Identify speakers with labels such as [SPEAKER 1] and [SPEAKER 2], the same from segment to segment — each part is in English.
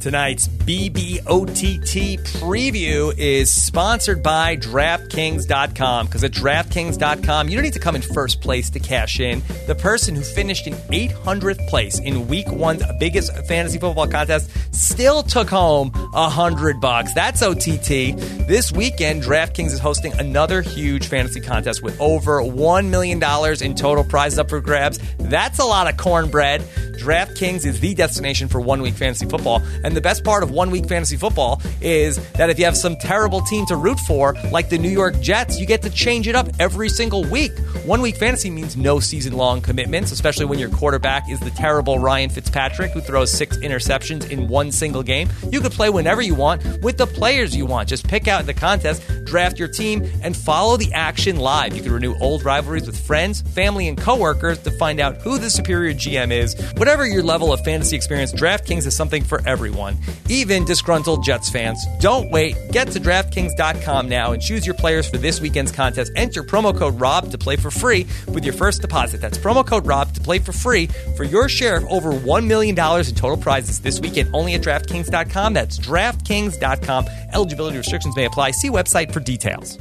[SPEAKER 1] Tonight's BBOTT preview is sponsored by DraftKings.com, because at DraftKings.com, you don't need to come in first place to cash in. The person who finished in 800th place in Week 1's biggest fantasy football contest still took home $100. That's OTT. This weekend, DraftKings is hosting another huge fantasy contest with over $1 million in total prizes up for grabs. That's a lot of cornbread. DraftKings is the destination for one-week fantasy football. And the best part of one-week fantasy football is that if you have some terrible team to root for, like the New York Jets, you get to change it up every single week. One-week fantasy means no season-long commitments, especially when your quarterback is the terrible Ryan Fitzpatrick who throws 6 interceptions in one single game. You could play whenever you want with the players you want. Just pick out the contest, draft your team, and follow the action live. You can renew old rivalries with friends, family, and coworkers to find out who the superior GM is. Whatever your level of fantasy experience, DraftKings is something for everyone, even disgruntled Jets fans. Don't wait. Get to DraftKings.com now and choose your players for this weekend's contest. Enter promo code ROB to play for free with your first deposit. That's promo code ROB to play for free for your share of over $1 million in total prizes this weekend, only at DraftKings.com. That's DraftKings.com. Eligibility restrictions may apply. See website for details.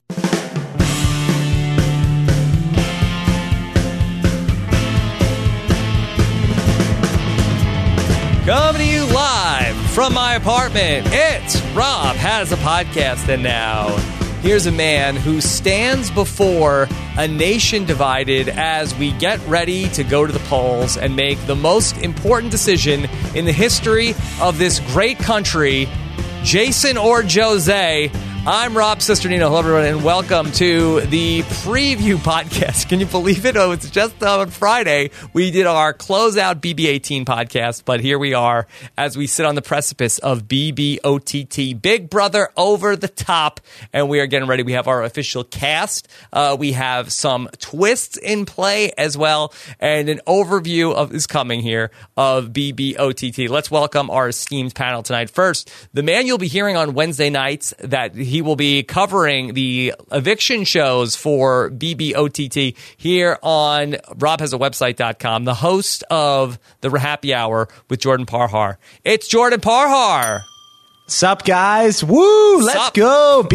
[SPEAKER 1] Coming to you live from my apartment, it's Rob Has a Podcast. And now, here's a man who stands before a nation divided as we get ready to go to the polls and make the most important decision in the history of this great country. Jason or Jose. I'm Rob Cesternino. Hello, everyone, and welcome to the preview podcast. Can you believe it? Oh, it's just on Friday. We did our closeout BB18 podcast, but here we are as we sit on the precipice of BBOTT, Big Brother Over the Top, and we are getting ready. We have our official cast. We have some twists in play as well, and an overview of is coming here of BBOTT. Let's welcome our esteemed panel tonight. First, the man you'll be hearing on Wednesday nights that he will be covering the eviction shows for BBOTT here on robhasawebsite.com, the host of the Happy Hour with Jordan Parhar. It's Jordan Parhar.
[SPEAKER 2] Sup, guys? Woo! Let's
[SPEAKER 1] Sup.
[SPEAKER 2] go!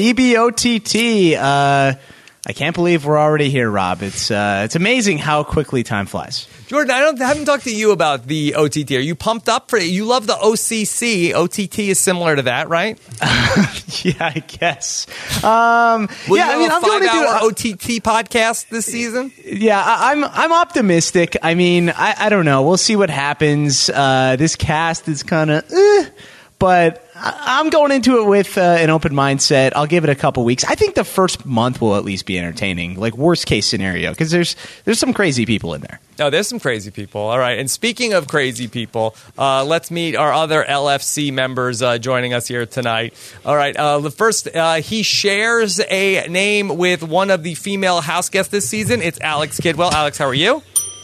[SPEAKER 2] BBOTT. I can't believe we're already here, Rob. It's amazing how quickly time flies.
[SPEAKER 1] Jordan, I haven't talked to you about the OTT. Are you pumped up for it? You love the OCC. OTT is similar to that, right?
[SPEAKER 2] Yeah, I guess.
[SPEAKER 1] I'm going to do an OTT podcast this season.
[SPEAKER 2] Yeah, I'm optimistic. I mean, I don't know. We'll see what happens. This cast is kind of, but I'm going into it with an open mindset. I'll give it a couple weeks. I think the first month will at least be entertaining, like worst case scenario, because there's some crazy people in there.
[SPEAKER 1] Oh, there's some crazy people. All right. And speaking of crazy people, let's meet our other LFC members joining us here tonight. All right. The first, he shares a name with one of the female house guests this season. It's Alex Kidwell. Alex, how are you?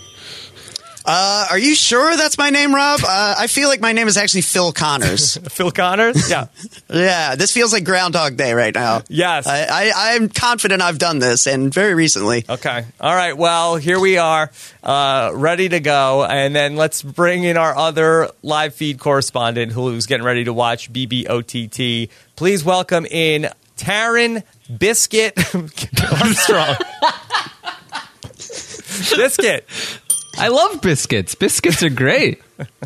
[SPEAKER 3] Are you sure that's my name, Rob? I feel like my name is actually Phil Connors.
[SPEAKER 1] Phil Connors? Yeah.
[SPEAKER 3] Yeah, this feels like Groundhog Day right now.
[SPEAKER 1] Yes.
[SPEAKER 3] I'm confident I've done this, and very recently.
[SPEAKER 1] Okay. All right. Well, here we are, ready to go. And then let's bring in our other live feed correspondent who's getting ready to watch BBOTT. Please welcome in Taryn Biscuit Armstrong. Biscuit.
[SPEAKER 4] I love biscuits. Biscuits are great.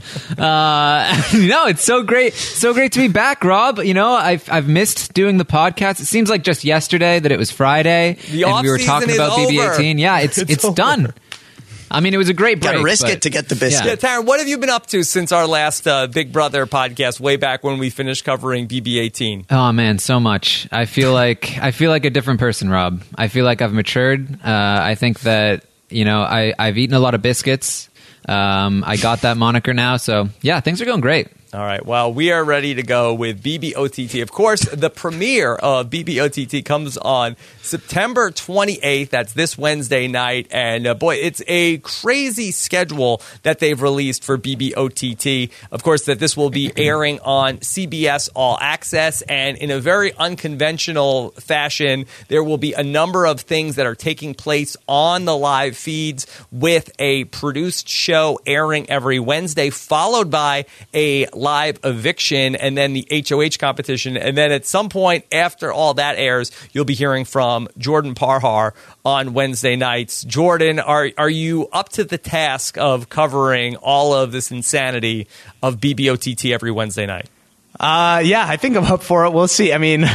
[SPEAKER 4] It's so great to be back, Rob. You know, I've missed doing the podcast. It seems like just yesterday that it was Friday and we were talking about BB18. Yeah, it's done. I mean, it was a great break.
[SPEAKER 3] Got to risk it to get the biscuit.
[SPEAKER 1] Yeah, Taryn, what have you been up to since our last Big Brother podcast way back when we finished covering BB18?
[SPEAKER 4] Oh man, so much. I feel like a different person, Rob. I feel like I've matured. I think that, you know, I've eaten a lot of biscuits. I got that moniker now. So, yeah, things are going great.
[SPEAKER 1] All right. Well, we are ready to go with BBOTT. Of course, the premiere of BBOTT comes on September 28th. That's this Wednesday night. And boy, it's a crazy schedule that they've released for BBOTT. Of course, that this will be airing on CBS All Access. And in a very unconventional fashion, there will be a number of things that are taking place on the live feeds with a produced show airing every Wednesday, followed by a live eviction and then the HOH competition. And then at some point after all that airs, you'll be hearing from Jordan Parhar on Wednesday nights. Jordan, are you up to the task of covering all of this insanity of BBOTT every Wednesday night?
[SPEAKER 2] Yeah, I think I'm up for it. We'll see. I mean,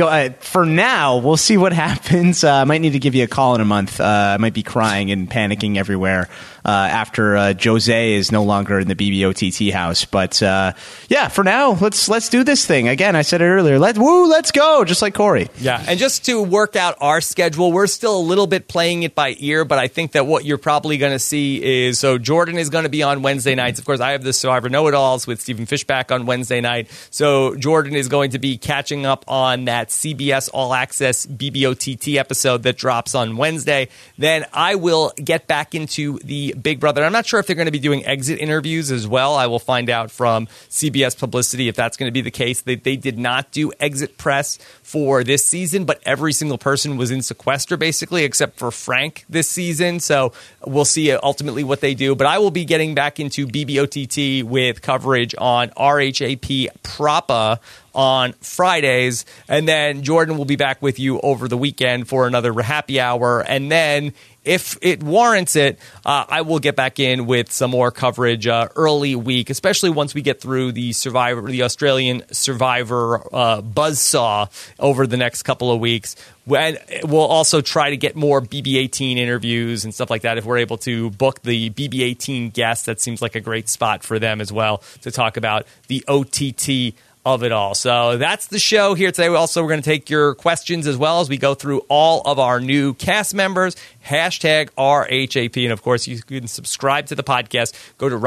[SPEAKER 2] for now, we'll see what happens. I might need to give you a call in a month. I might be crying and panicking everywhere after Jose is no longer in the BBOTT house. But yeah, for now, let's do this thing. Again, I said it earlier. Let's go, just like Corey.
[SPEAKER 1] Yeah, and just to work out our schedule, we're still a little bit playing it by ear, but I think that what you're probably going to see is, so Jordan is going to be on Wednesday nights. Of course, I have the Survivor Know-It-Alls with Stephen Fishback on Wednesday night. So Jordan is going to be catching up on that CBS All Access BBOTT episode that drops on Wednesday. Then I will get back into the Big Brother. I'm not sure if they're going to be doing exit interviews as well. I will find out from CBS Publicity if that's going to be the case. They did not do exit press for this season, but every single person was in sequester basically except for Frank this season. So we'll see ultimately what they do. But I will be getting back into BBOTT with coverage on RHAP Propa on Fridays, and then Jordan will be back with you over the weekend for another happy hour, and then if it warrants it, I will get back in with some more coverage early week, especially once we get through the Australian Survivor buzzsaw over the next couple of weeks. And we'll also try to get more BB18 interviews and stuff like that if we're able to book the BB18 guests. That seems like a great spot for them as well to talk about the OTT of it all. So that's the show here today. We're going to take your questions as well as we go through all of our new cast members, hashtag RHAP. And of course, you can subscribe to the podcast. Go to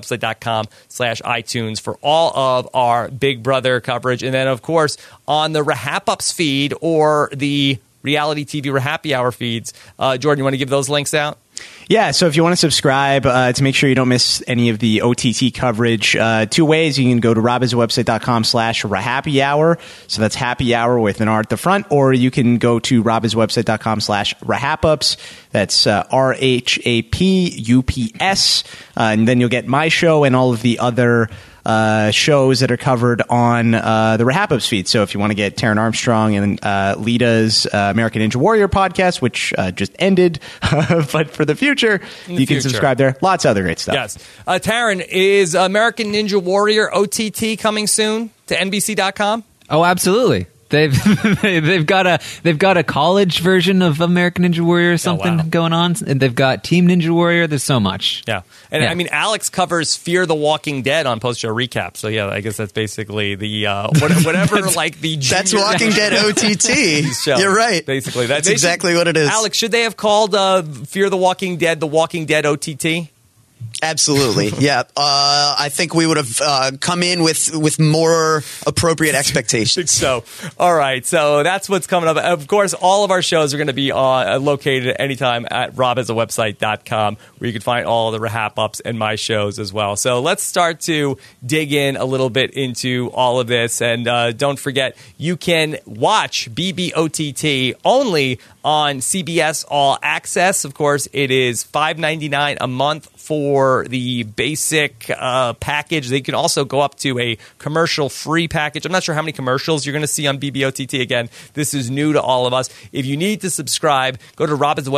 [SPEAKER 1] robhasawebsite.com/iTunes for all of our Big Brother coverage. And then, of course, on the Rahap Ups feed or the reality TV Happy Hour feeds. Jordan, you want to give those links out?
[SPEAKER 2] Yeah, so if you want to subscribe to make sure you don't miss any of the OTT coverage, two ways. You can go to robhasawebsite.com/Rahappy Hour. So that's happy hour with an R at the front. Or you can go to robhasawebsite.com/Rahapups. That's RHAPUPS. And then you'll get my show and all of the other shows that are covered on the Rahapups feed. So if you want to get Taryn Armstrong and Lita's American Ninja Warrior podcast, which just ended, but for the future, you can subscribe there. Lots of other great stuff.
[SPEAKER 1] Yes. Taryn, is American Ninja Warrior OTT coming soon to NBC.com?
[SPEAKER 4] Oh, absolutely. They've got a college version of American Ninja Warrior or something going on, and they've got Team Ninja Warrior. There's so much.
[SPEAKER 1] Yeah, and I mean, Alex covers Fear the Walking Dead on post show recap. So yeah, I guess that's basically the whatever like the
[SPEAKER 3] that's Walking Dead OTT.
[SPEAKER 1] show.
[SPEAKER 3] You're right.
[SPEAKER 1] Basically,
[SPEAKER 3] that's exactly what it is.
[SPEAKER 1] Alex, should they have called Fear the Walking Dead OTT?
[SPEAKER 3] Absolutely, yeah. I think we would have come in with more appropriate expectations.
[SPEAKER 1] So, all right. So that's what's coming up. Of course, all of our shows are going to be located at any time at robhasawebsite.com, where you can find all of the Rahap Ups and my shows as well. So let's start to dig in a little bit into all of this. And don't forget, you can watch BBOTT only on CBS All Access. Of course, it is $5.99 a month for the basic package. They can also go up to a commercial-free package. I'm not sure how many commercials you're going to see on BBOTT. Again, this is new to all of us. If you need to subscribe, go to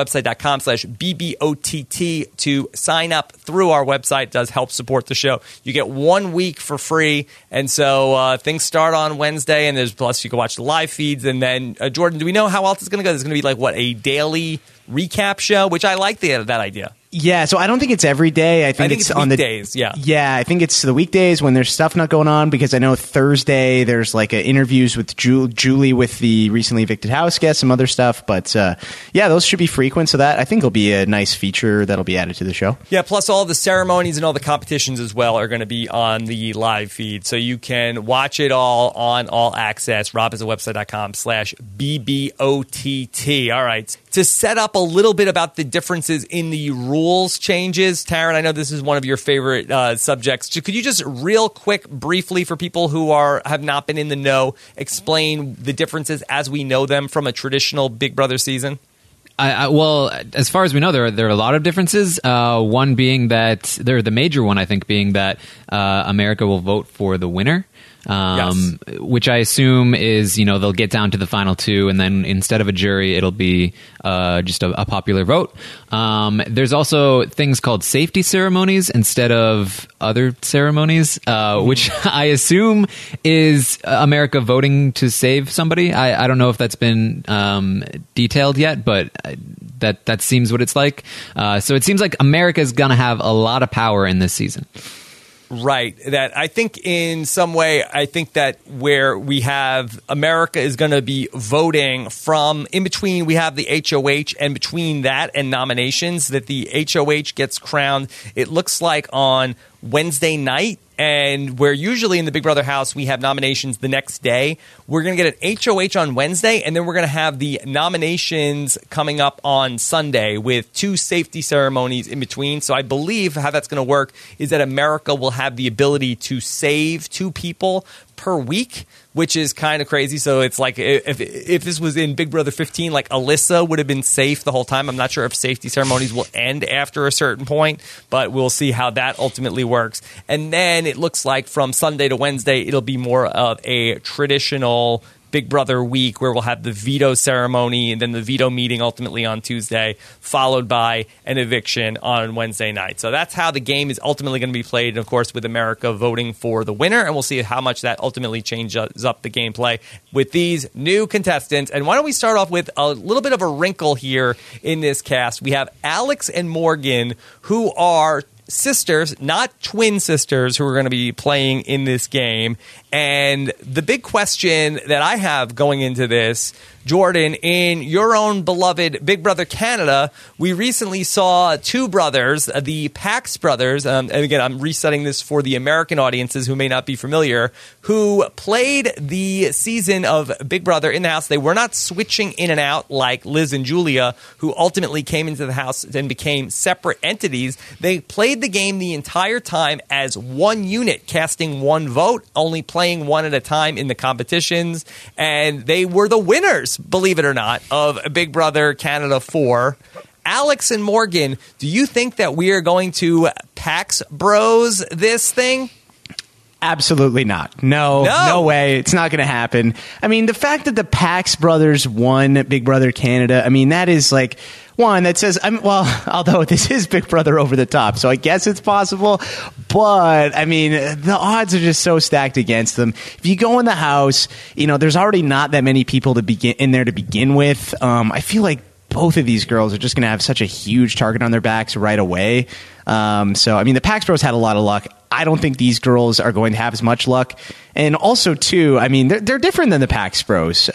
[SPEAKER 1] robhasawebsite.com/BBOTT to sign up through our website. It does help support the show. You get 1 week for free, and so things start on Wednesday, and there's plus you can watch the live feeds. And then, Jordan, do we know how else it's going to go? There's going to be like, what, a daily recap show, which I like that idea.
[SPEAKER 2] Yeah, so I don't think it's every day. I think it's on
[SPEAKER 1] weekdays,
[SPEAKER 2] yeah, I think it's the weekdays when there's stuff not going on, because I know Thursday there's like interviews with Julie with the recently evicted house guest, some other stuff. But yeah, those should be frequent, so that I think will be a nice feature that'll be added to the show. Yeah,
[SPEAKER 1] plus all the ceremonies and all the competitions as well are going to be on the live feed, so you can watch it all on All Access. robhasawebsite.com/BBOTT. All right. To set up a little bit about the differences in the rules changes, Taryn, I know this is one of your favorite subjects. Could you just real quick, briefly, for people who have not been in the know, explain the differences as we know them from a traditional Big Brother season?
[SPEAKER 4] Well, as far as we know, there are a lot of differences. One being that the major one, I think, being that America will vote for the winner.
[SPEAKER 1] Yes.
[SPEAKER 4] Which I assume is, they'll get down to the final two, and then instead of a jury, it'll be just a popular vote. There's also things called safety ceremonies instead of other ceremonies, which I assume is America voting to save somebody. I don't know if that's been detailed yet, but that seems what it's like. So it seems like America's going to have a lot of power in this season.
[SPEAKER 1] Right. That I think in some way, I think that where we have America is going to be voting from in between, we have the HOH, and between that and nominations, that the HOH gets crowned, it looks like on Wednesday night. And where usually in the Big Brother house we have nominations the next day, we're going to get an HOH on Wednesday, and then we're going to have the nominations coming up on Sunday with 2 safety ceremonies in between. So I believe how that's going to work is that America will have the ability to save 2 people per week, which is kind of crazy. So it's like if this was in Big Brother 15, like Alyssa would have been safe the whole time. I'm not sure if safety ceremonies will end after a certain point, but we'll see how that ultimately works. And then it looks like from Sunday to Wednesday, it'll be more of a traditional Big Brother week where we'll have the veto ceremony and then the veto meeting ultimately on Tuesday, followed by an eviction on Wednesday night. So that's how the game is ultimately going to be played, and of course with America voting for the winner, and we'll see how much that ultimately changes up the gameplay with these new contestants. And why don't we start off with a little bit of a wrinkle here in this cast. We have Alex and Morgan, who are sisters, not twin sisters, who are going to be playing in this game. And the big question that I have going into this, Jordan, in your own beloved Big Brother Canada, we recently saw 2 brothers, the Pax brothers, and again, I'm resetting this for the American audiences who may not be familiar, who played the season of Big Brother in the house. They were not switching in and out like Liz and Julia, who ultimately came into the house and became separate entities. They played the game the entire time as one unit, casting one vote, only playing one at a time in the competitions, and they were the winners, believe it or not, of Big Brother Canada 4. Alex and Morgan, do you think that we are going to Pax Bros this thing?
[SPEAKER 2] Absolutely not. No way. It's not going to happen. I mean, the fact that the Pax brothers won Big Brother Canada, I mean, that is like one that says, although this is Big Brother over the top, so I guess it's possible, but I mean, the odds are just so stacked against them. If you go in the house, there's already not that many people to begin with. I feel like both of these girls are just going to have such a huge target on their backs right away. So, I mean, the Pax Bros had a lot of luck. I don't think these girls are going to have as much luck. And also, too, I mean, they're different than the Pax Bros.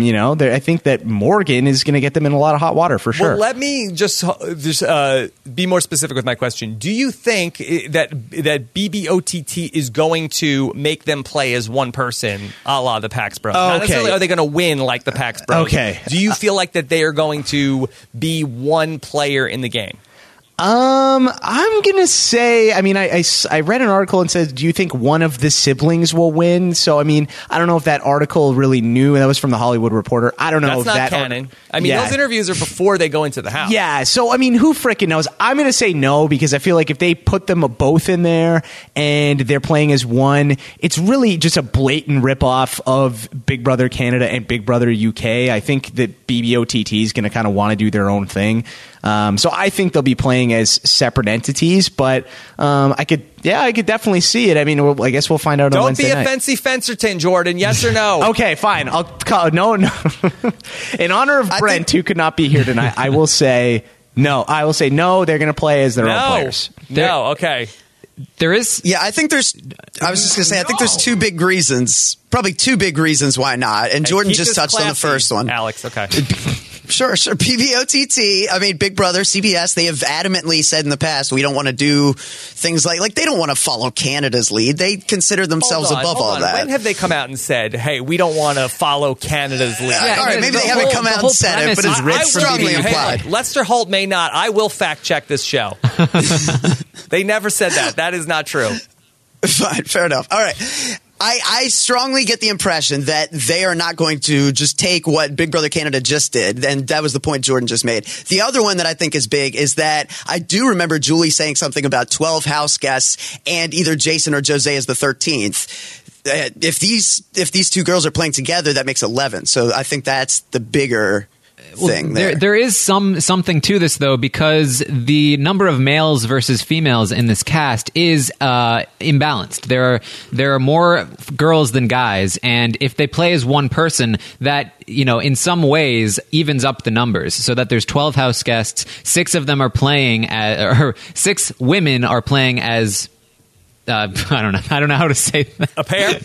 [SPEAKER 2] I think that Morgan is going to get them in a lot of hot water for sure.
[SPEAKER 1] Well, let me just be more specific with my question. Do you think that BBOTT is going to make them play as one person, a la the Pax Bros? Not necessarily are they going to win like the Pax Bros.
[SPEAKER 2] Okay.
[SPEAKER 1] Do you feel like that they are going to be one player in the game?
[SPEAKER 2] I'm gonna say, I mean, I read an article and said, do you think one of the siblings will win? So, I mean, I don't know if that article really knew. That was from the Hollywood Reporter. I don't know
[SPEAKER 1] That's
[SPEAKER 2] if
[SPEAKER 1] not
[SPEAKER 2] that
[SPEAKER 1] canon. I mean, those interviews are before they go into the house.
[SPEAKER 2] Yeah. So, I mean, who frickin' knows? I'm gonna say no, because I feel like if they put them both in there and they're playing as one, it's really just a blatant ripoff of Big Brother Canada and Big Brother UK. I think that BBOTT is gonna kind of want to do their own thing. So I think they'll be playing as separate entities, but I could definitely see it. I mean, I guess we'll find out on Wednesday night.
[SPEAKER 1] Don't be a Fancy Fencerton, Jordan. Yes or no?
[SPEAKER 2] Okay, fine. I'll call no. In honor of Brent, who could not be here tonight, I will say no. I will say no. They're going to play as their own players.
[SPEAKER 1] No. Okay.
[SPEAKER 4] There is.
[SPEAKER 3] Yeah, I think there's. I was just going to say, I think there's 2 big reasons. Probably 2 big reasons why not. And Jordan just touched on the first one.
[SPEAKER 1] Alex, okay.
[SPEAKER 3] Sure. BBOTT, I mean, Big Brother, CBS, they have adamantly said in the past, we don't want to do things like they don't want to follow Canada's lead. They consider themselves above all that.
[SPEAKER 1] When have they come out and said, hey, we don't want to follow Canada's lead?
[SPEAKER 3] Yeah, all right, maybe they haven't come out and said it, but it's strongly implied.
[SPEAKER 1] Hey, Lester Holt may not. I will fact check this show. They never said that. That is not true.
[SPEAKER 3] Fine, fair enough. All right. I strongly get the impression that they are not going to just take what Big Brother Canada just did, and that was the point Jordan just made. The other one that I think is big is that I do remember Julie saying something about 12 house guests and either Jason or Jose as the 13th. If these two girls are playing together, that makes 11. So I think that's the bigger thing there.
[SPEAKER 4] There is something to this, though, because the number of males versus females in this cast is imbalanced. There are more girls than guys, and if they play as one person, that, in some ways evens up the numbers, so that there's 12 house guests, 6 of them are playing or 6 women are playing as I don't know how to say that.
[SPEAKER 1] A pair?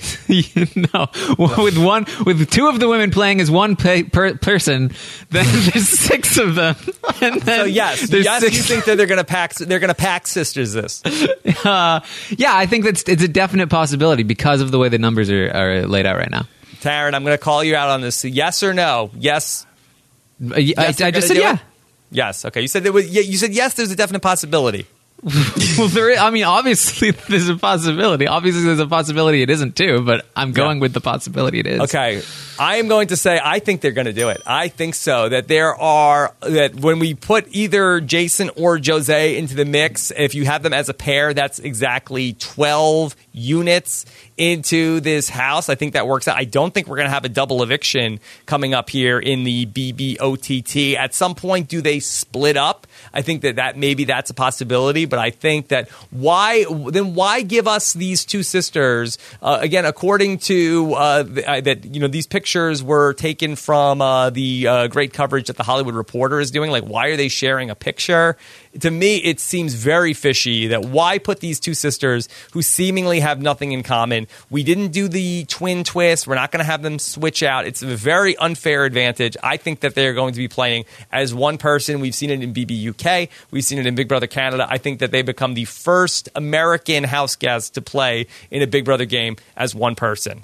[SPEAKER 4] No. With 2 of the women playing as one person, then there's 6 of them. And then
[SPEAKER 1] so yes, you think that they're going to pack sisters this?
[SPEAKER 4] Yeah, I think it's a definite possibility because of the way the numbers are laid out right now.
[SPEAKER 1] Taryn, I'm going to call you out on this. Yes or no? Yes.
[SPEAKER 4] I just said yeah.
[SPEAKER 1] Yes. Okay. You said you said yes. There's a definite possibility.
[SPEAKER 4] Well, obviously there's a possibility. Obviously there's a possibility it isn't too, but I'm going with the possibility it is.
[SPEAKER 1] Okay. I am going to say I think they're going to do it. I think so. That when we put either Jason or Jose into the mix, if you have them as a pair, that's exactly 12 units into this house. I think that works out. I don't think we're going to have a double eviction coming up here in the BBOTT. At some point, do they split up? I think that maybe that's a possibility, but I think that why give us these 2 sisters? Again, according to these pictures were taken from the great coverage that the Hollywood Reporter is doing. Like, why are they sharing a picture? To me, it seems very fishy that why put these 2 sisters who seemingly have nothing in common. We didn't do the twin twist. We're not going to have them switch out. It's a very unfair advantage. I think that they're going to be playing as one person. We've seen it in BBUK. We've seen it in Big Brother Canada. I think that they become the first American house guest to play in a Big Brother game as one person.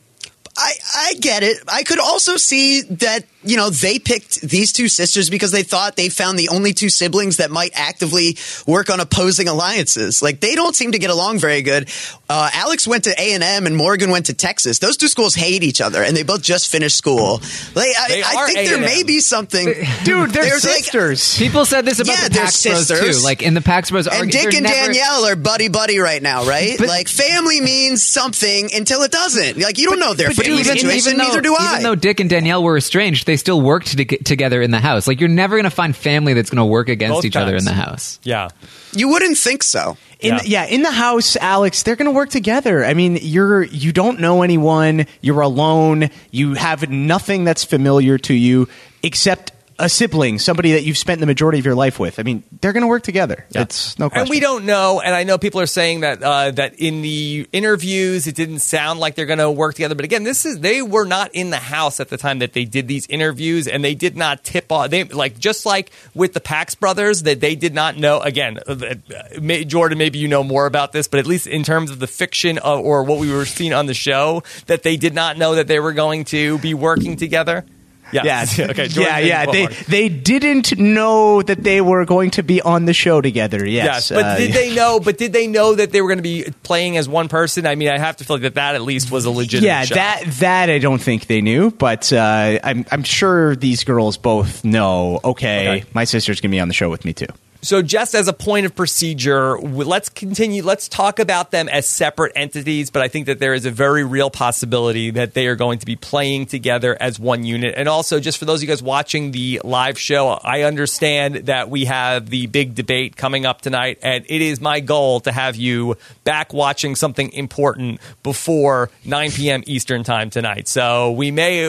[SPEAKER 3] I get it. I could also see that, they picked these 2 sisters because they thought they found the only 2 siblings that might actively work on opposing alliances. Like, they don't seem to get along very good. Alex went to A&M and Morgan went to Texas. Those 2 schools hate each other, and they both just finished school. Like, I think
[SPEAKER 1] A&M.
[SPEAKER 3] there may be something.
[SPEAKER 2] Dude, they're sisters.
[SPEAKER 4] People said this about the Pax Bros too. Like, in the Pax Bros,
[SPEAKER 3] and Dick and Danielle are buddy right now, right? But family means something until it doesn't. Like, you don't know their family situation. Neither do I.
[SPEAKER 4] Even though Dick and Danielle were estranged, they still worked together in the house. Like, you're never going to find family that's going to work against
[SPEAKER 1] Both
[SPEAKER 4] each other in the house.
[SPEAKER 1] Yeah.
[SPEAKER 3] You wouldn't think so.
[SPEAKER 2] In the house, Alex, they're going to work together. I mean, you don't know anyone. You're alone. You have nothing that's familiar to you except a sibling, somebody that you've spent the majority of your life with. I mean, they're going to work together. Yeah. It's no question.
[SPEAKER 1] And we don't know, and I know people are saying that that in the interviews it didn't sound like they're going to work together. But again, they were not in the house at the time that they did these interviews, and they did not tip off. They just like with the Pax brothers, that they did not know. Again, Jordan, maybe you know more about this, but at least in terms of the fiction or what we were seeing on the show, that they did not know that they were going to be working together. Yes.
[SPEAKER 2] Yeah.
[SPEAKER 1] Okay. Jordan,
[SPEAKER 2] They didn't know that they were going to be on the show together. Yes.
[SPEAKER 1] But did they know? But did they know that they were going to be playing as one person? I mean, I have to feel like that at least was a legitimate.
[SPEAKER 2] Yeah. That I don't think they knew, but I'm sure these girls both know. Okay, my sister's going to be on the show with me too.
[SPEAKER 1] So just as a point of procedure, let's continue. Let's talk about them as separate entities, but I think that there is a very real possibility that they are going to be playing together as one unit. And also, just for those of you guys watching the live show, I understand that we have the big debate coming up tonight, and it is my goal to have you back watching something important before 9 p.m. Eastern time tonight. So we may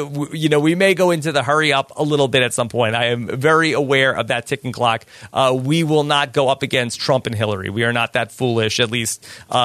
[SPEAKER 1] go into the hurry up a little bit at some point. I am very aware of that ticking clock. We will not go up against Trump and Hillary. We are not that foolish, at least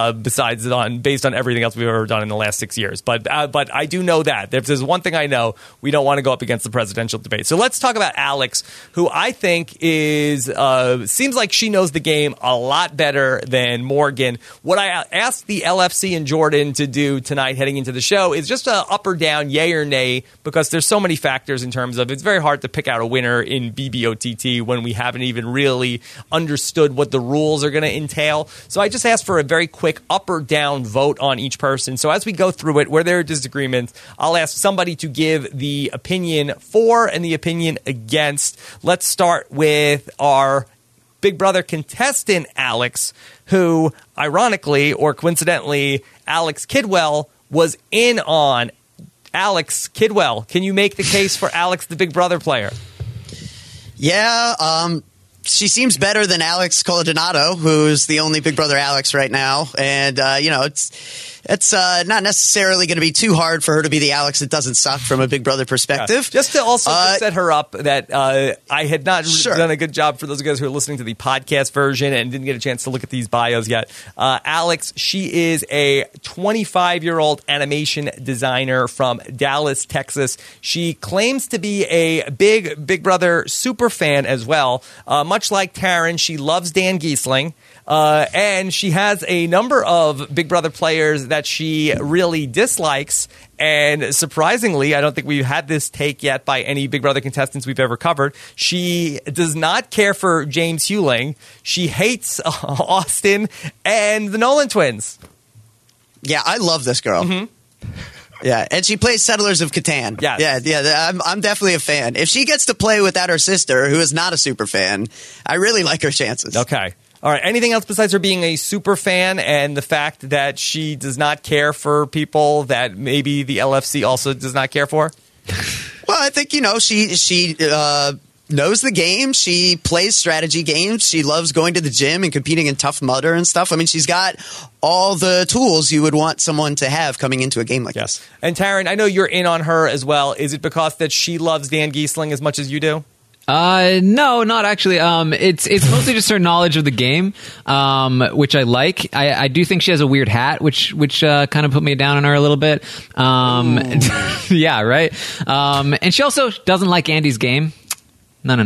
[SPEAKER 1] based on everything else we've ever done in the last 6 years. But I do know that if there's one thing I know, we don't want to go up against the presidential debate. So let's talk about Alex, who I think seems like she knows the game a lot better than Morgan. What I asked the LFC and Jordan to do tonight heading into the show is just a up or down, yay or nay, because there's so many factors in terms of it's very hard to pick out a winner in BBOTT when we haven't even really understood what the rules are going to entail. So I just asked for a very quick up or down vote on each person. So as we go through it, where there are disagreements, I'll ask somebody to give the opinion for and the opinion against. Let's start with our Big Brother contestant, Alex, who, ironically or coincidentally, Alex Kidwell was in on. Alex Kidwell, can you make the case for Alex, the Big Brother player?
[SPEAKER 3] Yeah, she seems better than Alex Coladonato, who's the only Big Brother Alex right now. And, it's not necessarily going to be too hard for her to be the Alex that doesn't suck from a Big Brother perspective.
[SPEAKER 1] Yeah. Just to also set her up that I had not done a good job for those guys who are listening to the podcast version and didn't get a chance to look at these bios yet. Alex, she is a 25-year-old animation designer from Dallas, Texas. She claims to be a Big Brother super fan as well. Much like Taryn, she loves Dan Giesling. And she has a number of Big Brother players that she really dislikes. And surprisingly, I don't think we've had this take yet by any Big Brother contestants we've ever covered. She does not care for James Hewling. She hates Austin and the Nolan twins.
[SPEAKER 3] Yeah, I love this girl. Mm-hmm. Yeah, and she plays Settlers of Catan.
[SPEAKER 1] Yes.
[SPEAKER 3] Yeah, I'm definitely a fan. If she gets to play without her sister, who is not a super fan, I really like her chances.
[SPEAKER 1] Okay. All right. Anything else besides her being a super fan and the fact that she does not care for people that maybe the LFC also does not care for?
[SPEAKER 3] Well, I think, she knows the game. She plays strategy games. She loves going to the gym and competing in Tough Mudder and stuff. I mean, she's got all the tools you would want someone to have coming into a game like this.
[SPEAKER 1] And Taryn, I know you're in on her as well. Is it because that she loves Dan Giesling as much as you do?
[SPEAKER 4] No, not actually. It's mostly just her knowledge of the game, which I like. I do think she has a weird hat, which kind of put me down on her a little bit. Yeah, right. And she also doesn't like Andy's game. No.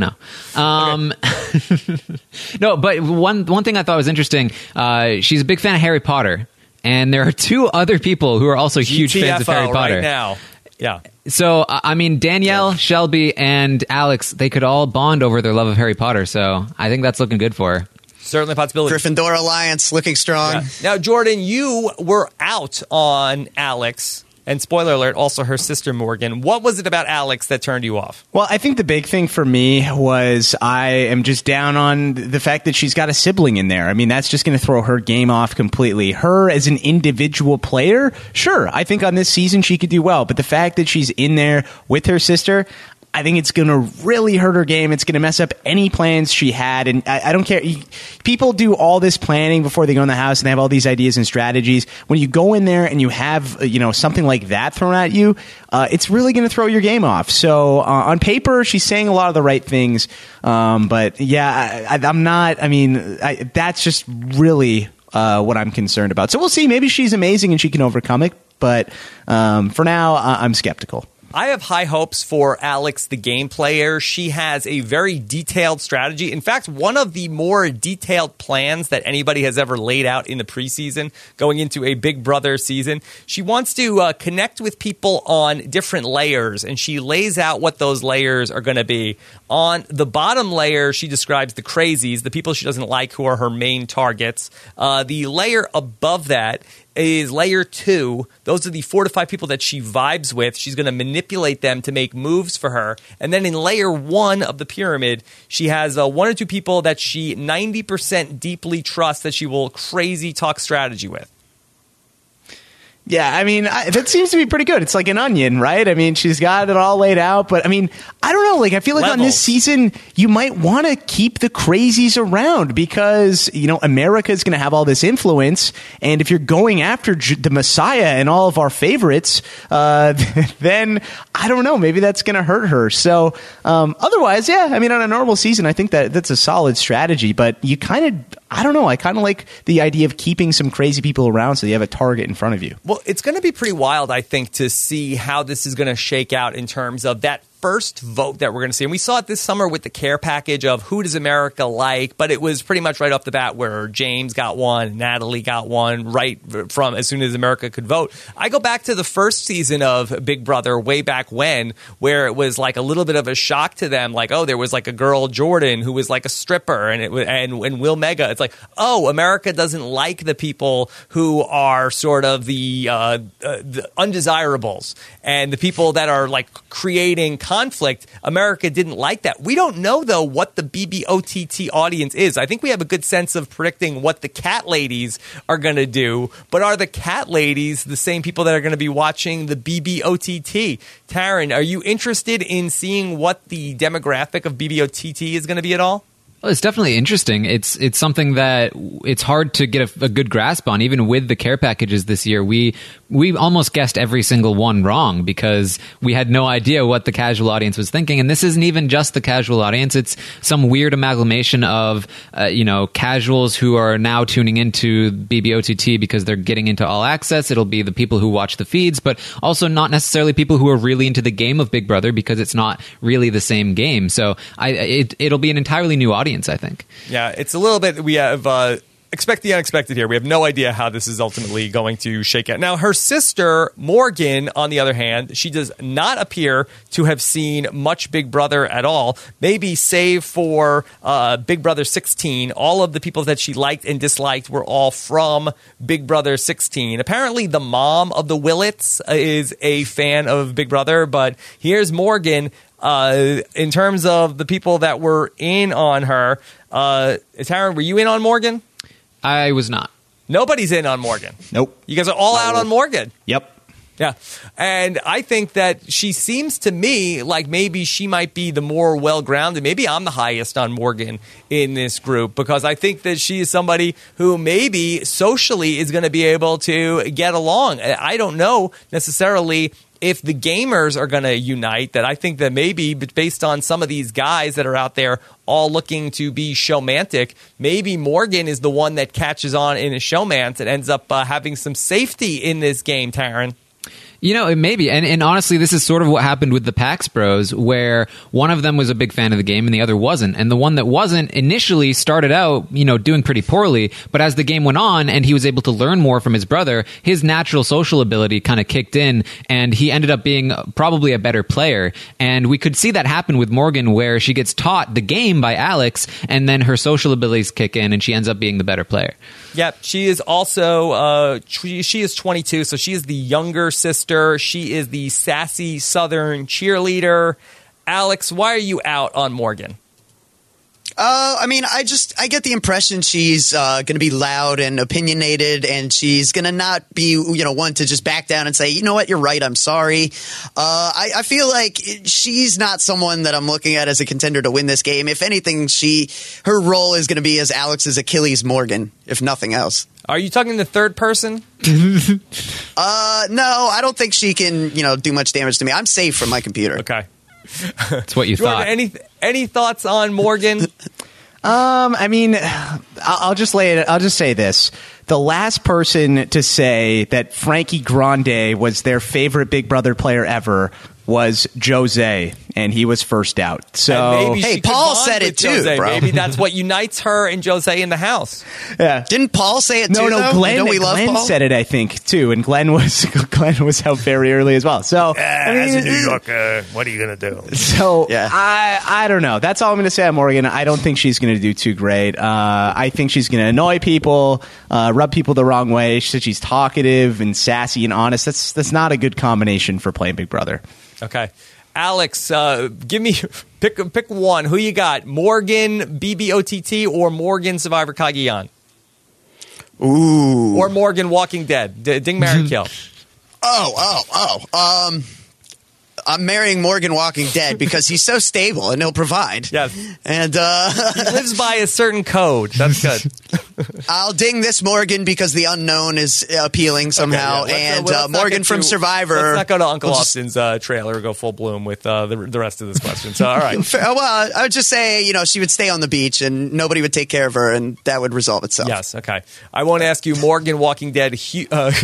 [SPEAKER 1] Okay.
[SPEAKER 4] No, but one thing I thought was interesting, she's a big fan of Harry Potter, and there are two other people who are also huge fans of Harry Potter
[SPEAKER 1] right now. Yeah.
[SPEAKER 4] So, I mean, Danielle, Shelby, and Alex, they could all bond over their love of Harry Potter. So I think that's looking good for her.
[SPEAKER 1] Certainly a possibility.
[SPEAKER 3] Gryffindor Alliance looking strong.
[SPEAKER 1] Yeah. Now, Jordan, you were out on Alex. And spoiler alert, also her sister Morgan. What was it about Alex that turned you off?
[SPEAKER 2] Well, I think the big thing for me was I am just down on the fact that she's got a sibling in there. I mean, that's just going to throw her game off completely. Her as an individual player, sure, I think on this season she could do well. But the fact that she's in there with her sister, I think it's going to really hurt her game. It's going to mess up any plans she had. And I don't care. People do all this planning before they go in the house and they have all these ideas and strategies. When you go in there and you have, something like that thrown at you, it's really going to throw your game off. So on paper, she's saying a lot of the right things. But yeah, I'm not, that's just really what I'm concerned about. So we'll see. Maybe she's amazing and she can overcome it. But for now, I'm skeptical.
[SPEAKER 1] I have high hopes for Alex, the game player. She has a very detailed strategy. In fact, one of the more detailed plans that anybody has ever laid out in the preseason going into a Big Brother season. She wants to connect with people on different layers, and she lays out what those layers are going to be. On the bottom layer, she describes the crazies, the people she doesn't like who are her main targets. The layer above that is layer 2. Those are the 4 to 5 people that she vibes with. She's going to manipulate them to make moves for her. And then in layer 1 of the pyramid, she has 1 or 2 people that she 90% deeply trusts that she will crazy talk strategy with.
[SPEAKER 2] Yeah, that seems to be pretty good. It's like an onion, right? She's got it all laid out. But, I don't know. I feel like on this season, you might want to keep the crazies around because, America is going to have all this influence. And if you're going after the Messiah and all of our favorites, then, I don't know, maybe that's going to hurt her. So, otherwise, yeah, on a normal season, I think that's a solid strategy. But you kind of, I don't know, I kind of like the idea of keeping some crazy people around so you have a target in front of you.
[SPEAKER 1] Well, it's going to be pretty wild, I think, to see how this is going to shake out in terms of that first vote that we're going to see. And we saw it this summer with the care package of who does America like, but it was pretty much right off the bat where James got one, Natalie got one right from as soon as America could vote. I go back to the first season of Big Brother way back when, where it was like a little bit of a shock to them, like, oh, there was like a girl, Jordan, who was like a stripper, and Will Mega. It's like, oh, America doesn't like the people who are sort of the undesirables and the people that are like creating conflict. America didn't like that. We don't know, though, what the BBOTT audience is. I think we have a good sense of predicting what the cat ladies are going to do, but are the cat ladies the same people that are going to be watching the BBOTT? Taryn, are you interested in seeing what the demographic of BBOTT is going to be at all?
[SPEAKER 4] Well, it's definitely interesting. It's something that it's hard to get a good grasp on. Even with the care packages this year, we almost guessed every single one wrong because we had no idea what the casual audience was thinking. And this isn't even just the casual audience. It's some weird amalgamation of, casuals who are now tuning into BBOTT because they're getting into All Access. It'll be the people who watch the feeds, but also not necessarily people who are really into the game of Big Brother because it's not really the same game. So it'll be an entirely new audience, I think.
[SPEAKER 1] Yeah, it's a little bit, we have expect the unexpected here. We have no idea how this is ultimately going to shake out. Now, her sister, Morgan, on the other hand, she does not appear to have seen much Big Brother at all, maybe save for Big Brother 16. All of the people that she liked and disliked were all from Big Brother 16. Apparently, the mom of the Willits is a fan of Big Brother, but here's Morgan. In terms of the people that were in on her, Taryn, were you in on Morgan?
[SPEAKER 4] I was not.
[SPEAKER 1] Nobody's in on Morgan.
[SPEAKER 2] Nope.
[SPEAKER 1] You guys are all out on Morgan.
[SPEAKER 2] Yep.
[SPEAKER 1] Yeah. And I think that she seems to me like maybe she might be the more well-grounded. Maybe I'm the highest on Morgan in this group because I think that she is somebody who maybe socially is going to be able to get along. I don't know necessarily if the gamers are going to unite, that I think that maybe based on some of these guys that are out there all looking to be showmantic, maybe Morgan is the one that catches on in a showmance and ends up having some safety in this game, Taryn.
[SPEAKER 4] You know, maybe. And honestly, this is sort of what happened with the Pax Bros, where one of them was a big fan of the game and the other wasn't. And the one that wasn't initially started out, doing pretty poorly. But as the game went on and he was able to learn more from his brother, his natural social ability kind of kicked in and he ended up being probably a better player. And we could see that happen with Morgan, where she gets taught the game by Alex and then her social abilities kick in and she ends up being the better player.
[SPEAKER 1] Yep. She is also, she is 22, so she is the younger sister. She is the sassy Southern cheerleader. Alex, why are you out on Morgan?
[SPEAKER 3] I get the impression she's going to be loud and opinionated, and she's going to not be, one to just back down and say, you know what, you're right, I'm sorry. I feel like she's not someone that I'm looking at as a contender to win this game. If anything, her role is going to be as Alex's Achilles Morgan, if nothing else.
[SPEAKER 1] Are you talking the third person?
[SPEAKER 3] No, I don't think she can, do much damage to me. I'm safe from my computer.
[SPEAKER 1] Okay.
[SPEAKER 4] That's what you thought.
[SPEAKER 1] Any thoughts on Morgan?
[SPEAKER 2] I'll just say this. The last person to say that Frankie Grande was their favorite Big Brother player ever was Jose, and he was first out. So
[SPEAKER 3] hey, Paul said it too,
[SPEAKER 1] Jose.
[SPEAKER 3] bro.
[SPEAKER 1] Maybe that's what unites her and Jose in the house.
[SPEAKER 2] Yeah,
[SPEAKER 3] didn't Paul say it too?
[SPEAKER 2] No, Glenn.
[SPEAKER 3] Don't we love
[SPEAKER 2] Glenn
[SPEAKER 3] Paul?
[SPEAKER 2] said it, I think, too, and Glenn was out very early as well. So
[SPEAKER 5] as a New Yorker, what are you going to do?
[SPEAKER 2] So
[SPEAKER 3] yeah.
[SPEAKER 2] I don't know. That's all I'm going to say on Morgan. I don't think she's going to do too great. I think she's going to annoy people, rub people the wrong way. She's talkative and sassy and honest. That's not a good combination for playing Big Brother.
[SPEAKER 1] Okay. Alex, give me pick one. Who you got? Morgan BBOTT or Morgan Survivor Cagayan?
[SPEAKER 3] Ooh.
[SPEAKER 1] Or Morgan Walking Dead? Ding, marry, kill.
[SPEAKER 3] I'm marrying Morgan Walking Dead because he's so stable and he'll provide.
[SPEAKER 1] Yes.
[SPEAKER 3] And
[SPEAKER 1] he lives by a certain code. That's good.
[SPEAKER 3] I'll ding this Morgan because the unknown is appealing somehow.
[SPEAKER 1] Okay,
[SPEAKER 3] yeah. Morgan from Survivor.
[SPEAKER 1] Let's not go to Uncle Austin's trailer or go full bloom with the rest of this question. So, all right.
[SPEAKER 3] Well, I would just say, she would stay on the beach and nobody would take care of her and that would resolve itself.
[SPEAKER 1] Yes, okay. I won't ask you Morgan Walking Dead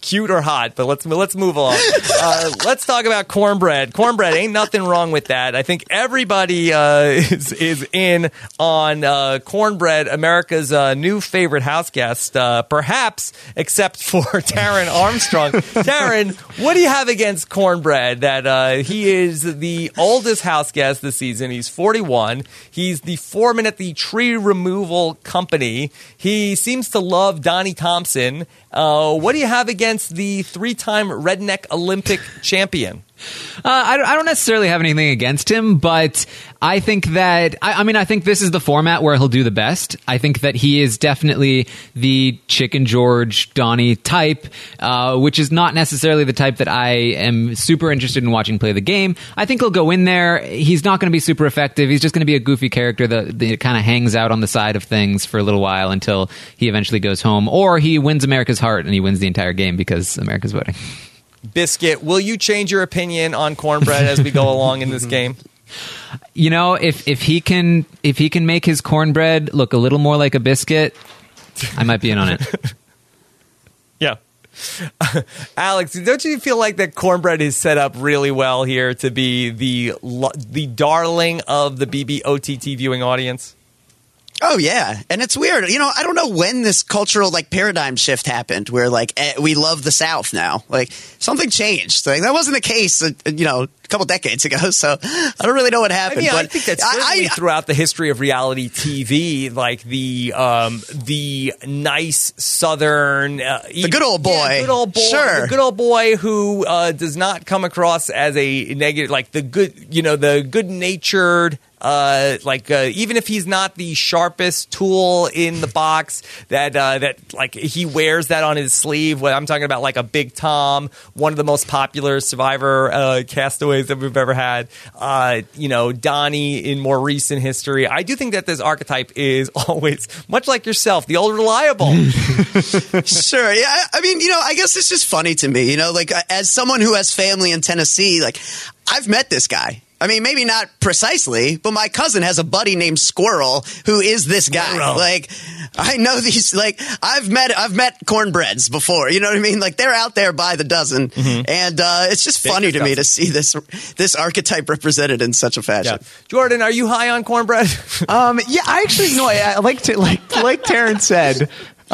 [SPEAKER 1] cute or hot, but let's move along. Let's talk about cornbread. Cornbread, ain't nothing wrong with that. I think everybody is in on cornbread, America's new favorite house guest, perhaps except for Taran Armstrong. Taran, what do you have against cornbread? That he is the oldest house guest this season. He's 41. He's the foreman at the tree removal company. He seems to love Donnie Thompson. What do you have against the 3-time redneck Olympic champion?
[SPEAKER 4] I don't necessarily have anything against him, but I think that I think this is the format where he'll do the best. I think that he is definitely the Chicken George Donnie type, which is not necessarily the type that I am super interested in watching play the game. I think he'll go in there. He's not going to be super effective. He's just going to be a goofy character that kind of hangs out on the side of things for a little while until he eventually goes home, or he wins America's heart and he wins the entire game because America's voting.
[SPEAKER 1] Biscuit, will you change your opinion on cornbread as we go along in this game?
[SPEAKER 4] You know, if he can make his cornbread look a little more like a biscuit, I might be in on it.
[SPEAKER 1] Yeah. Alex, don't you feel like that cornbread is set up really well here to be the darling of the BBOTT viewing audience?
[SPEAKER 3] Oh, yeah. And it's weird. You know, I don't know when this cultural paradigm shift happened where we love the South now. Something changed. That wasn't the case, a couple decades ago. So I don't really know what happened.
[SPEAKER 1] I think that's certainly throughout the history of reality TV, the nice Southern,
[SPEAKER 3] the good old boy,
[SPEAKER 1] sure, the good old boy who does not come across as a negative, the good natured. Even if he's not the sharpest tool in the box, that he wears that on his sleeve. What I'm talking about, a Big Tom, one of the most popular Survivor castaways that we've ever had. Donnie in more recent history. I do think that this archetype is always much like yourself, the old reliable.
[SPEAKER 3] Sure, yeah. I mean, I guess it's just funny to me. As someone who has family in Tennessee, I've met this guy. I mean, maybe not precisely, but my cousin has a buddy named Squirrel who is this guy. I know these. I've met cornbreads before. You know what I mean? They're out there by the dozen, and it's just funny to me to see this archetype represented in such a fashion.
[SPEAKER 1] Yeah. Jordan, are you high on cornbread?
[SPEAKER 2] Yeah, I actually no. I like to like Taran said.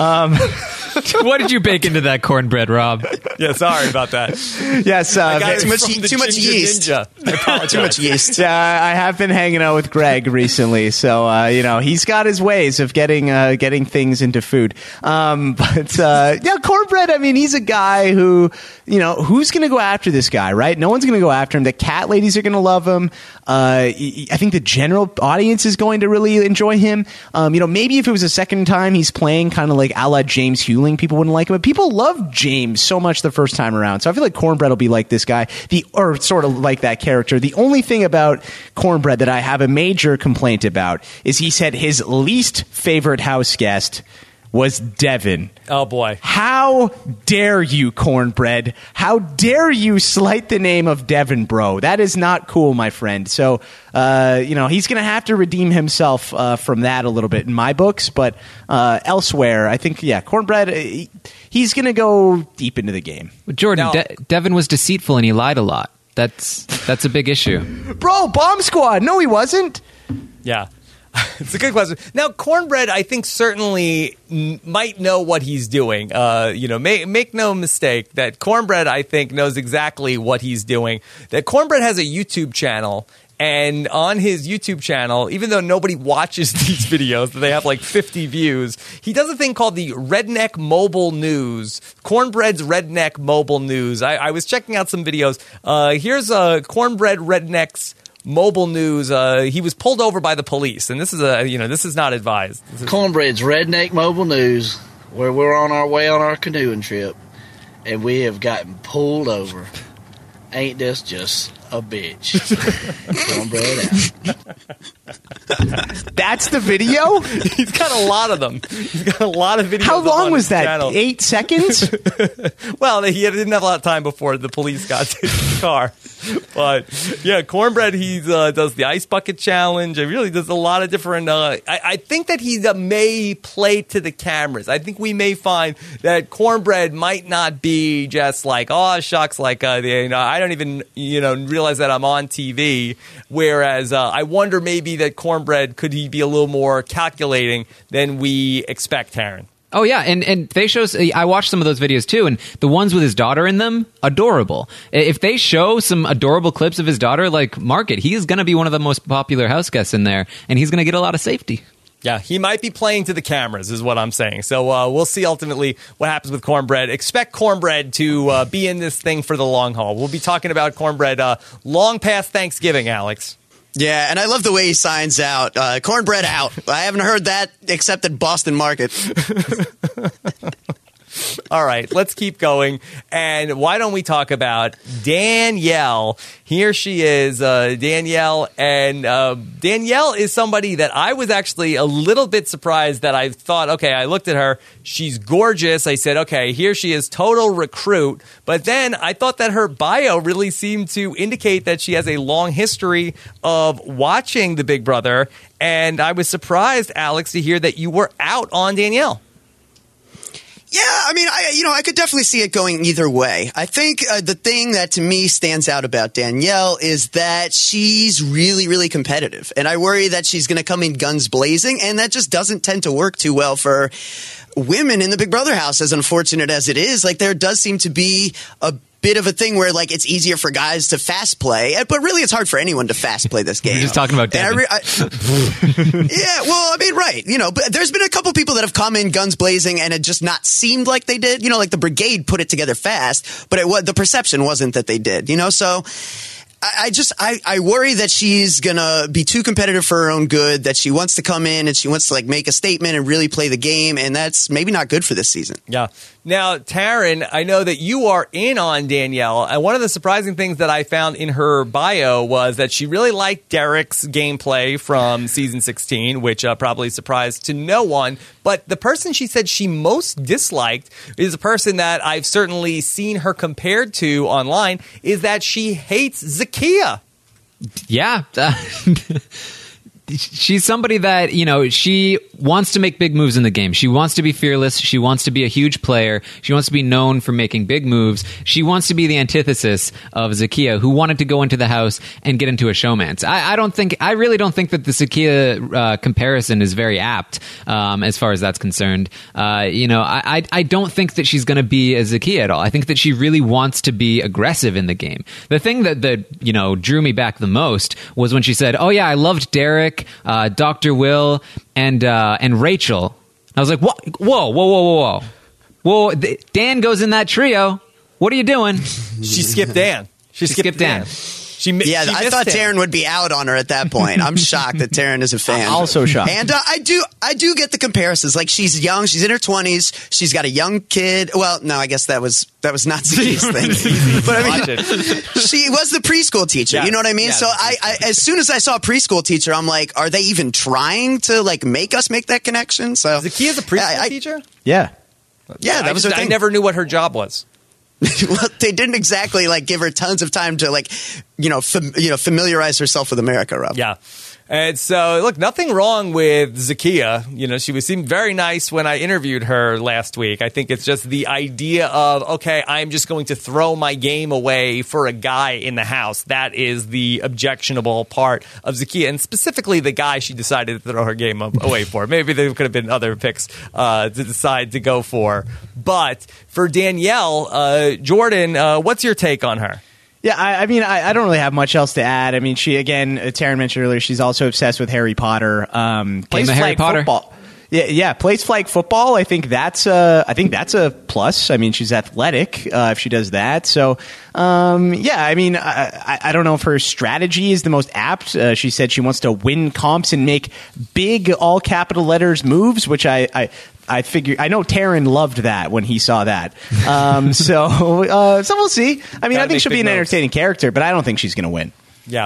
[SPEAKER 4] What did you bake into that cornbread, Rob?
[SPEAKER 1] Yeah, sorry about that.
[SPEAKER 3] Yes, too much yeast. Too much yeast.
[SPEAKER 2] Yeah, I have been hanging out with Greg recently, so he's got his ways of getting things into food. But cornbread. I mean, he's a guy who who's going to go after this guy, right? No one's going to go after him. The cat ladies are going to love him. I think the general audience is going to really enjoy him. Maybe if it was a second time he's playing kind of a la James Hewling, people wouldn't like him. But people loved James so much the first time around. So I feel like cornbread will be like this guy, or sort of like that character. The only thing about cornbread that I have a major complaint about is he said his least favorite house guest was Devin.
[SPEAKER 1] Oh, boy.
[SPEAKER 2] How dare you, cornbread? How dare you slight the name of Devin, bro? That is not cool, my friend. So, he's going to have to redeem himself from that a little bit in my books. But elsewhere, I think, cornbread, he's going to go deep into the game.
[SPEAKER 4] Jordan, Devin was deceitful and he lied a lot. That's a big issue.
[SPEAKER 2] Bro, Bomb Squad. No, he wasn't.
[SPEAKER 1] Yeah. It's a good question. Now, cornbread, I think, certainly might know what he's doing. Make no mistake that cornbread, I think, knows exactly what he's doing. That cornbread has a YouTube channel, and on his YouTube channel, even though nobody watches these videos, they have 50 views, he does a thing called the Redneck Mobile News. Cornbread's Redneck Mobile News. I was checking out some videos. Here's Cornbread Redneck's Mobile News. He was pulled over by the police, and this is this is not advised.
[SPEAKER 6] Cornbread's Redneck Mobile News, where we're on our way on our canoeing trip, and we have gotten pulled over. Ain't this just a bitch? Cornbread out.
[SPEAKER 2] That's the video?
[SPEAKER 1] He's got a lot of them. He's got a lot of videos.
[SPEAKER 2] How long
[SPEAKER 1] on
[SPEAKER 2] was
[SPEAKER 1] his
[SPEAKER 2] that?
[SPEAKER 1] channel.
[SPEAKER 2] 8 seconds?
[SPEAKER 1] Well, he didn't have a lot of time before the police got to his car. But yeah, Cornbread, he does the ice bucket challenge. He really does a lot of different. I think that he may play to the cameras. I think we may find that Cornbread might not be just like, oh shucks, like I don't even realize that I'm on TV. Whereas I wonder maybe that Cornbread could he be a little more calculating than we expect, Taryn.
[SPEAKER 4] Oh yeah, and they show. I watched some of those videos too, and the ones with his daughter in them, adorable. If they show some adorable clips of his daughter, like mark it, he's going to be one of the most popular house guests in there, and he's going to get a lot of safety.
[SPEAKER 1] Yeah, he might be playing to the cameras, is what I'm saying. So we'll see ultimately what happens with Cornbread. Expect Cornbread to be in this thing for the long haul. We'll be talking about Cornbread long past Thanksgiving, Alex.
[SPEAKER 3] Yeah, and I love the way he signs out. Cornbread out. I haven't heard that except at Boston Market.
[SPEAKER 1] All right, let's keep going. And why don't we talk about Danielle? Here she is, Danielle. And Danielle is somebody that I was actually a little bit surprised that I thought, okay, I looked at her. She's gorgeous. I said, okay, here she is, total recruit. But then I thought that her bio really seemed to indicate that she has a long history of watching The Big Brother. And I was surprised, Alex, to hear that you were out on Danielle.
[SPEAKER 3] Yeah, I mean, I could definitely see it going either way. I think the thing that to me stands out about Danielle is that she's really, really competitive. And I worry that she's going to come in guns blazing, and that just doesn't tend to work too well for women in the Big Brother house, as unfortunate as it is. Like, there does seem to be a bit of a thing where, like, it's easier for guys to fast play, but really it's hard for anyone to fast play this game.
[SPEAKER 4] You're just talking about Devin.
[SPEAKER 3] Yeah, well, I mean, right. But there's been a couple people that have come in guns blazing and it just not seemed like they did. Like the Brigade put it together fast, but the perception wasn't that they did, so I worry that she's gonna be too competitive for her own good, that she wants to come in and she wants to like make a statement and really play the game, and that's maybe not good for this season.
[SPEAKER 1] Yeah. Now, Taryn, I know that you are in on Danielle, and one of the surprising things that I found in her bio was that she really liked Derek's gameplay from season 16, which probably surprised to no one. But the person she said she most disliked is a person that I've certainly seen her compared to online, is that she hates Zakia.
[SPEAKER 4] Yeah. She's somebody that, she wants to make big moves in the game. She wants to be fearless. She wants to be a huge player. She wants to be known for making big moves. She wants to be the antithesis of Zakia, who wanted to go into the house and get into a showmance. I really don't think that the Zakia comparison is very apt as far as that's concerned. I don't think that she's going to be a Zakia at all. I think that she really wants to be aggressive in the game. The thing that drew me back the most was when she said, "Oh yeah, I loved Derek, Dr. Will, and Rachel." I was like, "What? Whoa! Dan goes in that trio. What are you doing?"
[SPEAKER 1] She skipped Dan. She skipped Dan.
[SPEAKER 3] I thought Taryn would be out on her at that point. I'm shocked that Taryn is a fan.
[SPEAKER 2] I'm also shocked.
[SPEAKER 3] And I do get the comparisons. Like, she's young. She's in her 20s. She's got a young kid. Well, no, I guess that was not Zakia's thing. But I mean, she was the preschool teacher. Yes. You know what I mean? Yes. So I as soon as I saw a preschool teacher, I'm like, are they even trying to like make us make that connection? So
[SPEAKER 1] Zakia's a preschool teacher?
[SPEAKER 2] Yeah.
[SPEAKER 3] Yeah, that was her thing.
[SPEAKER 1] I never knew what her job was.
[SPEAKER 3] Well, they didn't exactly like give her tons of time to familiarize herself with America, Rob.
[SPEAKER 1] Yeah. And so, look, nothing wrong with Zakia. She seemed very nice when I interviewed her last week. I think it's just the idea of, okay, I'm just going to throw my game away for a guy in the house. That is the objectionable part of Zakia, and specifically the guy she decided to throw her game away for. Maybe there could have been other picks to decide to go for. But for Danielle, Jordan, what's your take on her?
[SPEAKER 2] Yeah, I mean, I don't really have much else to add. I mean, she, again, Taryn mentioned earlier, she's also obsessed with Harry Potter. Plays
[SPEAKER 4] Harry Potter
[SPEAKER 2] football. Yeah, plays flag football. I think that's a plus. I mean, she's athletic if she does that. So, I mean, I don't know if her strategy is the most apt. She said she wants to win comps and make big all capital letters moves, which I figure, I know Taryn loved that when he saw that. So we'll see. I mean, I think she'll be an entertaining character, but I don't think she's going to win.
[SPEAKER 1] Yeah.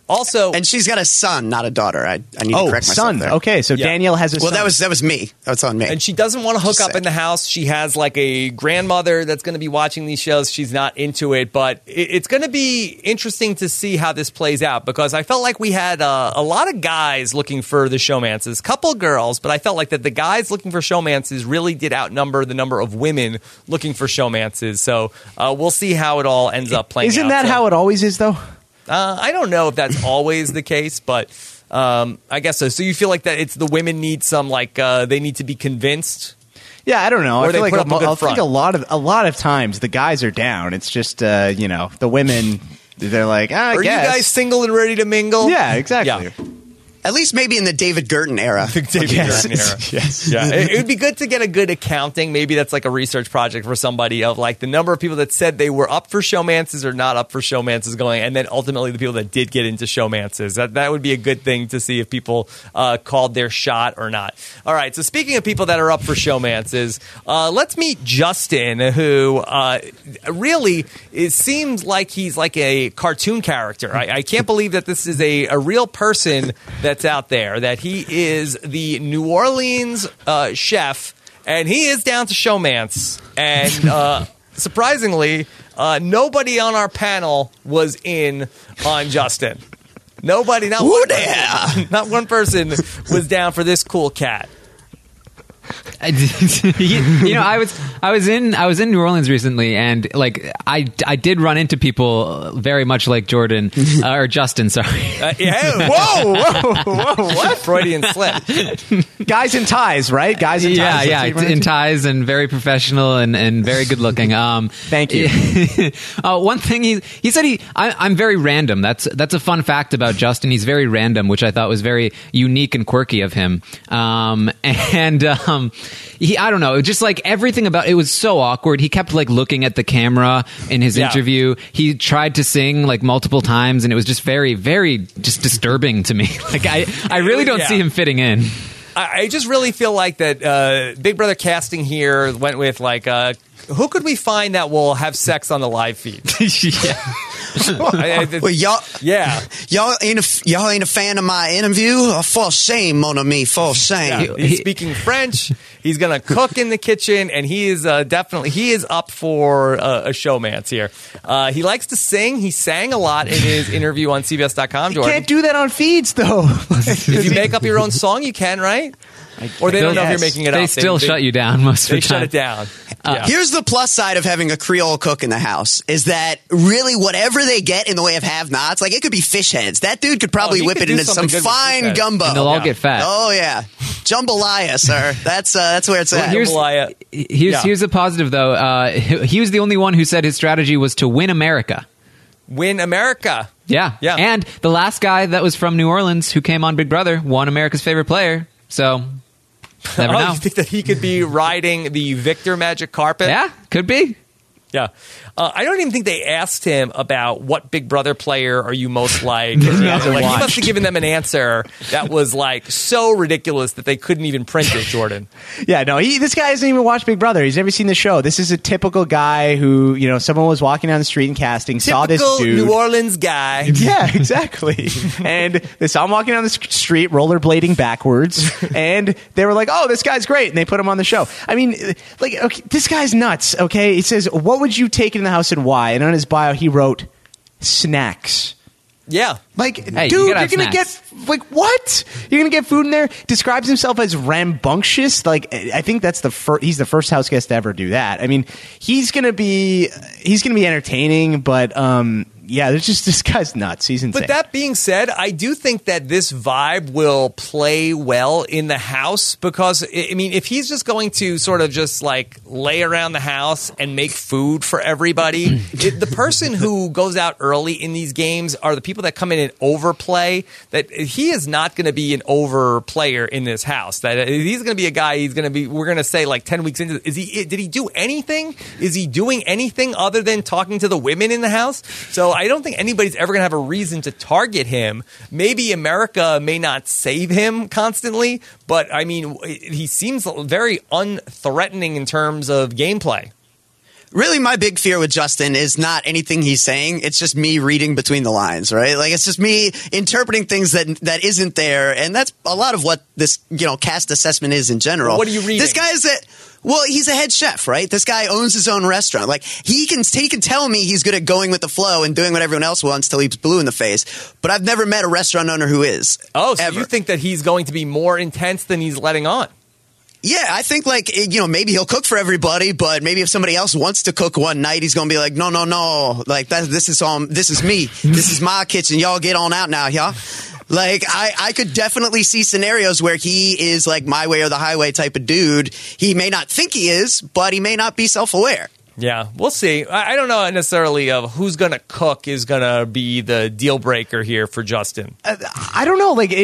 [SPEAKER 1] Also,
[SPEAKER 3] And she's got a son, not a daughter. I need to correct myself
[SPEAKER 2] son.
[SPEAKER 3] there.
[SPEAKER 2] Okay, so
[SPEAKER 1] Yeah.
[SPEAKER 2] Danielle has a
[SPEAKER 3] Well,
[SPEAKER 2] son.
[SPEAKER 3] that was me. That's on me.
[SPEAKER 1] and she doesn't want to hook
[SPEAKER 3] Just
[SPEAKER 1] up
[SPEAKER 3] saying.
[SPEAKER 1] in the house. She has like a grandmother that's going to be watching these shows. She's not into it, but it's going to be interesting to see how this plays out because I felt like we had a lot of guys looking for the showmances, couple girls, but I felt like that the guys looking for showmances really did outnumber the number of women looking for showmances. So we'll see how it all ends up playing out.
[SPEAKER 2] Isn't that
[SPEAKER 1] So,
[SPEAKER 2] how it always is, though?
[SPEAKER 1] I don't know if that's always the case, but I guess so. So you feel like that it's the women need some they need to be convinced.
[SPEAKER 2] Yeah, I don't know.
[SPEAKER 1] Or
[SPEAKER 2] I
[SPEAKER 1] they
[SPEAKER 2] feel like
[SPEAKER 1] put up a good
[SPEAKER 2] I think
[SPEAKER 1] front.
[SPEAKER 2] a lot of times the guys are down. It's just the women. They're like, I
[SPEAKER 1] Are
[SPEAKER 2] guess.
[SPEAKER 1] you guys single and ready to mingle?
[SPEAKER 2] Yeah, exactly.
[SPEAKER 1] Yeah.
[SPEAKER 3] At least maybe in the David Girton era.
[SPEAKER 1] David
[SPEAKER 2] Yes.
[SPEAKER 1] Gordon era.
[SPEAKER 2] Yes.
[SPEAKER 1] Yeah, it would be good to get a good accounting. Maybe that's like a research project for somebody of like the number of people that said they were up for showmances or not up for showmances going, and then ultimately the people that did get into showmances. That would be a good thing to see if people called their shot or not. All right, so speaking of people that are up for showmances, let's meet Justin, who really it seems like he's like a cartoon character. I can't believe that this is a real person that's out there, that he is the New Orleans chef, and he is down to showmance. And surprisingly, nobody on our panel was in on Justin. Nobody, not one person, not one person was down for this cool cat.
[SPEAKER 4] I was in New Orleans recently, and like I did run into people very much like Jordan or Justin. Sorry,
[SPEAKER 1] Yeah,
[SPEAKER 2] Whoa,
[SPEAKER 1] what Freudian slip?
[SPEAKER 2] Guys in ties, right? Guys in ties.
[SPEAKER 4] yeah,
[SPEAKER 2] That's what you run
[SPEAKER 4] in
[SPEAKER 2] into?
[SPEAKER 4] ties and very professional and very good looking.
[SPEAKER 2] Thank you.
[SPEAKER 4] One thing he said I'm very random. That's a fun fact about Justin. He's very random, which I thought was very unique and quirky of him. I don't know, just like everything about it was so awkward. He kept like looking at the camera in his
[SPEAKER 1] Yeah.
[SPEAKER 4] interview. He tried to sing like multiple times, and it was just very, very just disturbing to me. Like I really don't
[SPEAKER 1] Yeah.
[SPEAKER 4] see him fitting in.
[SPEAKER 1] I just really feel like that Big Brother casting here went with like who could we find that will have sex on the live feed?
[SPEAKER 3] Well, y'all ain't a fan of my interview? For shame, mon ami, for shame.
[SPEAKER 1] He's speaking French. He's going to cook in the kitchen, and he is definitely up for a showmance here. He likes to sing. He sang a lot in his interview on CBS.com,
[SPEAKER 2] You
[SPEAKER 1] Jordan.
[SPEAKER 2] can't do that on feeds, though.
[SPEAKER 1] If you make up your own song, you can, right? Or they don't know if you're making it up.
[SPEAKER 4] They still shut you down most of
[SPEAKER 1] They
[SPEAKER 4] the time.
[SPEAKER 1] shut it down. Yeah.
[SPEAKER 3] Here's the plus side of having a Creole cook in the house is that really whatever they get in the way of have-nots, like it could be fish heads. That dude could probably
[SPEAKER 1] he
[SPEAKER 3] whip
[SPEAKER 1] could
[SPEAKER 3] it
[SPEAKER 1] do
[SPEAKER 3] into some
[SPEAKER 1] something good with fish
[SPEAKER 3] fine
[SPEAKER 1] heads.
[SPEAKER 3] gumbo.
[SPEAKER 4] And they'll all get fat.
[SPEAKER 3] Oh yeah, jambalaya, sir. That's where it's at.
[SPEAKER 4] Here's a positive though. He was the only one who said his strategy was to win America.
[SPEAKER 1] Win America.
[SPEAKER 4] Yeah.
[SPEAKER 1] Yeah.
[SPEAKER 4] And the last guy that was from New Orleans who came on Big Brother won America's favorite player. So never know.
[SPEAKER 1] You think that he could be riding the Victor magic carpet?
[SPEAKER 4] Yeah, could be.
[SPEAKER 1] Yeah. I don't even think they asked him about what Big Brother player are you most like. He must have given them an answer that was like so ridiculous that they couldn't even print it, Jordan.
[SPEAKER 2] Yeah, no, this guy hasn't even watched Big Brother. He's never seen the show. This is a typical guy who, someone was walking down the street and casting, saw this
[SPEAKER 1] Typical
[SPEAKER 2] dude.
[SPEAKER 1] New Orleans guy.
[SPEAKER 2] Yeah, exactly. And they saw him walking down the street, rollerblading backwards, and they were like, "Oh, this guy's great," and they put him on the show. I mean, like, okay, this guy's nuts. Okay, he says, "What would you take in the house and why?" And on his bio, he wrote, "Snacks."
[SPEAKER 1] Yeah.
[SPEAKER 2] Like,
[SPEAKER 4] Hey,
[SPEAKER 2] dude,
[SPEAKER 4] you
[SPEAKER 2] you're
[SPEAKER 4] gotta
[SPEAKER 2] gonna
[SPEAKER 4] have
[SPEAKER 2] get
[SPEAKER 4] snacks.
[SPEAKER 2] what? You're gonna get food in there. Describes himself as rambunctious. Like, I think that's he's the first house guest to ever do that. I mean, he's gonna be entertaining, but yeah, there's just this guy's nuts. He's insane.
[SPEAKER 1] But that being said, I do think that this vibe will play well in the house because, I mean, if he's just going to sort of just like lay around the house and make food for everybody, the person who goes out early in these games are the people that come in and overplay. That he is not going to be an overplayer in this house. That he's going to be a guy. We're going to say like 10 weeks into. Did he do anything? Is he doing anything other than talking to the women in the house? So I don't think anybody's ever going to have a reason to target him. Maybe America may not save him constantly, but I mean, he seems very unthreatening in terms of gameplay.
[SPEAKER 3] Really, my big fear with Justin is not anything he's saying. It's just me reading between the lines, right? Like, it's just me interpreting things that isn't there. And that's a lot of what this, cast assessment is in general.
[SPEAKER 1] What are you reading?
[SPEAKER 3] This guy is he's a head chef, right? This guy owns his own restaurant. Like, he can tell me he's good at going with the flow and doing what everyone else wants till he's blue in the face. But I've never met a restaurant owner who is.
[SPEAKER 1] Oh, so
[SPEAKER 3] ever.
[SPEAKER 1] you think that he's going to be more intense than he's letting on?
[SPEAKER 3] Yeah, I think maybe he'll cook for everybody, but maybe if somebody else wants to cook one night, he's going to be like, no. Like, this is me. This is my kitchen. Y'all get on out now, y'all. Like, I could definitely see scenarios where he is like my way or the highway type of dude. He may not think he is, but he may not be self-aware.
[SPEAKER 1] Yeah, we'll see. I don't know necessarily of who's going to cook is going to be the deal breaker here for Justin.
[SPEAKER 2] I don't know. Like,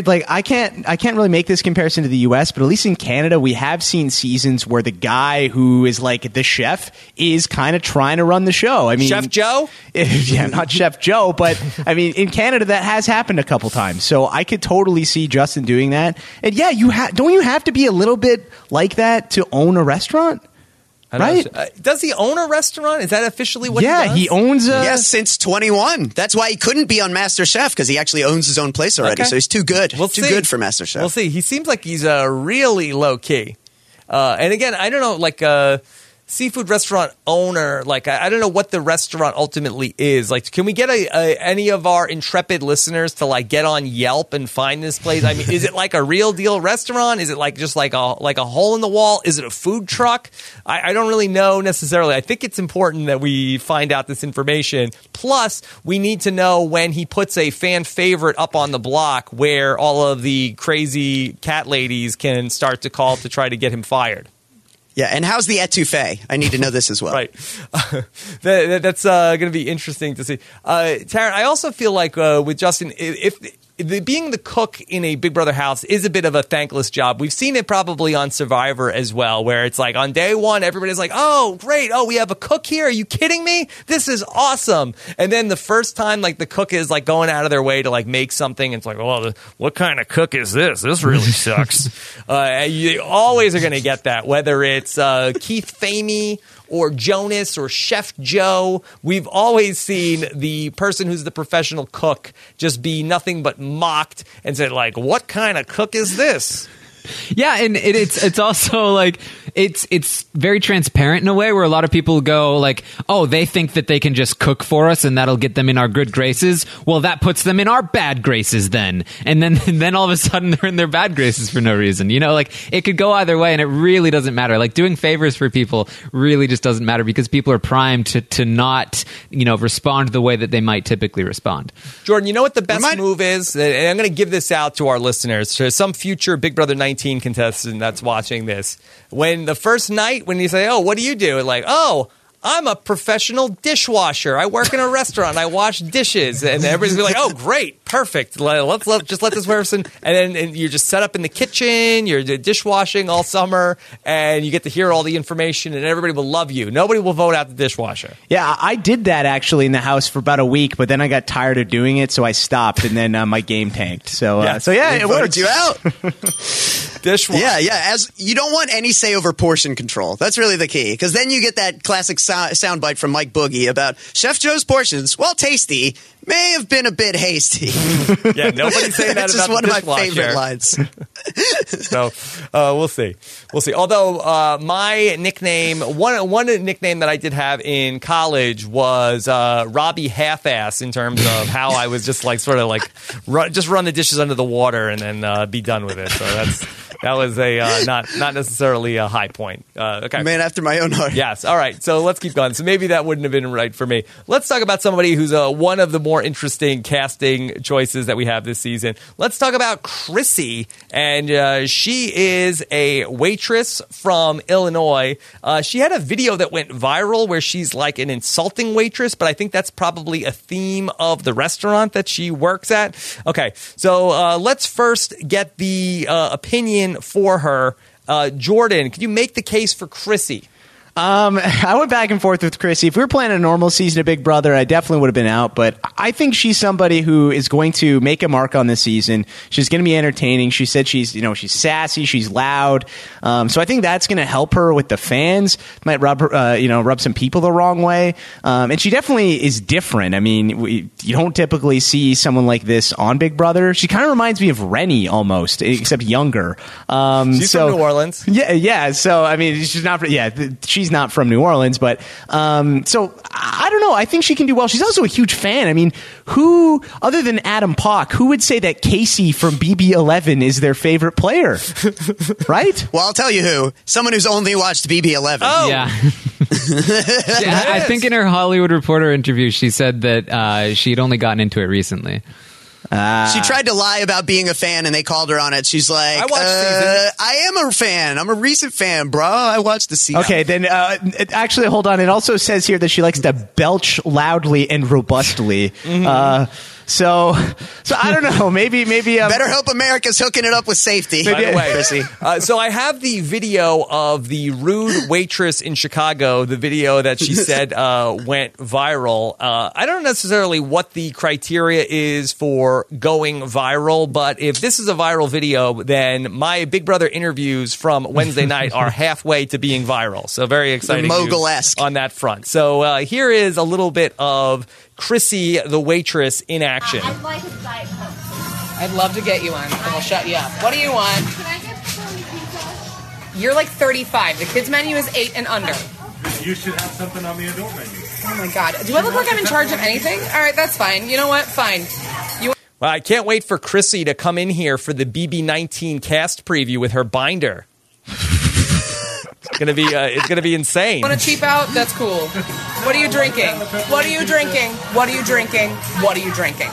[SPEAKER 2] I can't really make this comparison to the U.S., but at least in Canada, we have seen seasons where the guy who is like the chef is kind of trying to run the show. I mean,
[SPEAKER 1] Chef Joe?
[SPEAKER 2] Yeah, not Chef Joe, but I mean, in Canada, that has happened a couple times. So I could totally see Justin doing that. And yeah, don't you have to be a little bit like that to own a restaurant? Right?
[SPEAKER 1] Does he own a restaurant? Is that officially what he does?
[SPEAKER 2] Yeah, he owns a...
[SPEAKER 3] Yes, since 21. That's why he couldn't be on MasterChef, because he actually owns his own place already.
[SPEAKER 1] Okay.
[SPEAKER 3] So he's too good.
[SPEAKER 1] Too
[SPEAKER 3] good for MasterChef.
[SPEAKER 1] We'll see. He seems like he's really low-key. And again, I don't know, like... seafood restaurant owner, like I don't know what the restaurant ultimately is. Like, can we get any of our intrepid listeners to like get on Yelp and find this place? I mean, is it like a real deal restaurant? Is it like just like a hole in the wall? Is it a food truck? I don't really know necessarily. I think it's important that we find out this information. Plus, we need to know when he puts a fan favorite up on the block where all of the crazy cat ladies can start to call to try to get him fired.
[SPEAKER 3] Yeah, and how's the etouffee? I need to know this as well.
[SPEAKER 1] Right. That's going to be interesting to see. Taryn, I also feel like with Justin, if being the cook in a Big Brother house is a bit of a thankless job. We've seen it probably on Survivor as well, where it's like on day one, everybody's like, oh, great. Oh, we have a cook here. Are you kidding me? This is awesome. And then the first time, like, the cook is like going out of their way to like make something, it's like, well, what kind of cook is this? This really sucks. You always are going to get that, whether it's Keith Famey or Jonas or Chef Joe. We've always seen the person who's the professional cook just be nothing but mocked and said, like, what kind of cook is this?
[SPEAKER 4] Yeah, and it's also like it's very transparent in a way where a lot of people go like, oh, they think that they can just cook for us and that'll get them in our good graces. Well, that puts them in our bad graces then. And then all of a sudden they're in their bad graces for no reason. You know, like it could go either way and it really doesn't matter. Like doing favors for people really just doesn't matter because people are primed to not, respond the way that they might typically respond.
[SPEAKER 1] Jordan, you know what the best move is? And I'm going to give this out to our listeners, to some future Big Brother 19 contestant that's watching this. When the first night, when you say, oh, what do you do? Like, oh, I'm a professional dishwasher. I work in a restaurant. I wash dishes. And everybody's be like, oh, great. Perfect. Let's let this person. And then you're just set up in the kitchen. You're dishwashing all summer. And you get to hear all the information. And everybody will love you. Nobody will vote out the dishwasher.
[SPEAKER 2] Yeah, I did that actually in the house for about a week. But then I got tired of doing it. So I stopped. And then my game tanked. So it worked.
[SPEAKER 3] You out.
[SPEAKER 1] Dishwasher.
[SPEAKER 3] Yeah. As you don't want any say over portion control. That's really the key. Because then you get that classic soundbite from Mike Boogie about Chef Joe's portions, while tasty, may have been a bit hasty.
[SPEAKER 1] Yeah, nobody's saying that
[SPEAKER 3] about
[SPEAKER 1] the dishwasher.
[SPEAKER 3] It's just one of my favorite lines.
[SPEAKER 1] So we'll see. Although my nickname, one nickname that I did have in college was Robbie Half-Ass, in terms of how I was just like sort of like run the dishes under the water and then be done with it. So that was a not necessarily a high point. Okay,
[SPEAKER 3] man after my own heart.
[SPEAKER 1] Yes. All right. So let's keep going. So maybe that wouldn't have been right for me. Let's talk about somebody who's one of the more interesting casting choices that we have this season. Let's talk about Chrissy, and she is a waitress from Illinois. She had a video that went viral where she's like an insulting waitress, but I think that's probably a theme of the restaurant that she works at. Okay. So let's first get the opinion for her. Jordan, can you make the case for Chrissy?
[SPEAKER 2] I went back and forth with Chrissy. If we were playing a normal season of Big Brother, I definitely would have been out. But I think she's somebody who is going to make a mark on this season. She's going to be entertaining. She said she's sassy, she's loud. So I think that's going to help her with the fans. Might rub some people the wrong way. And she definitely is different. I mean, you don't typically see someone like this on Big Brother. She kind of reminds me of Rennie almost, except younger.
[SPEAKER 1] She's from New Orleans.
[SPEAKER 2] Yeah. So I mean, she's not from New Orleans, but so I don't know. I think she can do well. She's also a huge fan. I mean, who other than Adam Pock, who would say that Casey from BB11 is their favorite player? Right?
[SPEAKER 3] Well, I'll tell you who. Someone who's only watched BB11.
[SPEAKER 1] Oh.
[SPEAKER 4] Yeah. I think in her Hollywood Reporter interview, she said that she'd only gotten into it recently.
[SPEAKER 3] She tried to lie about being a fan, and they called her on it. She's like, I am a fan. I'm a recent fan, bro. I watched the season.
[SPEAKER 2] Okay, then actually, hold on. It also says here that she likes to belch loudly and robustly. So I don't know. Maybe.
[SPEAKER 3] Better hope America's hooking it up with safety.
[SPEAKER 1] By the way,
[SPEAKER 3] Chrissy.
[SPEAKER 1] So I have the video of the rude waitress in Chicago. The video that she said went viral. I don't know necessarily what the criteria is for going viral, but if this is a viral video, then my Big Brother interviews from Wednesday night are halfway to being viral. So very exciting
[SPEAKER 3] Mogul-esque
[SPEAKER 1] on that front. So here is a little bit of Chrissy, the waitress, in action.
[SPEAKER 7] I'd like a Diet Coke.
[SPEAKER 8] I'd love to get you one, and we'll shut you up. What do you want?
[SPEAKER 7] Can I get some pizza?
[SPEAKER 8] You're like 35. The kids' menu is 8 and under.
[SPEAKER 9] You should have something on the adult menu.
[SPEAKER 8] Oh my God. Do I look like I'm in charge of anything? All right, that's fine. You know what? Fine.
[SPEAKER 1] Well, I can't wait for Chrissy to come in here for the BB19 cast preview with her binder. It's gonna be insane.
[SPEAKER 8] Want to cheap out? That's cool. What are you drinking? What are you drinking? What are you drinking? What are you drinking?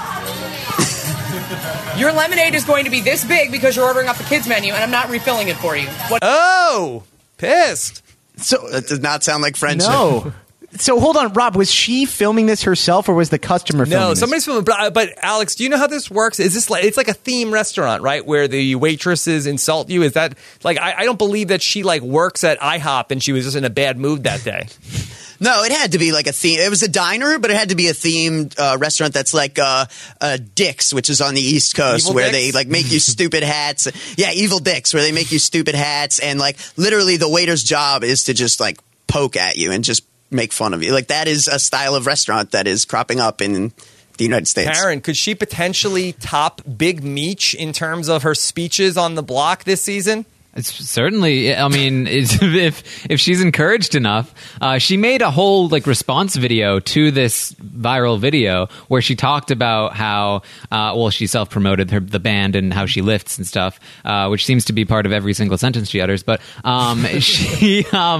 [SPEAKER 8] Your lemonade is going to be this big because you're ordering off the kids' menu, and I'm not refilling it for you.
[SPEAKER 1] Oh, pissed.
[SPEAKER 2] So
[SPEAKER 3] that does not sound like friendship.
[SPEAKER 2] No. So hold on, Rob. Was she filming this herself, or was the customer filming this?
[SPEAKER 1] No, somebody's filming. But Alex, do you know how this works? Is this it's like a theme restaurant, right? Where the waitresses insult you? Is that like I don't believe that she like works at IHOP and she was just in a bad mood that day.
[SPEAKER 3] No, it had to be like a theme. It was a diner, but it had to be a themed restaurant that's like Dick's, which is on the East Coast,
[SPEAKER 1] Evil
[SPEAKER 3] where
[SPEAKER 1] Dick's?
[SPEAKER 3] they like make you stupid hats. Yeah, Evil Dick's, where they make you stupid hats, and like literally the waiter's job is to just like poke at you and just make fun of you. Like that is a style of restaurant that is cropping up in the United States.
[SPEAKER 1] Karen, could she potentially top Big Meech in terms of her speeches on the block this season?
[SPEAKER 4] It's certainly, I mean, if she's encouraged enough, she made a whole like response video to this viral video where she talked about how, she self-promoted the band and how she lifts and stuff, which seems to be part of every single sentence she utters. But she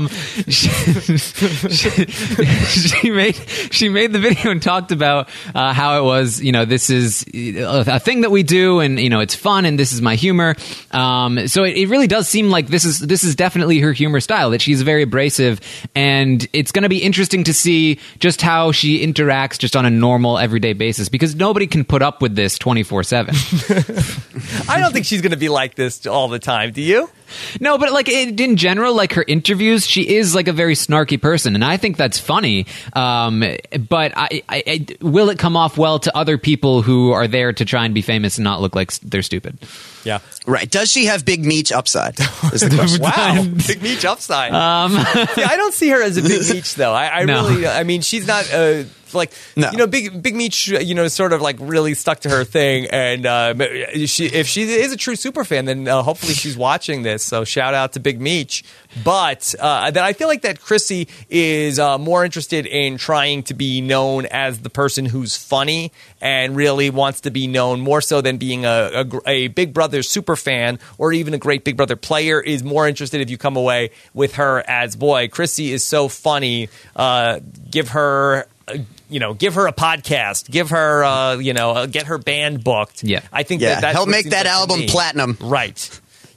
[SPEAKER 4] made the video and talked about how it was, this is a thing that we do, and it's fun, and this is my humor. So it really does seem like this is definitely her humor style, that she's very abrasive, and it's going to be interesting to see just how she interacts just on a normal everyday basis, because nobody can put up with this 24/7.
[SPEAKER 1] I don't think she's going to be like this all the time. Do you?
[SPEAKER 4] No, but like in general, like her interviews, she is like a very snarky person, and I think that's funny. But I will it come off well to other people who are there to try and be famous and not look like they're stupid?
[SPEAKER 1] Yeah.
[SPEAKER 3] Right. Does she have Big Meech upside? Is the question.
[SPEAKER 1] Wow. Big Meech upside. Yeah, I don't see her as a Big Meech, though. I mean, she's not... Big Meech, sort of like really stuck to her thing, and if she is a true super fan, then hopefully she's watching this. So shout out to Big Meech. But then I feel like that Chrissy is more interested in trying to be known as the person who's funny and really wants to be known more so than being a Big Brother super fan or even a great Big Brother player. Is more interested if you come away with her as, boy, Chrissy is so funny. Give her a podcast, give her, get her band booked.
[SPEAKER 4] Yeah.
[SPEAKER 1] I think
[SPEAKER 3] Yeah,
[SPEAKER 1] that's
[SPEAKER 3] help
[SPEAKER 1] what
[SPEAKER 3] make
[SPEAKER 1] seems
[SPEAKER 3] that
[SPEAKER 1] like to
[SPEAKER 3] album
[SPEAKER 1] me.
[SPEAKER 3] platinum.
[SPEAKER 1] Right.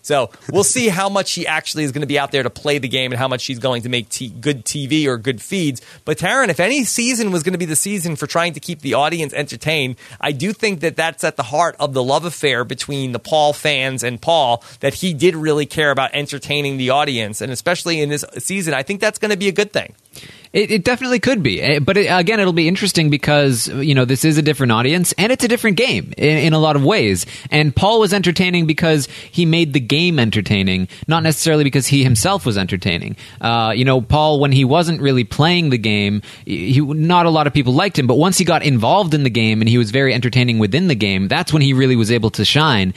[SPEAKER 1] So we'll see how much she actually is going to be out there to play the game and how much she's going to make good TV or good feeds. But Taryn, if any season was going to be the season for trying to keep the audience entertained, I do think that that's at the heart of the love affair between the Paul fans and Paul, that he did really care about entertaining the audience. And especially in this season, I think that's going to be a good thing.
[SPEAKER 4] It definitely could be. But again, it'll be interesting because, this is a different audience and it's a different game in a lot of ways. And Paul was entertaining because he made the game entertaining, not necessarily because he himself was entertaining. Paul, when he wasn't really playing the game, not a lot of people liked him. But once he got involved in the game and he was very entertaining within the game, that's when he really was able to shine.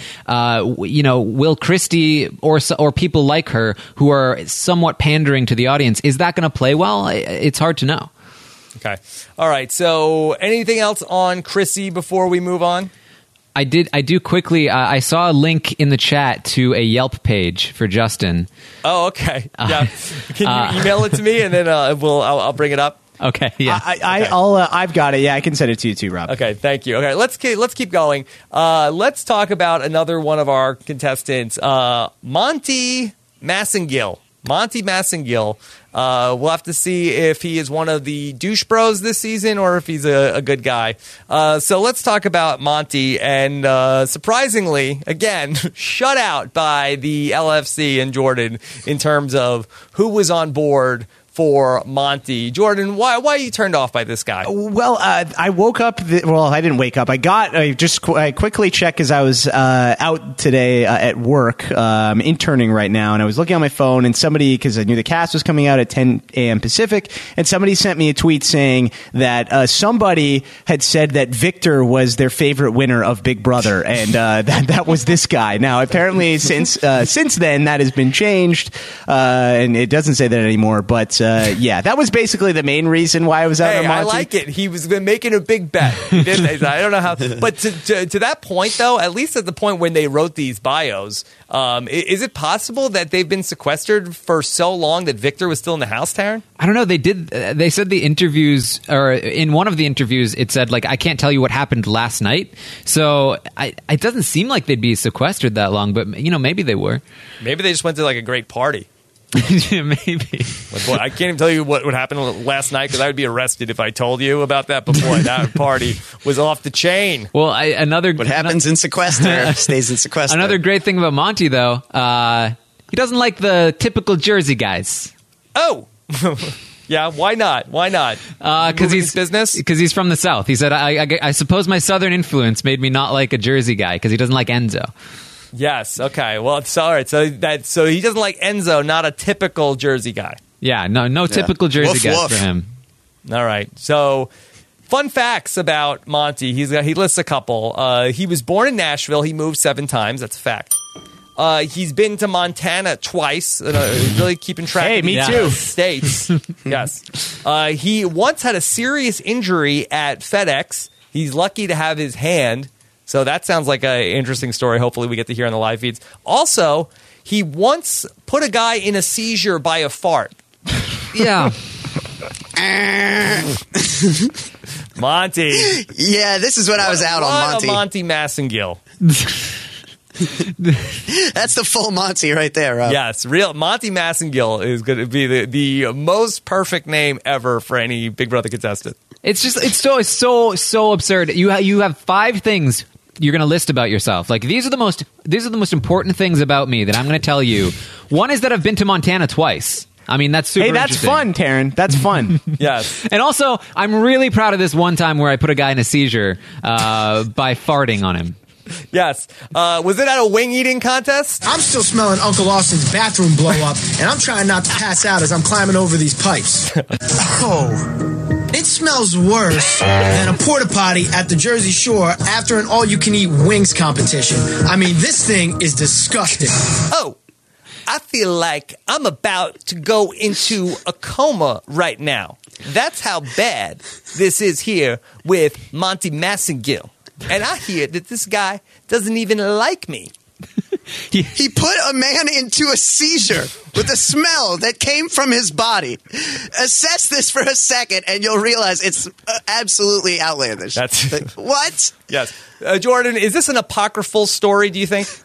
[SPEAKER 4] Will Christie or people like her who are somewhat pandering to the audience, is that going to play well? It's hard to know.
[SPEAKER 1] Okay. All right. So anything else on Chrissy before we move on?
[SPEAKER 4] I do quickly. I saw a link in the chat to a Yelp page for Justin.
[SPEAKER 1] Oh, okay. Yeah. Can you email it to me and then I'll bring it up?
[SPEAKER 4] Okay. Yeah.
[SPEAKER 2] I've got it. Yeah, I can send it to you too, Rob.
[SPEAKER 1] Okay. Thank you. Okay. Let's keep going. Let's talk about another one of our contestants, Monty Massengill. Monty Massengill. We'll have to see if he is one of the douche bros this season or if he's a good guy. So let's talk about Monty. And surprisingly, again, shut out by the LFC and Jordan in terms of who was on board for Monty. Jordan, why are you turned off by this guy?
[SPEAKER 2] Well, I woke up. I didn't wake up. I quickly checked because I was out today at work. I'm interning right now, and I was looking on my phone, and somebody, because I knew the cast was coming out at 10 a.m. Pacific, and somebody sent me a tweet saying that somebody had said that Victor was their favorite winner of Big Brother, and that was this guy. Now, apparently, since then, that has been changed, and it doesn't say that anymore, but that was basically the main reason why I was out on Monty.
[SPEAKER 1] I like it. He was making a big bet. I don't know how. But to that point, though, at least at the point when they wrote these bios, is it possible that they've been sequestered for so long that Victor was still in the house, Taryn?
[SPEAKER 4] I don't know. They did. They said the interviews, or in one of the interviews, it said, I can't tell you what happened last night. So it doesn't seem like they'd be sequestered that long, but, maybe they were.
[SPEAKER 1] Maybe they just went to a great party.
[SPEAKER 4] Maybe.
[SPEAKER 1] Boy, I can't even tell you what happened last night because I would be arrested if I told you about that before. That party was off the chain.
[SPEAKER 4] Well,
[SPEAKER 3] what happens in sequester stays in sequester.
[SPEAKER 4] Another great thing about Monty, though, he doesn't like the typical Jersey guys.
[SPEAKER 1] Oh, yeah. Why not? Why not?
[SPEAKER 4] Because he's from the South. He said, I suppose my Southern influence made me not like a Jersey guy because he doesn't like Enzo.
[SPEAKER 1] Yes. Okay. Well, it's all right. So he doesn't like Enzo, not a typical Jersey guy.
[SPEAKER 4] Yeah. No typical Jersey guy for him.
[SPEAKER 1] All right. So, fun facts about Monty. He lists a couple. He was born in Nashville. He moved 7 times. That's a fact. He's been to Montana twice. Really keeping track.
[SPEAKER 2] Hey,
[SPEAKER 1] of
[SPEAKER 2] me
[SPEAKER 1] the
[SPEAKER 2] too.
[SPEAKER 1] States. Yes. He once had a serious injury at FedEx. He's lucky to have his hand. So that sounds like an interesting story. Hopefully we get to hear on the live feeds. Also, he once put a guy in a seizure by a fart.
[SPEAKER 4] Yeah.
[SPEAKER 1] Monty.
[SPEAKER 3] Yeah, this is when I was out on Monty.
[SPEAKER 1] Monty Massengill.
[SPEAKER 3] That's the full Monty right there, Rob.
[SPEAKER 1] Yes, real Monty Massengill is going to be the most perfect name ever for any Big Brother contestant.
[SPEAKER 4] It's so absurd. You have 5 things you're going to list about yourself. These are the most important things about me that I'm going to tell you. One is that I've been to Montana twice. I mean, that's super
[SPEAKER 2] that's
[SPEAKER 4] interesting.
[SPEAKER 2] fun, Taryn. That's fun.
[SPEAKER 1] Yes.
[SPEAKER 4] And also, I'm really proud of this one time where I put a guy in a seizure by farting on him.
[SPEAKER 1] Yes. Was it at a wing eating contest?
[SPEAKER 10] I'm still smelling Uncle Austin's bathroom blow up, and I'm trying not to pass out as I'm climbing over these pipes. It smells worse than a porta potty at the Jersey Shore after an all-you-can-eat wings competition. I mean, this thing is disgusting.
[SPEAKER 1] Oh, I feel like I'm about to go into a coma right now. That's how bad this is here with Monty Massengill. And I hear that this guy doesn't even like me.
[SPEAKER 3] He put a man into a seizure with a smell that came from his body. Assess this for a second, and you'll realize it's absolutely outlandish.
[SPEAKER 1] That's
[SPEAKER 3] what?
[SPEAKER 1] Yes. Jordan, is this an apocryphal story, do you think?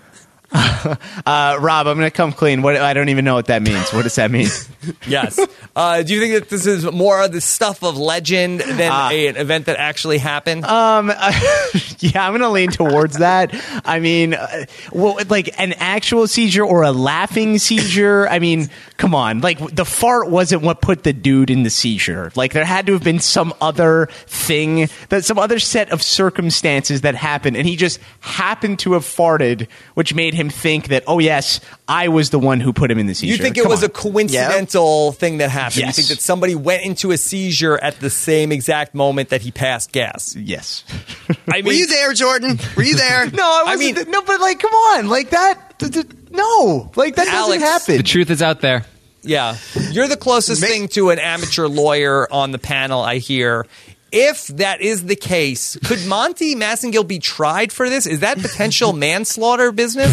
[SPEAKER 2] Rob, I'm going to come clean. I don't even know what that means. What does that mean?
[SPEAKER 1] Yes. Do you think that this is more of the stuff of legend than an event that actually happened?
[SPEAKER 2] Yeah, I'm going to lean towards that. I mean, like an actual seizure or a laughing seizure. I mean, come on. Like, the fart wasn't what put the dude in the seizure. Like, there had to have been some other thing, some other set of circumstances that happened, and he just happened to have farted, which made him think that, oh, yes, I was the one who put him in the seizure.
[SPEAKER 1] You think it was a coincidental thing that happened?
[SPEAKER 2] Yes.
[SPEAKER 1] You think that somebody went into a seizure at the same exact moment that he passed gas?
[SPEAKER 2] Yes.
[SPEAKER 1] I mean,
[SPEAKER 3] Were you there, Jordan? Were you there?
[SPEAKER 2] No, I wasn't. No, but like, come on, like that. No, like that
[SPEAKER 1] Alex,
[SPEAKER 2] doesn't happen.
[SPEAKER 4] The truth is out there.
[SPEAKER 1] Yeah. You're the closest thing to an amateur lawyer on the panel, I hear. If that is the case, could Monty Massengill be tried for this? Is that potential manslaughter business?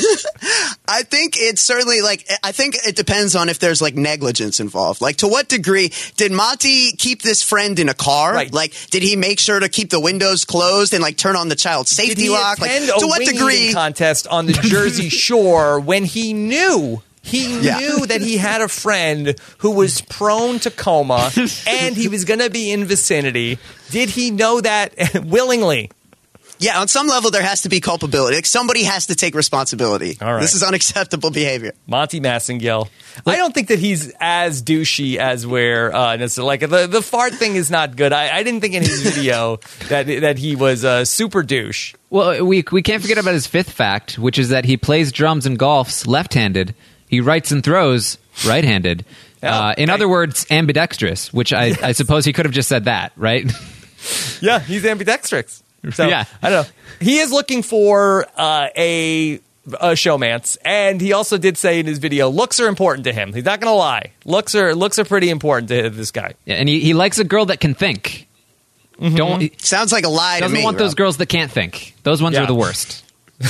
[SPEAKER 3] I think it's certainly I think it depends on if there's negligence involved. Like, to what degree did Monty keep this friend in a car?
[SPEAKER 1] Right.
[SPEAKER 3] Like, did he make sure to keep the windows closed and turn on the child's safety lock?
[SPEAKER 1] Attend
[SPEAKER 3] to
[SPEAKER 1] a
[SPEAKER 3] what
[SPEAKER 1] wing
[SPEAKER 3] degree?
[SPEAKER 1] eating contest on the Jersey Shore when he knew that he had a friend who was prone to coma and he was going to be in vicinity. Did he know that willingly?
[SPEAKER 3] Yeah, on some level, there has to be culpability. Like, somebody has to take responsibility.
[SPEAKER 1] All right.
[SPEAKER 3] This is unacceptable behavior.
[SPEAKER 1] Monty Massengill. I don't think that he's as douchey as we're the fart thing is not good. I didn't think in his video that he was super douche.
[SPEAKER 4] Well, we can't forget about his fifth fact, which is that he plays drums and golfs left-handed. He writes and throws right-handed. In other words, ambidextrous, which I suppose he could have just said that, right?
[SPEAKER 1] Yeah, he's ambidextrous. So,
[SPEAKER 4] yeah.
[SPEAKER 1] I don't know. He is looking for a showmance, and he also did say in his video, looks are important to him. He's not going to lie. Looks are pretty important to this guy.
[SPEAKER 4] Yeah, and he likes a girl that can think.
[SPEAKER 3] Mm-hmm. Sounds like a lie to me.
[SPEAKER 4] Doesn't want those girls that can't think. Those ones
[SPEAKER 1] Yeah.
[SPEAKER 4] are the worst.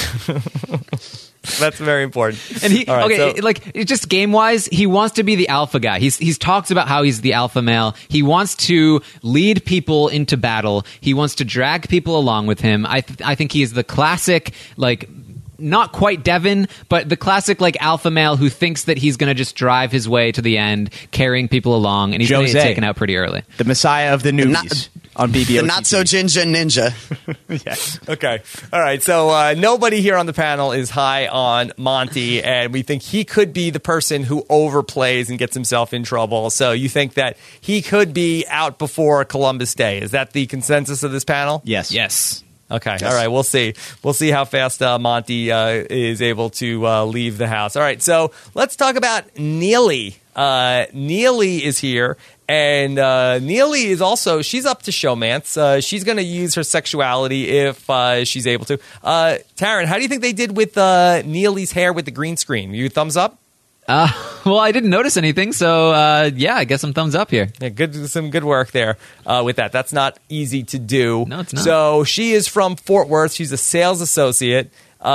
[SPEAKER 1] That's very important.
[SPEAKER 4] And he
[SPEAKER 1] All right,
[SPEAKER 4] it's just game wise, he wants to be the alpha guy. He's talks about how he's the alpha male. He wants to lead people into battle. He wants to drag people along with him. I think he is the classic not quite Devin, but the classic alpha male who thinks that he's going to just drive his way to the end, carrying people along, and he's going to get taken out pretty early.
[SPEAKER 2] The Messiah of the newbies on BBO.
[SPEAKER 3] The not so ginger ninja.
[SPEAKER 2] Yes.
[SPEAKER 1] Okay. All right. So nobody here on the panel is high on Monty, and we think he could be the person who overplays and gets himself in trouble. So you think that he could be out before Columbus Day. Is that the consensus of this panel?
[SPEAKER 2] Yes.
[SPEAKER 4] Yes.
[SPEAKER 1] Okay. All right. We'll see. We'll see how fast Monty is able to leave the house. All right. So let's talk about Neely. Neely is here. And Neely is also, she's up to showmance. She's going to use her sexuality if she's able to. Taryn, how do you think they did with Neely's hair with the green screen? You thumbs up?
[SPEAKER 4] Well, I didn't notice anything, so yeah, I guess some thumbs up here.
[SPEAKER 1] Yeah, some good work there with that. That's not easy to do.
[SPEAKER 4] No, it's not.
[SPEAKER 1] So she is from Fort Worth. She's a sales associate.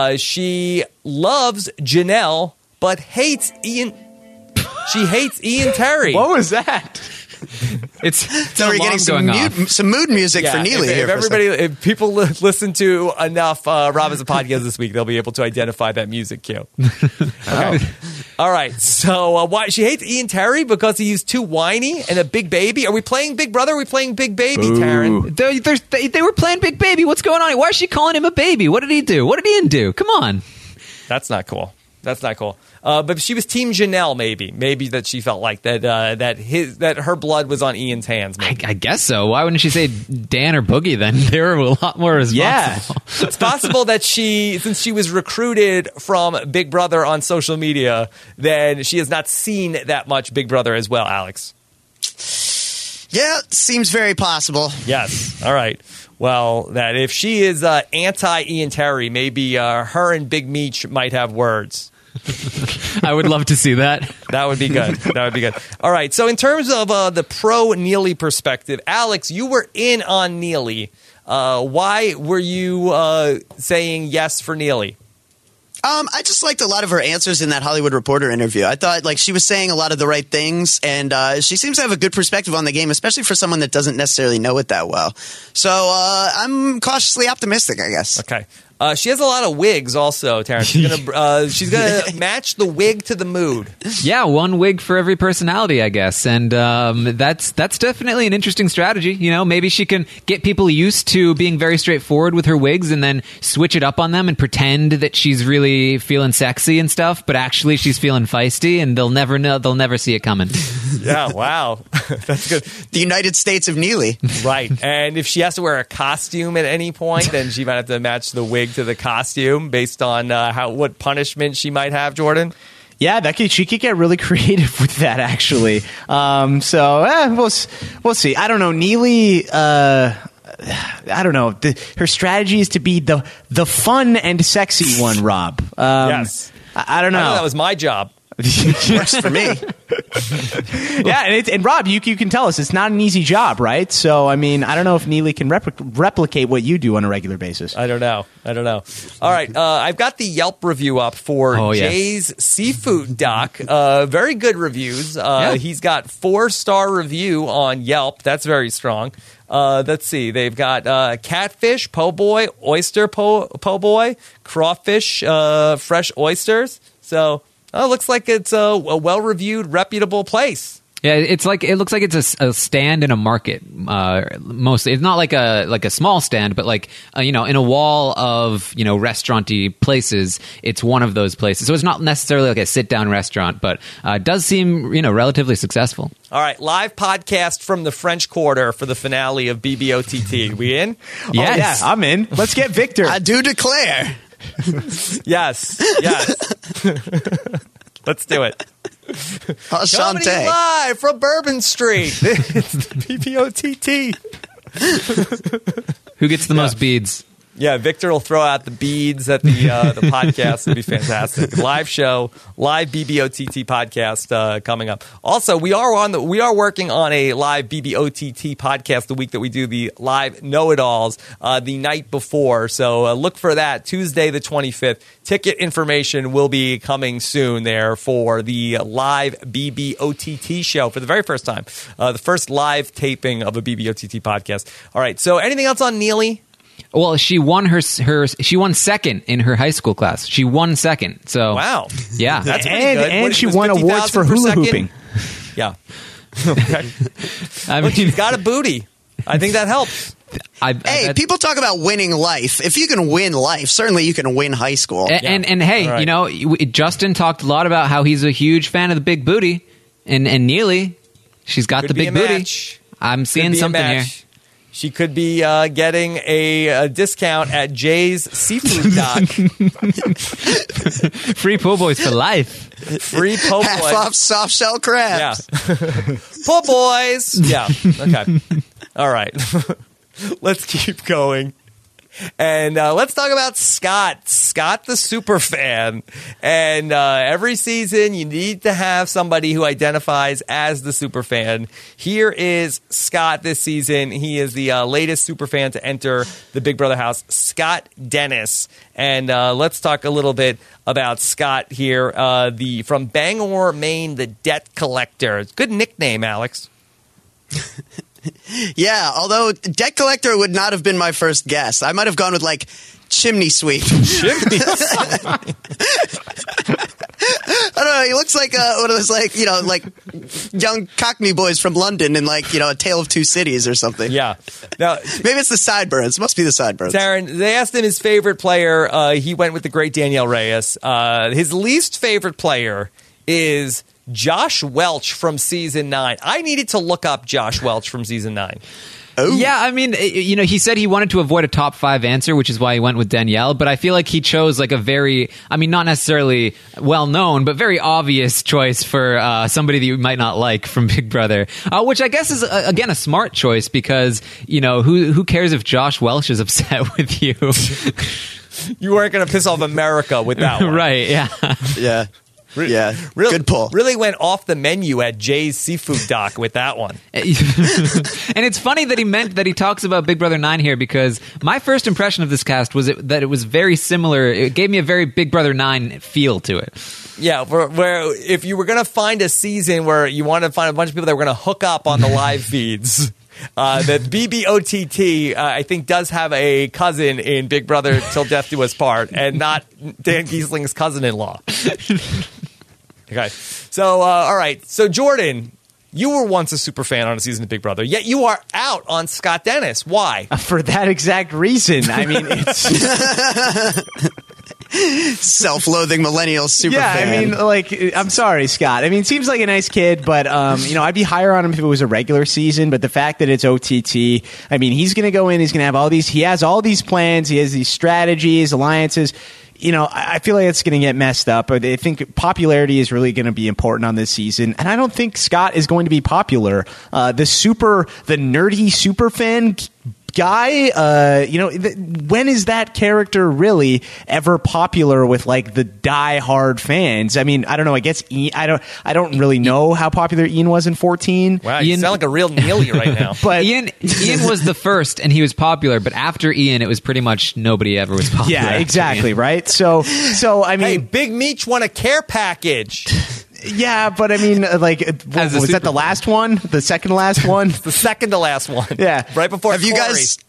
[SPEAKER 1] She loves Janelle, but hates Ian. She hates Ian Terry.
[SPEAKER 2] What was that?
[SPEAKER 4] It's
[SPEAKER 3] So we're getting some mood music for Neely here.
[SPEAKER 1] If people listen to enough Rob as a podcast this week, they'll be able to identify that music cue. Okay. All right. So why she hates Ian Terry because he's too whiny and a big baby. Are we playing Big Brother? Or are we playing Big Baby, Taryn?
[SPEAKER 4] They were playing Big Baby. What's going on? Why is she calling him a baby? What did he do? What did Ian do? Come on.
[SPEAKER 1] That's not cool. That's not cool. But she was Team Janelle, maybe that she felt like that her blood was on Ian's hands.
[SPEAKER 4] I guess so. Why wouldn't she say Dan or Boogie then? They were a lot more responsible.
[SPEAKER 2] Yeah.
[SPEAKER 1] It's possible that since she was recruited from Big Brother on social media, then she has not seen that much Big Brother as well, Alex.
[SPEAKER 3] Yeah, seems very possible.
[SPEAKER 1] Yes. All right. Well, that if she is anti-Ian Terry, maybe her and Big Meech might have words.
[SPEAKER 4] I would love to see that.
[SPEAKER 1] That would be good. That would be good. All right. So in terms of the pro-Neely perspective, Alex, you were in on Neely. Why were you saying yes for Neely?
[SPEAKER 3] I just liked a lot of her answers in that Hollywood Reporter interview. I thought she was saying a lot of the right things, and she seems to have a good perspective on the game, especially for someone that doesn't necessarily know it that well. So I'm cautiously optimistic, I guess.
[SPEAKER 1] Okay. She has a lot of wigs, also, Terrence. She's gonna match the wig to the mood.
[SPEAKER 4] Yeah, one wig for every personality, I guess, and that's definitely an interesting strategy. You know, maybe she can get people used to being very straightforward with her wigs, and then switch it up on them and pretend that she's really feeling sexy and stuff, but actually she's feeling feisty, and they'll never know. They'll never see it coming.
[SPEAKER 1] Yeah, wow, that's good.
[SPEAKER 3] The United States of Neely.
[SPEAKER 1] Right, and if she has to wear a costume at any point, then she might have to match the wig to the costume based on what punishment she might have, Jordan.
[SPEAKER 2] Yeah, she could get really creative with that, actually. We'll see. I don't know. Neely, I don't know. Her strategy is to be the fun and sexy one, Rob.
[SPEAKER 1] Yes.
[SPEAKER 2] I don't know.
[SPEAKER 1] I know that was my job.
[SPEAKER 3] Works for me.
[SPEAKER 2] Yeah, and Rob, you can tell us it's not an easy job, right? So, I mean, I don't know if Neely can replicate what you do on a regular basis.
[SPEAKER 1] I don't know. All right, I've got the Yelp review up for Jay's Seafood Doc. Very good reviews. He's got 4-star review on Yelp. That's very strong. Let's see. They've got catfish, po' boy, oyster po' boy, crawfish, fresh oysters. So... it looks like it's a well-reviewed, reputable place.
[SPEAKER 4] Yeah, it looks like it's a stand in a market. Mostly, it's not like a small stand, but like in a wall of restaurant-y places. It's one of those places, so it's not necessarily like a sit-down restaurant, but it does seem relatively successful.
[SPEAKER 1] All right, live podcast from the French Quarter for the finale of BBOTT. We in?
[SPEAKER 2] Oh,
[SPEAKER 4] Yes.
[SPEAKER 2] yeah, I'm in. Let's get Victor.
[SPEAKER 3] I do declare.
[SPEAKER 1] Yes. Let's do it. Coming to you live from Bourbon Street. It's the BBOTT.
[SPEAKER 4] Who gets the most beads?
[SPEAKER 1] Yeah, Victor will throw out the beads at the podcast. It'll be fantastic. Live show, live BBOTT podcast coming up. Also, we are working on a live BBOTT podcast the week that we do the live know-it-alls the night before. So look for that Tuesday the 25th. Ticket information will be coming soon there for the live BBOTT show for the very first time. The first live taping of a BBOTT podcast. All right. So anything else on Neely?
[SPEAKER 4] Well, she won she won second in her high school class. She won second. So
[SPEAKER 1] wow,
[SPEAKER 4] yeah,
[SPEAKER 1] that's pretty good.
[SPEAKER 2] And she won awards for hula hooping.
[SPEAKER 1] Yeah, okay. Look, she's got a booty. I think that helps.
[SPEAKER 3] People talk about winning life. If you can win life, certainly you can win high school.
[SPEAKER 4] And hey, right. Justin talked a lot about how he's a huge fan of the big booty, and Neely, she's got the big booty. I'm seeing something here.
[SPEAKER 1] She could be getting a discount at Jay's Seafood Doc.
[SPEAKER 4] Free po' boys for life.
[SPEAKER 1] Free po' boys.
[SPEAKER 3] Half off soft shell crabs.
[SPEAKER 1] Yeah. Po' boys. Yeah. Okay. All right. Let's keep going. And let's talk about Scott. Scott the super fan. And every season you need to have somebody who identifies as the super fan. Here is Scott this season. He is the latest super fan to enter the Big Brother house, Scott Dennis. And let's talk a little bit about Scott here. From Bangor, Maine, the debt collector. Good nickname, Alex.
[SPEAKER 3] Yeah, although debt collector would not have been my first guess. I might have gone with like chimney sweep.
[SPEAKER 1] Chimney sweep.
[SPEAKER 3] I don't know. He looks like one of those like young Cockney boys from London in like A Tale of Two Cities or something.
[SPEAKER 1] Yeah. Now
[SPEAKER 3] maybe it's the sideburns. It must be the sideburns.
[SPEAKER 1] Taryn, they asked him his favorite player. He went with the great Danielle Reyes. His least favorite player is Josh Welch from season 9. I needed to look up Josh Welch from season 9.
[SPEAKER 3] Oh.
[SPEAKER 4] Yeah, I mean, he said he wanted to avoid a top 5 answer, which is why he went with Danielle, but I feel like he chose like a very, not necessarily well-known, but very obvious choice for somebody that you might not like from Big Brother, which I guess is, again, a smart choice because, who cares if Josh Welch is upset with you?
[SPEAKER 1] You weren't going to piss off America with that one.
[SPEAKER 4] Right, yeah.
[SPEAKER 3] Yeah. Yeah,
[SPEAKER 1] really,
[SPEAKER 3] good pull.
[SPEAKER 1] Really went off the menu at Jay's Seafood Doc with that one.
[SPEAKER 4] And it's funny that he talks about Big Brother 9 here because my first impression of this cast was that it was very similar. It gave me a very Big Brother 9 feel to it.
[SPEAKER 1] Yeah, where if you were going to find a season where you wanted to find a bunch of people that were going to hook up on the live feeds, that BBOTT, I think, does have a cousin in Big Brother Till Death Do Us Part, and not Dan Giesling's cousin-in-law. Okay. So, all right. So, Jordan, you were once a super fan on a season of Big Brother, yet you are out on Scott Dennis. Why?
[SPEAKER 2] For that exact reason. I mean, it's...
[SPEAKER 3] Self-loathing millennial super fan.
[SPEAKER 2] I mean, like, I'm sorry, Scott. I mean, seems like a nice kid, but, I'd be higher on him if it was a regular season, but the fact that it's OTT, I mean, he's going to go in, he's going to have he has all these plans, he has these strategies, alliances. I feel like it's going to get messed up. I think popularity is really going to be important on this season, and I don't think Scott is going to be popular. The nerdy super fan guy, when is that character really ever popular with like the die-hard fans? I mean, I don't know. I guess I don't really know how popular Ian was in 14.
[SPEAKER 1] Wow, you sound like a real Neely right now.
[SPEAKER 4] But Ian was the first, and he was popular. But after Ian, it was pretty much nobody ever was popular.
[SPEAKER 2] Yeah, exactly. Right. So I mean,
[SPEAKER 1] hey, Big Meech won a care package.
[SPEAKER 2] Yeah, but I mean, like, was that the last one? The second to last one?
[SPEAKER 1] The second to last one.
[SPEAKER 2] Yeah.
[SPEAKER 1] Right before
[SPEAKER 3] Have you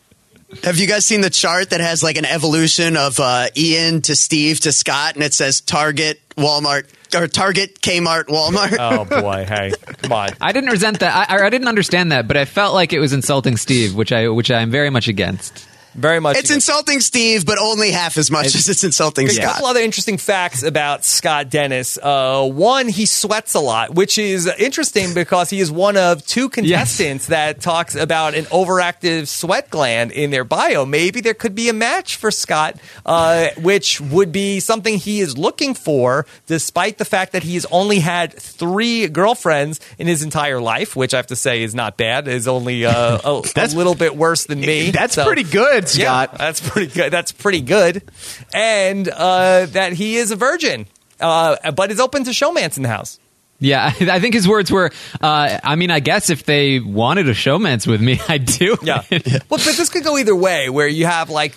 [SPEAKER 3] guys seen the chart that has like an evolution of Ian to Steve to Scott, and it says Target, Walmart, or Target, Kmart, Walmart?
[SPEAKER 1] Oh, boy. Hey, come on.
[SPEAKER 4] I didn't resent that. I didn't understand that, but I felt like it was insulting Steve, which I'm very much against.
[SPEAKER 1] Very much.
[SPEAKER 3] It's insulting Steve, but only half as much as it's insulting Scott.
[SPEAKER 1] A couple other interesting facts about Scott Dennis. One, he sweats a lot, which is interesting because he is one of two contestants that talks about an overactive sweat gland in their bio. Maybe there could be a match for Scott, which would be something he is looking for, despite the fact that he has only had 3 girlfriends in his entire life, which I have to say is not bad. Is only a little bit worse than me.
[SPEAKER 2] That's pretty good. Scott.
[SPEAKER 1] Yeah, that's pretty good. That's pretty good. And that he is a virgin, but is open to showmance in the house.
[SPEAKER 4] Yeah, I think his words were, I guess if they wanted a showmance with me, I'd do it.
[SPEAKER 1] Yeah. Well, but this could go either way, where you have like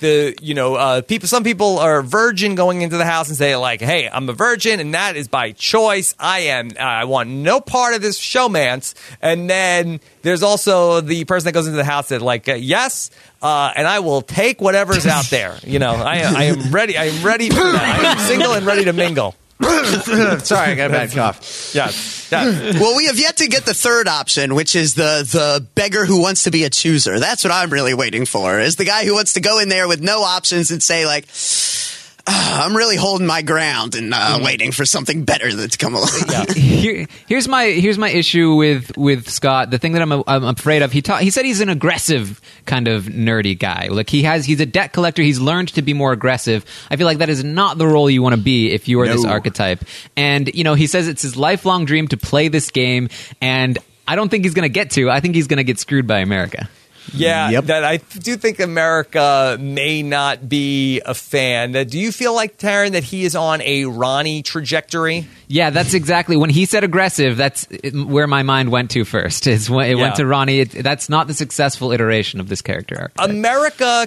[SPEAKER 1] some people are virgin going into the house and say like, hey, I'm a virgin and that is by choice. I want no part of this showmance. And then there's also the person that goes into the house that like, yes, and I will take whatever's out there. I am ready. I am ready for that. I am single and ready to mingle.
[SPEAKER 2] Sorry, I got a bad cough.
[SPEAKER 1] Yeah.
[SPEAKER 3] Well, we have yet to get the third option, which is the beggar who wants to be a chooser. That's what I'm really waiting for, is the guy who wants to go in there with no options and say, like, I'm really holding my ground and waiting for something better to come along.
[SPEAKER 4] Yeah. Here's my issue with Scott. The thing that I'm afraid of. He said he's an aggressive kind of nerdy guy. Like he's a debt collector. He's learned to be more aggressive. I feel like that is not the role you want to be if you are this archetype. And he says it's his lifelong dream to play this game, and I don't think he's going to get to. I think he's going to get screwed by America.
[SPEAKER 1] Yeah, that I do think America may not be a fan. Do you feel like, Taryn, that he is on a Ronnie trajectory?
[SPEAKER 4] Yeah, that's exactly. When he said aggressive, that's where my mind went to first. It went to Ronnie. That's not the successful iteration of this character archetype.
[SPEAKER 1] America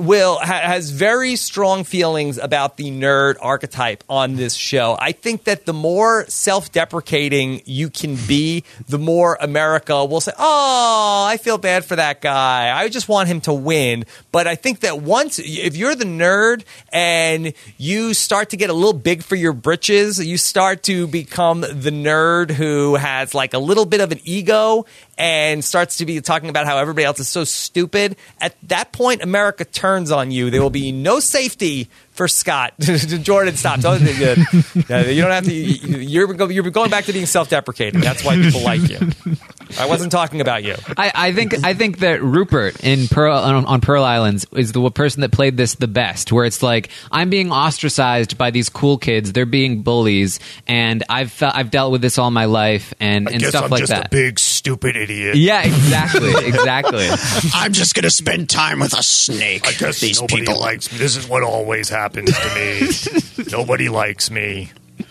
[SPEAKER 1] has very strong feelings about the nerd archetype on this show. I think that the more self-deprecating you can be, the more America will say, oh, I feel bad for that guy. I just want him to win. But I think that if you're the nerd and you start to get a little big for your britches, you start to become the nerd who has like a little bit of an ego and starts to be talking about how everybody else is so stupid. At that point, America turns on you. There will be no safety for Scott. Jordan, stop. You don't have to. You're going back to being self-deprecating. That's why people like you. I wasn't talking about you.
[SPEAKER 4] I think that Rupert on Pearl Islands is the person that played this the best. Where it's like, I'm being ostracized by these cool kids. They're being bullies, and I've dealt with this all my life and stuff like that.
[SPEAKER 5] I'm just a big stupid idiot.
[SPEAKER 4] Yeah, exactly.
[SPEAKER 3] I'm just gonna spend time with a snake.
[SPEAKER 5] I guess
[SPEAKER 3] these
[SPEAKER 5] nobody
[SPEAKER 3] people
[SPEAKER 5] likes me. This is what always happens to me. Nobody likes me.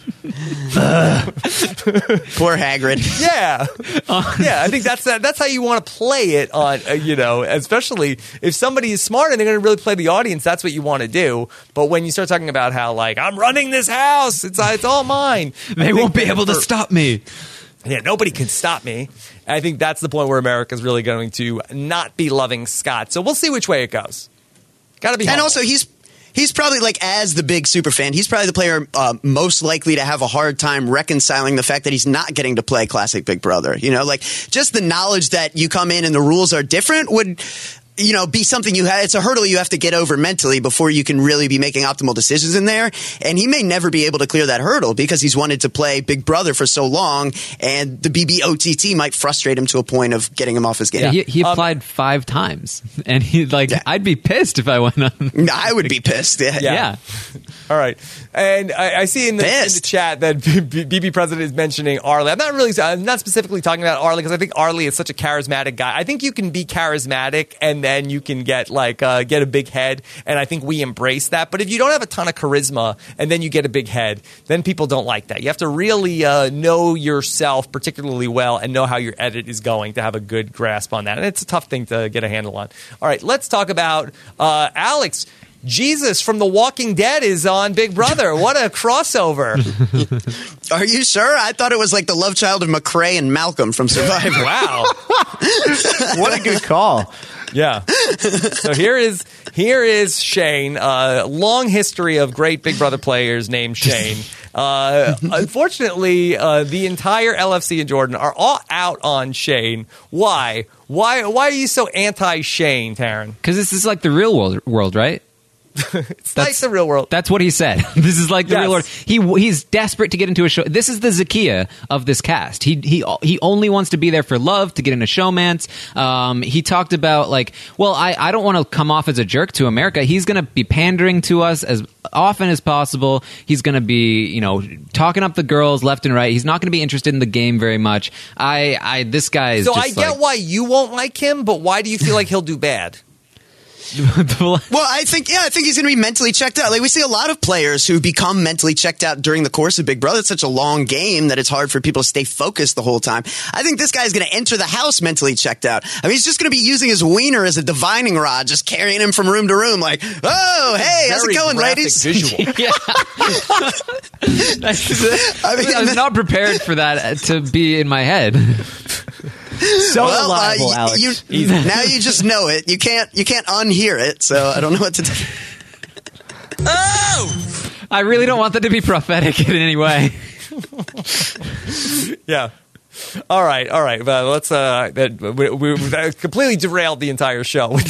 [SPEAKER 3] Poor Hagrid.
[SPEAKER 1] Yeah, I think that's how you want to play it on. Especially if somebody is smart and they're going to really play the audience. That's what you want to do. But when you start talking about how like I'm running this house, it's all mine.
[SPEAKER 4] They won't be able to stop me.
[SPEAKER 1] Yeah, nobody can stop me. And I think that's the point where America's really going to not be loving Scott. So we'll see which way it goes. Got to be.
[SPEAKER 3] And
[SPEAKER 1] humble.
[SPEAKER 3] also, he's probably, like, as the big super fan, he's probably the player most likely to have a hard time reconciling the fact that he's not getting to play Classic Big Brother. You know, like, just the knowledge that you come in and the rules are different would, you know, be something it's a hurdle you have to get over mentally before you can really be making optimal decisions in there. And he may never be able to clear that hurdle because he's wanted to play Big Brother for so long, and the BBOTT might frustrate him to a point of getting him off his game.
[SPEAKER 4] Yeah, he applied 5 times, and I'd be pissed if I went on.
[SPEAKER 3] I would be pissed.
[SPEAKER 4] Yeah.
[SPEAKER 1] All right. And I see in the chat that BB President is mentioning Arlie. I'm not specifically talking about Arlie because I think Arlie is such a charismatic guy. I think you can be charismatic and then you can get a big head, and I think we embrace that. But if you don't have a ton of charisma and then you get a big head, then people don't like that. You have to really know yourself particularly well and know how your edit is going to have a good grasp on that. And it's a tough thing to get a handle on. All right, let's talk about Alex. Jesus from The Walking Dead is on Big Brother. What a crossover.
[SPEAKER 3] Are you sure? I thought it was like the love child of McCrae and Malcolm from Survivor.
[SPEAKER 1] Wow.
[SPEAKER 2] What a good call.
[SPEAKER 1] Yeah. So here is Shane. Long history of great Big Brother players named Shane. Unfortunately, the entire LFC and Jordan are all out on Shane. Why? Why are you so anti-Shane, Taryn?
[SPEAKER 4] Because this is like the real world, right?
[SPEAKER 1] It's like the real world.
[SPEAKER 4] That's what he said. This is like the real world. He's desperate to get into a show. This is the Zakiya of this cast. He only wants to be there for love, to get into showmance. He talked about I don't want to come off as a jerk to America. He's going to be pandering to us as often as possible. He's going to be, talking up the girls left and right. He's not going to be interested in the game very much. This guy is.
[SPEAKER 1] So I get why you won't like him, but why do you feel like he'll do bad?
[SPEAKER 3] Well, I think he's going to be mentally checked out. Like, we see a lot of players who become mentally checked out during the course of Big Brother. It's such a long game that it's hard for people to stay focused the whole time. I think this guy's going to enter the house mentally checked out. I mean, he's just going to be using his wiener as a divining rod, just carrying him from room to room like, oh, hey, how's it going, ladies?
[SPEAKER 1] Visual.
[SPEAKER 4] Yeah. I was not prepared for that to be in my head.
[SPEAKER 2] So reliable, Alex.
[SPEAKER 3] Now you just know it. You can't unhear it. So I don't know what to do.
[SPEAKER 1] Oh!
[SPEAKER 4] I really don't want that to be prophetic in any way.
[SPEAKER 1] Yeah. All right. Well, let's. We completely derailed the entire show with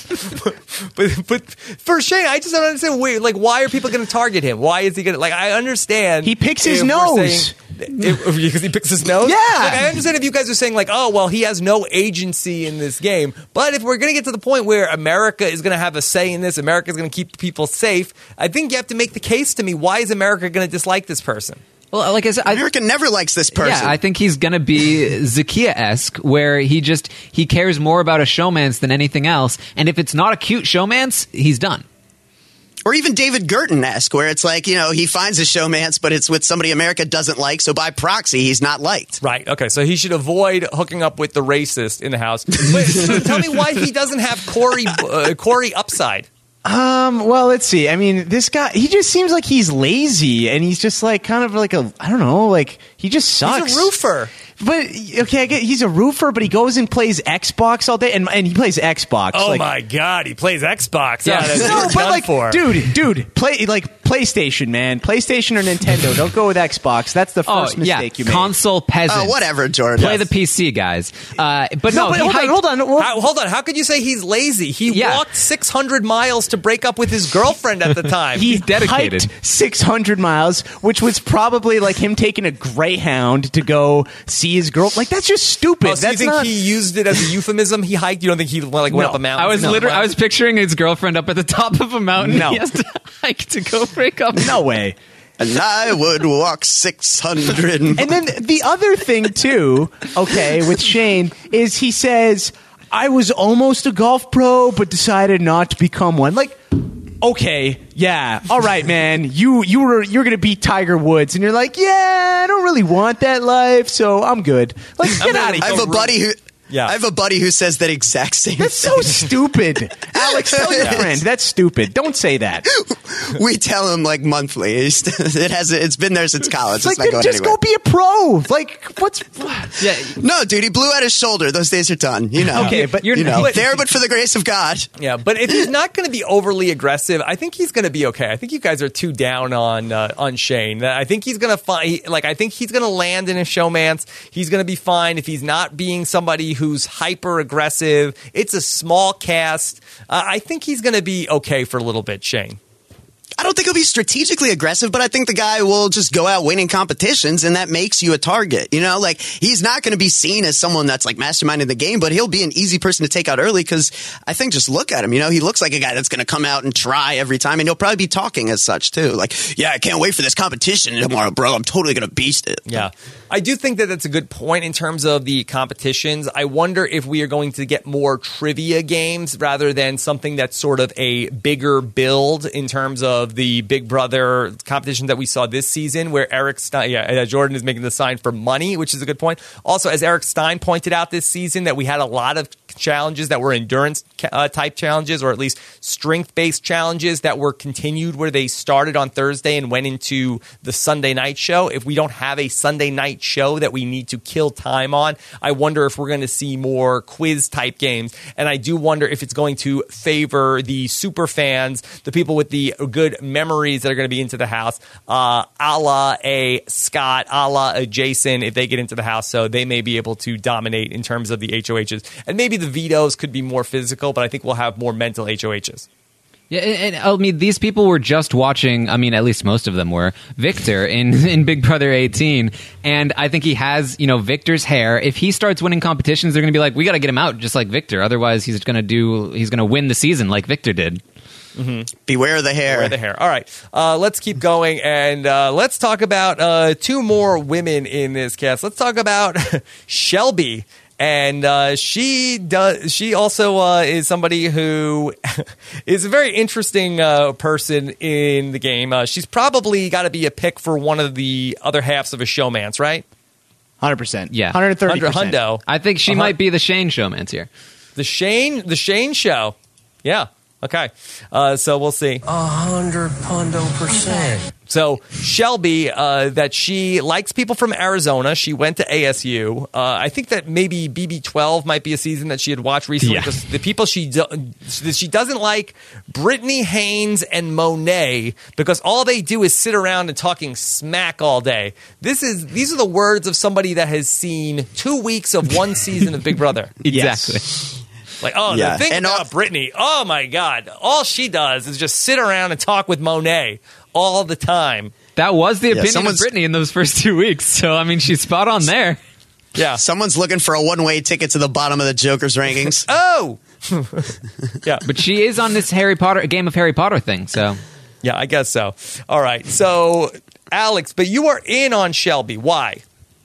[SPEAKER 1] that. but for Shane, I just don't understand. Why are people going to target him? Why is he going to? I understand.
[SPEAKER 2] He picks his nose.
[SPEAKER 1] Because he picks his nose?
[SPEAKER 2] Yeah.
[SPEAKER 1] I understand if you guys are saying, oh, well, he has no agency in this game. But if we're going to get to the point where America is going to have a say in this, America is going to keep people safe, I think you have to make the case to me, why is America going to dislike this person?
[SPEAKER 4] Well, like I said,
[SPEAKER 3] America never likes this person.
[SPEAKER 4] Yeah, I think he's going to be Zakiya-esque, where he cares more about a showmance than anything else. And if it's not a cute showmance, he's done.
[SPEAKER 3] Or even David Gurton-esque, where it's like, he finds a showmance, but it's with somebody America doesn't like, so by proxy, he's not liked.
[SPEAKER 1] Right, okay, so he should avoid hooking up with the racist in the house. But tell me why he doesn't have Corey upside.
[SPEAKER 2] Well, let's see. I mean, this guy, he just seems like he's lazy, and he's just I don't know, he just sucks.
[SPEAKER 1] He's a roofer.
[SPEAKER 2] But, okay, I get he's a roofer, but he goes and plays Xbox all day, and he plays Xbox.
[SPEAKER 5] Oh, my God, he plays Xbox.
[SPEAKER 1] Yeah,
[SPEAKER 5] that's
[SPEAKER 2] dude, play, PlayStation, man. PlayStation or Nintendo. Don't go with Xbox. That's the first mistake you made.
[SPEAKER 4] Console peasant.
[SPEAKER 3] Oh, whatever, Jordan.
[SPEAKER 4] Play the PC, guys. But
[SPEAKER 2] hold on.
[SPEAKER 1] Hold on. How could you say he's lazy? He walked 600 miles to break up with his girlfriend at the time.
[SPEAKER 2] He's
[SPEAKER 4] dedicated.
[SPEAKER 2] Hiked 600 miles, which was probably like him taking a Greyhound to go see his girl. That's just stupid.
[SPEAKER 1] Oh, so you think he used it as a euphemism? He hiked? You don't think he went up a mountain?
[SPEAKER 4] I was picturing his girlfriend up at the top of a mountain.
[SPEAKER 2] No.
[SPEAKER 4] He has to hike to go break up.
[SPEAKER 2] No way.
[SPEAKER 3] And I would walk 600.
[SPEAKER 2] And then the other thing, too, with Shane, is he says, I was almost a golf pro, but decided not to become one. Okay, yeah, all right, man. You're gonna beat Tiger Woods, and you're like, yeah, I don't really want that life, so I'm good. Get out of here.
[SPEAKER 1] Yeah.
[SPEAKER 3] I have a buddy who says that exact same
[SPEAKER 2] That's
[SPEAKER 3] thing.
[SPEAKER 2] so stupid. Alex, tell your friend. That's stupid. Don't say that.
[SPEAKER 3] We tell him like monthly. It's been there since college.
[SPEAKER 2] It's
[SPEAKER 3] It's not going
[SPEAKER 2] just
[SPEAKER 3] anywhere.
[SPEAKER 2] go be a pro. Like, what's...
[SPEAKER 4] Yeah,
[SPEAKER 3] No, dude, he blew out his shoulder. Those days are done. You know.
[SPEAKER 2] Okay, but
[SPEAKER 3] you know,
[SPEAKER 1] but-
[SPEAKER 3] there, but for the grace of God.
[SPEAKER 1] Yeah, but if he's not going to be overly aggressive, I think he's going to be okay. I think you guys are too down on Shane. I think he's going to find, I think he's going to land in a showmance. He's going to be fine if he's not being somebody who's hyper aggressive. It's a small cast. I think he's going to be okay for a little bit, Shane.
[SPEAKER 3] I don't think he'll be strategically aggressive, but I think the guy will just go out winning competitions, and that makes you a target. You know, like he's not going to be seen as someone that's like masterminding the game, but he'll be an easy person to take out early because I think just look at him. You know, he looks like a guy that's going to come out and try every time, and he'll probably be talking as such too. Like, yeah, I can't wait for this competition tomorrow, bro. I'm totally going to beast it.
[SPEAKER 1] Yeah. I do think that that's a good point in terms of the competitions. I wonder if we are going to get more trivia games rather than something that's sort of a bigger build in terms of the Big Brother competition that we saw this season where Eric Stein, Jordan is making the sign for money, which is a good point. Also, as Eric Stein pointed out this season, that we had a lot of challenges that were endurance type challenges or at least strength-based challenges that were continued where they started on Thursday and went into the Sunday night show. If we don't have a Sunday night show that we need to kill time on, I wonder if we're going to see more quiz type games. And I do wonder if it's going to favor the super fans, the people with the good memories that are going to be into the house, a la a Scott, a la a Jason, if they get into the house. So they may be able to dominate in terms of the HOHs. And maybe the vetoes could be more physical, but I think we'll have more mental HOHs.
[SPEAKER 4] Yeah, and I mean, these people were just watching, I mean, at least most of them were, Victor in Big Brother 18, and I think he has, Victor's hair. If he starts winning competitions, they're going to be like, we got to get him out just like Victor. Otherwise, he's going to win the season like Victor did.
[SPEAKER 3] Mm-hmm. Beware the hair.
[SPEAKER 1] Beware the hair. All right, let's keep going, and let's talk about two more women in this cast. Let's talk about Shelby. And she also is somebody who is a very interesting person in the game. She's probably got to be a pick for one of the other halves of a showmance, right?
[SPEAKER 2] 100%.
[SPEAKER 4] Yeah.
[SPEAKER 2] 130%.
[SPEAKER 1] Hundo.
[SPEAKER 4] I think she might be the Shane showmance here.
[SPEAKER 1] The Shane show. Yeah. Okay. So we'll see.
[SPEAKER 11] 100%.
[SPEAKER 1] So Shelby, that she likes people from Arizona. She went to ASU. I think that maybe BB12 might be a season that she had watched recently.
[SPEAKER 4] Yeah.
[SPEAKER 1] Because the people she doesn't like, Brittany Haynes and Monet, because all they do is sit around and talking smack all day. These are the words of somebody that has seen 2 weeks of one season of Big Brother.
[SPEAKER 4] Exactly.
[SPEAKER 2] Yes.
[SPEAKER 1] Like, the thing about Brittany, oh my God, all she does is just sit around and talk with Monet all the time.
[SPEAKER 4] That was the opinion of Brittany in those first 2 weeks. So, I mean, she's spot on there.
[SPEAKER 1] Yeah.
[SPEAKER 3] Someone's looking for a one-way ticket to the bottom of the Joker's rankings.
[SPEAKER 1] Oh! Yeah.
[SPEAKER 4] But she is on this Game of Harry Potter thing, so.
[SPEAKER 1] Yeah, I guess so. All right. So, Alex, but you are in on Shelby. Why?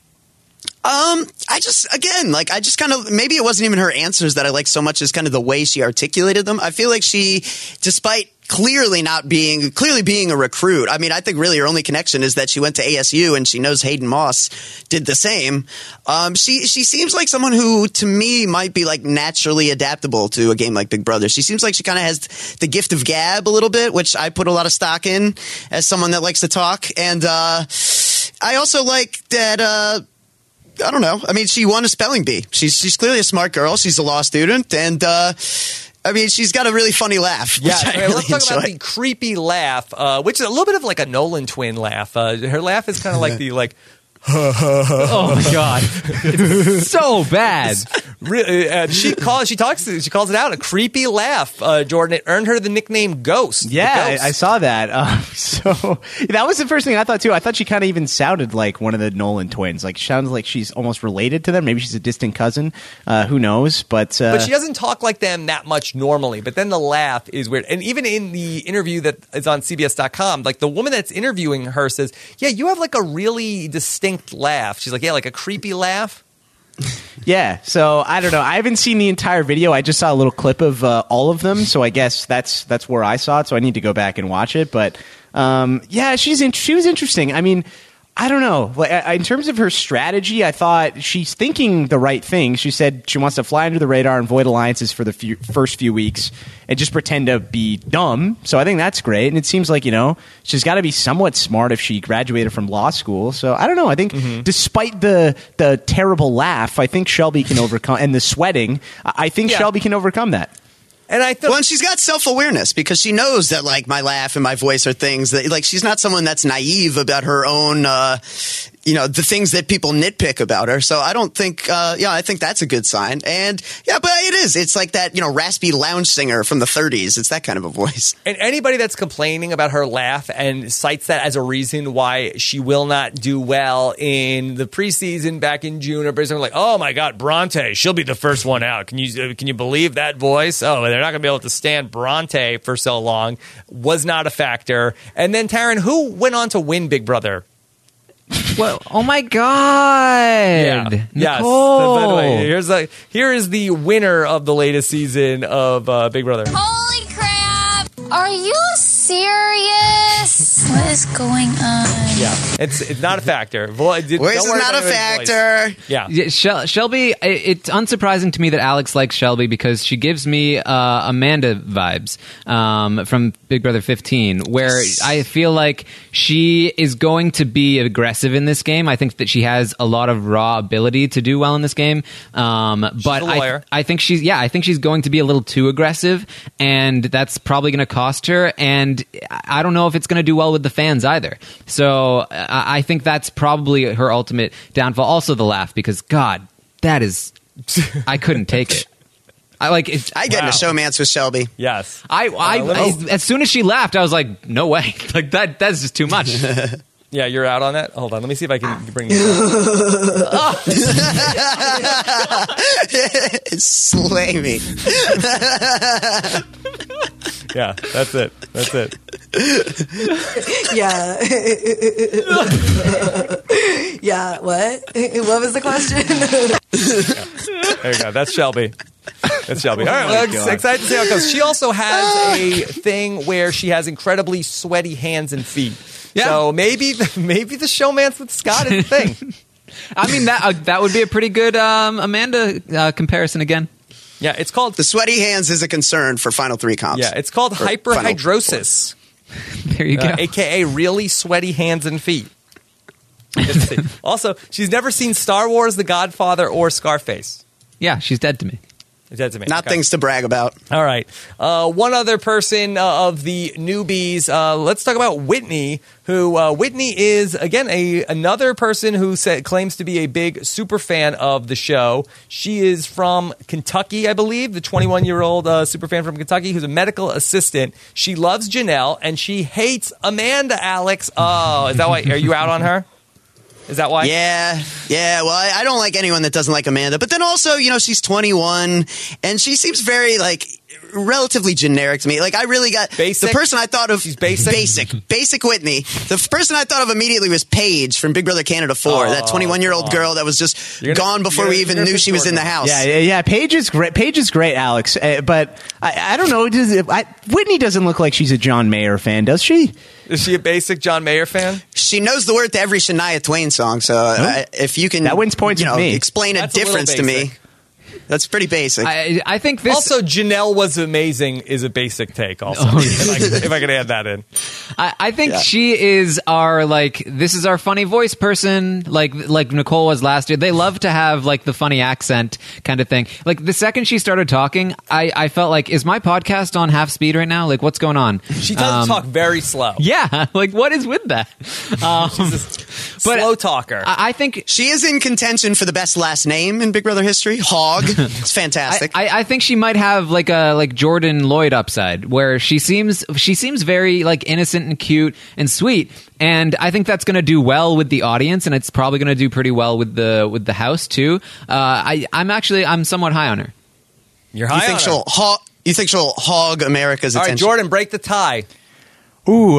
[SPEAKER 3] I just kind of, maybe it wasn't even her answers that I like so much as kind of the way she articulated them. I feel like she, despite clearly being a recruit. I mean, I think really her only connection is that she went to ASU and she knows Hayden Moss did the same. She seems like someone who, to me, might be like naturally adaptable to a game like Big Brother. She seems like she kind of has the gift of gab a little bit, which I put a lot of stock in as someone that likes to talk. And I also like that. I don't know. I mean, she won a spelling bee. She's clearly a smart girl. She's a law student, and I mean, she's got a really funny laugh.
[SPEAKER 1] Yeah,
[SPEAKER 3] really
[SPEAKER 1] let's talk about the creepy laugh, which is a little bit of like a Nolan twin laugh. Her laugh is kind of like the like.
[SPEAKER 4] Oh my God, it's so bad.
[SPEAKER 1] She calls it out, a creepy laugh. Jordan, it earned her the nickname Ghost.
[SPEAKER 2] Yeah,
[SPEAKER 1] Ghost.
[SPEAKER 2] I saw that. So that was the first thing I thought too. I thought she kind of even sounded like one of the Nolan twins. Like, sounds like she's almost related to them. Maybe she's a distant cousin. Who knows? But
[SPEAKER 1] she doesn't talk like them that much normally. But then the laugh is weird. And even in the interview that is on CBS.com, like the woman that's interviewing her says, "Yeah, you have like a really distinct laugh." She's like, "Yeah, like a creepy laugh."
[SPEAKER 2] Yeah, so I don't know. I haven't seen the entire video. I just saw a little clip of all of them, so I guess that's where I saw it. So I need to go back and watch it. But yeah, she was interesting. I mean, I don't know. In terms of her strategy, I thought she's thinking the right thing. She said she wants to fly under the radar and avoid alliances for the first few weeks and just pretend to be dumb. So I think that's great. And it seems like, she's got to be somewhat smart if she graduated from law school. So I don't know. I think despite the terrible laugh, I think Shelby can overcome, and the sweating, I think Shelby can overcome that.
[SPEAKER 3] And and she's got self-awareness because she knows that like my laugh and my voice are things that like she's not someone that's naive about her own the things that people nitpick about her. So I don't think I think that's a good sign. And but it is. It's like that, raspy lounge singer from the 30s. It's that kind of a voice.
[SPEAKER 1] And anybody that's complaining about her laugh and cites that as a reason why she will not do well in the preseason back in June, or basically like, oh my God, Bronte, she'll be the first one out. Can you believe that voice? Oh, they're not going to be able to stand Bronte for so long. Was not a factor. And then Taryn, who went on to win Big Brother?
[SPEAKER 4] Well, oh my God!
[SPEAKER 1] Yeah.
[SPEAKER 4] Nicole.
[SPEAKER 1] Yes. By the way, here is the winner of the latest season of Big Brother.
[SPEAKER 7] Holy crap! Are you serious? What is going on?
[SPEAKER 1] Yeah, it's not a factor.
[SPEAKER 3] Voice is not a factor.
[SPEAKER 1] Yeah.
[SPEAKER 4] Shelby. It's unsurprising to me that Alex likes Shelby because she gives me Amanda vibes from Big Brother 15, where I feel like she is going to be aggressive in this game. I think that she has a lot of raw ability to do well in this game. But I think she's going to be a little too aggressive, and that's probably going to cost her. And I don't know if it's going to do well with the fans either. So I think that's probably her ultimate downfall. Also the laugh, because God, that is, I couldn't take it. I get
[SPEAKER 3] in a showmance with Shelby.
[SPEAKER 1] Yes.
[SPEAKER 4] As soon as she laughed, I was like, no way. Like that's just too much.
[SPEAKER 1] Yeah, you're out on that? Hold on. Let me see if I can bring you
[SPEAKER 3] Slay me.
[SPEAKER 1] Yeah, that's it.
[SPEAKER 11] Yeah. Yeah, what? What was the question?
[SPEAKER 1] Yeah. There you go. That's Shelby. All right, well, excited to see how it goes. She also has a thing where she has incredibly sweaty hands and feet. Yeah. So maybe the showmance with Scott is the thing.
[SPEAKER 4] I mean, that would be a pretty good Amanda comparison again.
[SPEAKER 1] Yeah, it's called...
[SPEAKER 3] The sweaty hands is a concern for Final 3 comps.
[SPEAKER 1] Yeah, it's called hyperhidrosis.
[SPEAKER 4] There you go.
[SPEAKER 1] AKA really sweaty hands and feet. Also, she's never seen Star Wars, The Godfather, or Scarface.
[SPEAKER 4] Yeah, she's dead to me.
[SPEAKER 3] Not things to brag about.
[SPEAKER 1] All right. One other person of the newbies. Let's talk about Whitney, who Whitney is, again, another person who claims to be a big super fan of the show. She is from Kentucky, I believe, the 21-year-old super fan from Kentucky who's a medical assistant. She loves Janelle, and she hates Amanda, Alex. Oh, is that why? Are you out on her? Is that why?
[SPEAKER 3] Yeah. Well, I don't like anyone that doesn't like Amanda. But then also, she's 21, and she seems very, relatively generic to me. Like, I really got...
[SPEAKER 1] Basic?
[SPEAKER 3] The person I thought of...
[SPEAKER 1] She's basic?
[SPEAKER 3] Basic Whitney. The person I thought of immediately was Paige from Big Brother Canada 4. That 21-year-old girl that was just gone before we even knew she was in the house.
[SPEAKER 2] Yeah. Paige is great. Paige is great, Alex. But I don't know. Whitney doesn't look like she's a John Mayer fan, does she?
[SPEAKER 1] Is she a basic John Mayer fan?
[SPEAKER 3] She knows the word to every Shania Twain song. So if you can...
[SPEAKER 2] That wins points with me.
[SPEAKER 3] Explain a difference to me. That's pretty basic.
[SPEAKER 4] I think this...
[SPEAKER 1] Also, Janelle was amazing is a basic take also. If I could add that in.
[SPEAKER 4] I think she is our, this is our funny voice person, like Nicole was last year. They love to have, the funny accent kind of thing. The second she started talking, I felt like, is my podcast on half speed right now? What's going on?
[SPEAKER 1] She tends to talk very slow.
[SPEAKER 4] Yeah, what is with that?
[SPEAKER 1] She's a slow talker.
[SPEAKER 4] I think...
[SPEAKER 3] She is in contention for the best last name in Big Brother history, Hogg. It's fantastic.
[SPEAKER 4] I think she might have a Jordan Lloyd upside, where she seems very innocent and cute and sweet, and I think that's going to do well with the audience, and it's probably going to do pretty well with the house too. I'm somewhat high on her.
[SPEAKER 1] You're high on her.
[SPEAKER 3] You think she'll hog America's attention?
[SPEAKER 1] All right, Jordan, break the tie.
[SPEAKER 2] Ooh,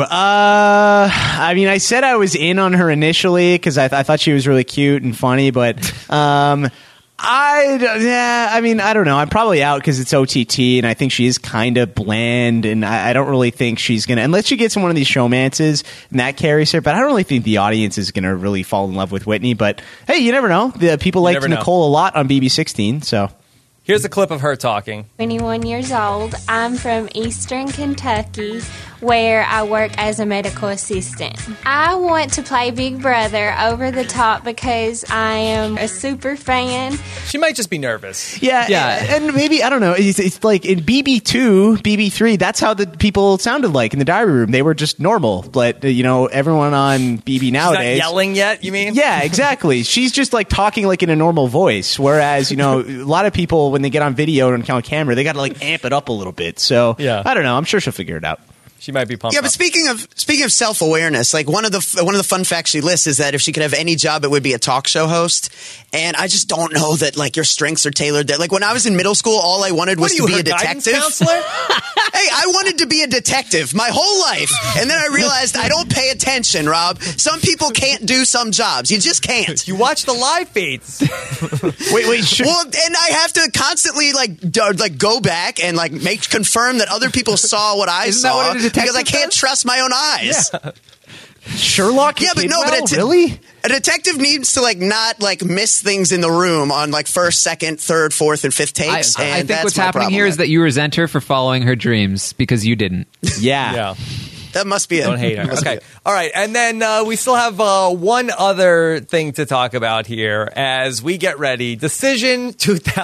[SPEAKER 2] I said I was in on her initially because I thought she was really cute and funny, but I mean, I don't know. I'm probably out because it's OTT, and I think she is kind of bland, and I don't really think she's going to, unless she gets in one of these showmances, and that carries her, but I don't really think the audience is going to really fall in love with Whitney, but hey, you never know. The people liked Nicole a lot on BB16, so.
[SPEAKER 1] Here's a clip of her talking.
[SPEAKER 12] 21 years old. I'm from Eastern Kentucky, where I work as a medical assistant. I want to play Big Brother over the top because I am a super fan.
[SPEAKER 1] She might just be nervous.
[SPEAKER 2] Yeah. And maybe, I don't know, it's like in BB2, BB3, that's how the people sounded like in the diary room. They were just normal. But, everyone on BB nowadays.
[SPEAKER 1] She's not yelling yet, you mean?
[SPEAKER 2] Yeah, exactly. She's just like talking like in a normal voice. Whereas, a lot of people, when they get on video and on camera, they got to like amp it up a little bit. So, I don't know. I'm sure she'll figure it out.
[SPEAKER 1] She might be pumped.
[SPEAKER 3] Yeah, but speaking of self-awareness, like one of the fun facts she lists is that if she could have any job, it would be a talk show host. And I just don't know that like your strengths are tailored there. Like when I was in middle school, all I wanted was to be a detective.
[SPEAKER 1] Counselor?
[SPEAKER 3] Hey, I wanted to be a detective my whole life, and then I realized I don't pay attention, Rob. Some people can't do some jobs. You just can't.
[SPEAKER 1] You watch the live feeds.
[SPEAKER 2] wait.
[SPEAKER 3] Well, and I have to constantly like go back and like confirm that other people saw what I saw. Because I can't trust my own eyes.
[SPEAKER 2] Yeah. Sherlock?
[SPEAKER 3] Yeah, but no, but
[SPEAKER 2] really?
[SPEAKER 3] A detective needs to like not like miss things in the room on like first, second, third, fourth, and fifth takes.
[SPEAKER 4] I think what's happening here is that you resent her for following her dreams because you didn't.
[SPEAKER 2] Yeah.
[SPEAKER 3] That must be it.
[SPEAKER 1] Don't hate her. Okay. All right. And then we still have one other thing to talk about here as we get ready. Decision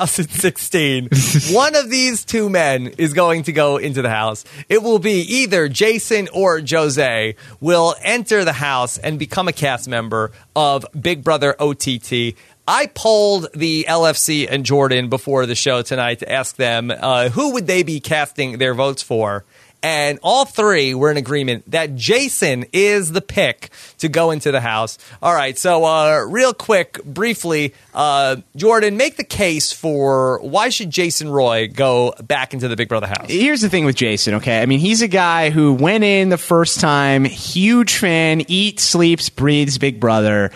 [SPEAKER 1] 2016. One of these two men is going to go into the house. It will be either Jason or Jose will enter the house and become a cast member of Big Brother OTT. I polled the LFC and Jordan before the show tonight to ask them who would they be casting their votes for. And all three were in agreement that Jason is the pick to go into the house. All right, so real quick, briefly, Jordan, make the case for why should Jason Roy go back into the Big Brother house?
[SPEAKER 2] Here's the thing with Jason, okay? I mean, he's a guy who went in the first time, huge fan, eats, sleeps, breathes Big Brother.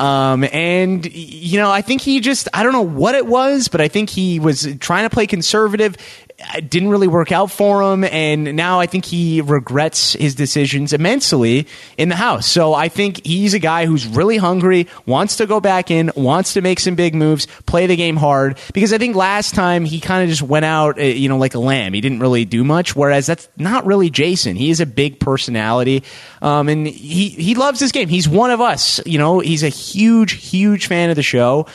[SPEAKER 2] And, I think he just, I don't know what it was, but I think he was trying to play conservative. It didn't really work out for him, and now I think he regrets his decisions immensely in the house. So I think he's a guy who's really hungry, wants to go back in, wants to make some big moves, play the game hard, because I think last time he kind of just went out, like a lamb. He didn't really do much, whereas that's not really Jason. He is a big personality, and he loves this game. He's one of us. He's a huge fan of the show.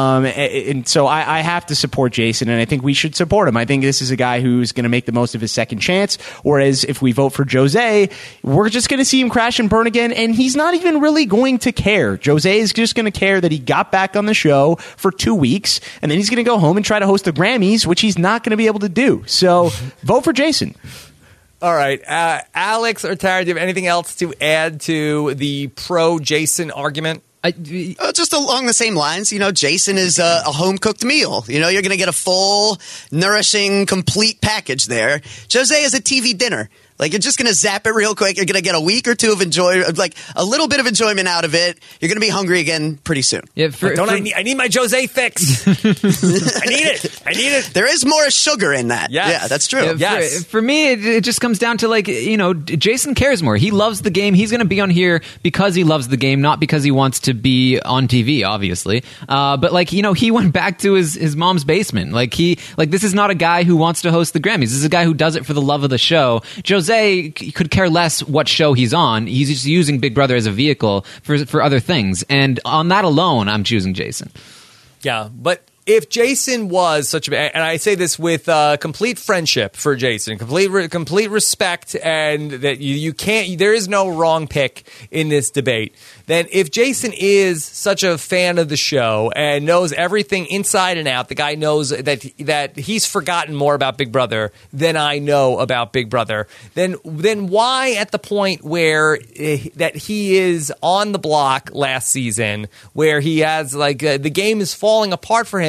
[SPEAKER 2] And so I have to support Jason, and I think we should support him. I think this is a guy who's going to make the most of his second chance, whereas if we vote for Jose, we're just going to see him crash and burn again, and he's not even really going to care. Jose is just going to care that he got back on the show for 2 weeks, and then he's going to go home and try to host the Grammys, which he's not going to be able to do. So vote for Jason.
[SPEAKER 1] All right. Alex or Tara, do you have anything else to add to the pro-Jason argument?
[SPEAKER 3] Just along the same lines, Jason is a home-cooked meal. You're going to get a full, nourishing, complete package there. Jose is a TV dinner. Like, you're just going to zap it real quick. You're going to get a week or two of like a little bit of enjoyment out of it. You're going to be hungry again pretty soon.
[SPEAKER 1] Yeah, I need my Jose fix. I need it.
[SPEAKER 3] There is more sugar in that.
[SPEAKER 1] Yes.
[SPEAKER 3] Yeah, that's true.
[SPEAKER 1] Yes.
[SPEAKER 4] For me, it just comes down to Jason cares more. He loves the game. He's going to be on here because he loves the game, not because he wants to be on TV, obviously. But he went back to his mom's basement. This is not a guy who wants to host the Grammys. This is a guy who does it for the love of the show. Jose could care less what show he's on. He's just using Big Brother as a vehicle for other things. And on that alone, I'm choosing Jason.
[SPEAKER 1] Yeah, but if Jason was such a, and I say this with complete friendship for Jason, complete respect, and that you can't, there is no wrong pick in this debate. Then if Jason is such a fan of the show and knows everything inside and out, the guy knows that he's forgotten more about Big Brother than I know about Big Brother, then why at the point where that he is on the block last season, where he has the game is falling apart for him,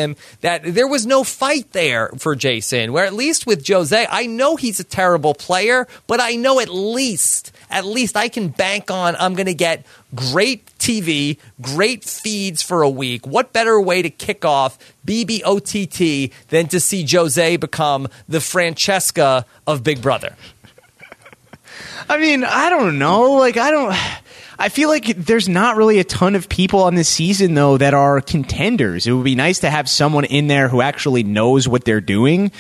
[SPEAKER 1] him that there was no fight there for Jason, where at least with Jose, I know he's a terrible player, but I know at least I can bank on I'm going to get great TV, great feeds for a week. What better way to kick off BBOTT than to see Jose become the Francesca of Big Brother?
[SPEAKER 2] I mean, I don't know. I feel like there's not really a ton of people on this season, though, that are contenders. It would be nice to have someone in there who actually knows what they're doing.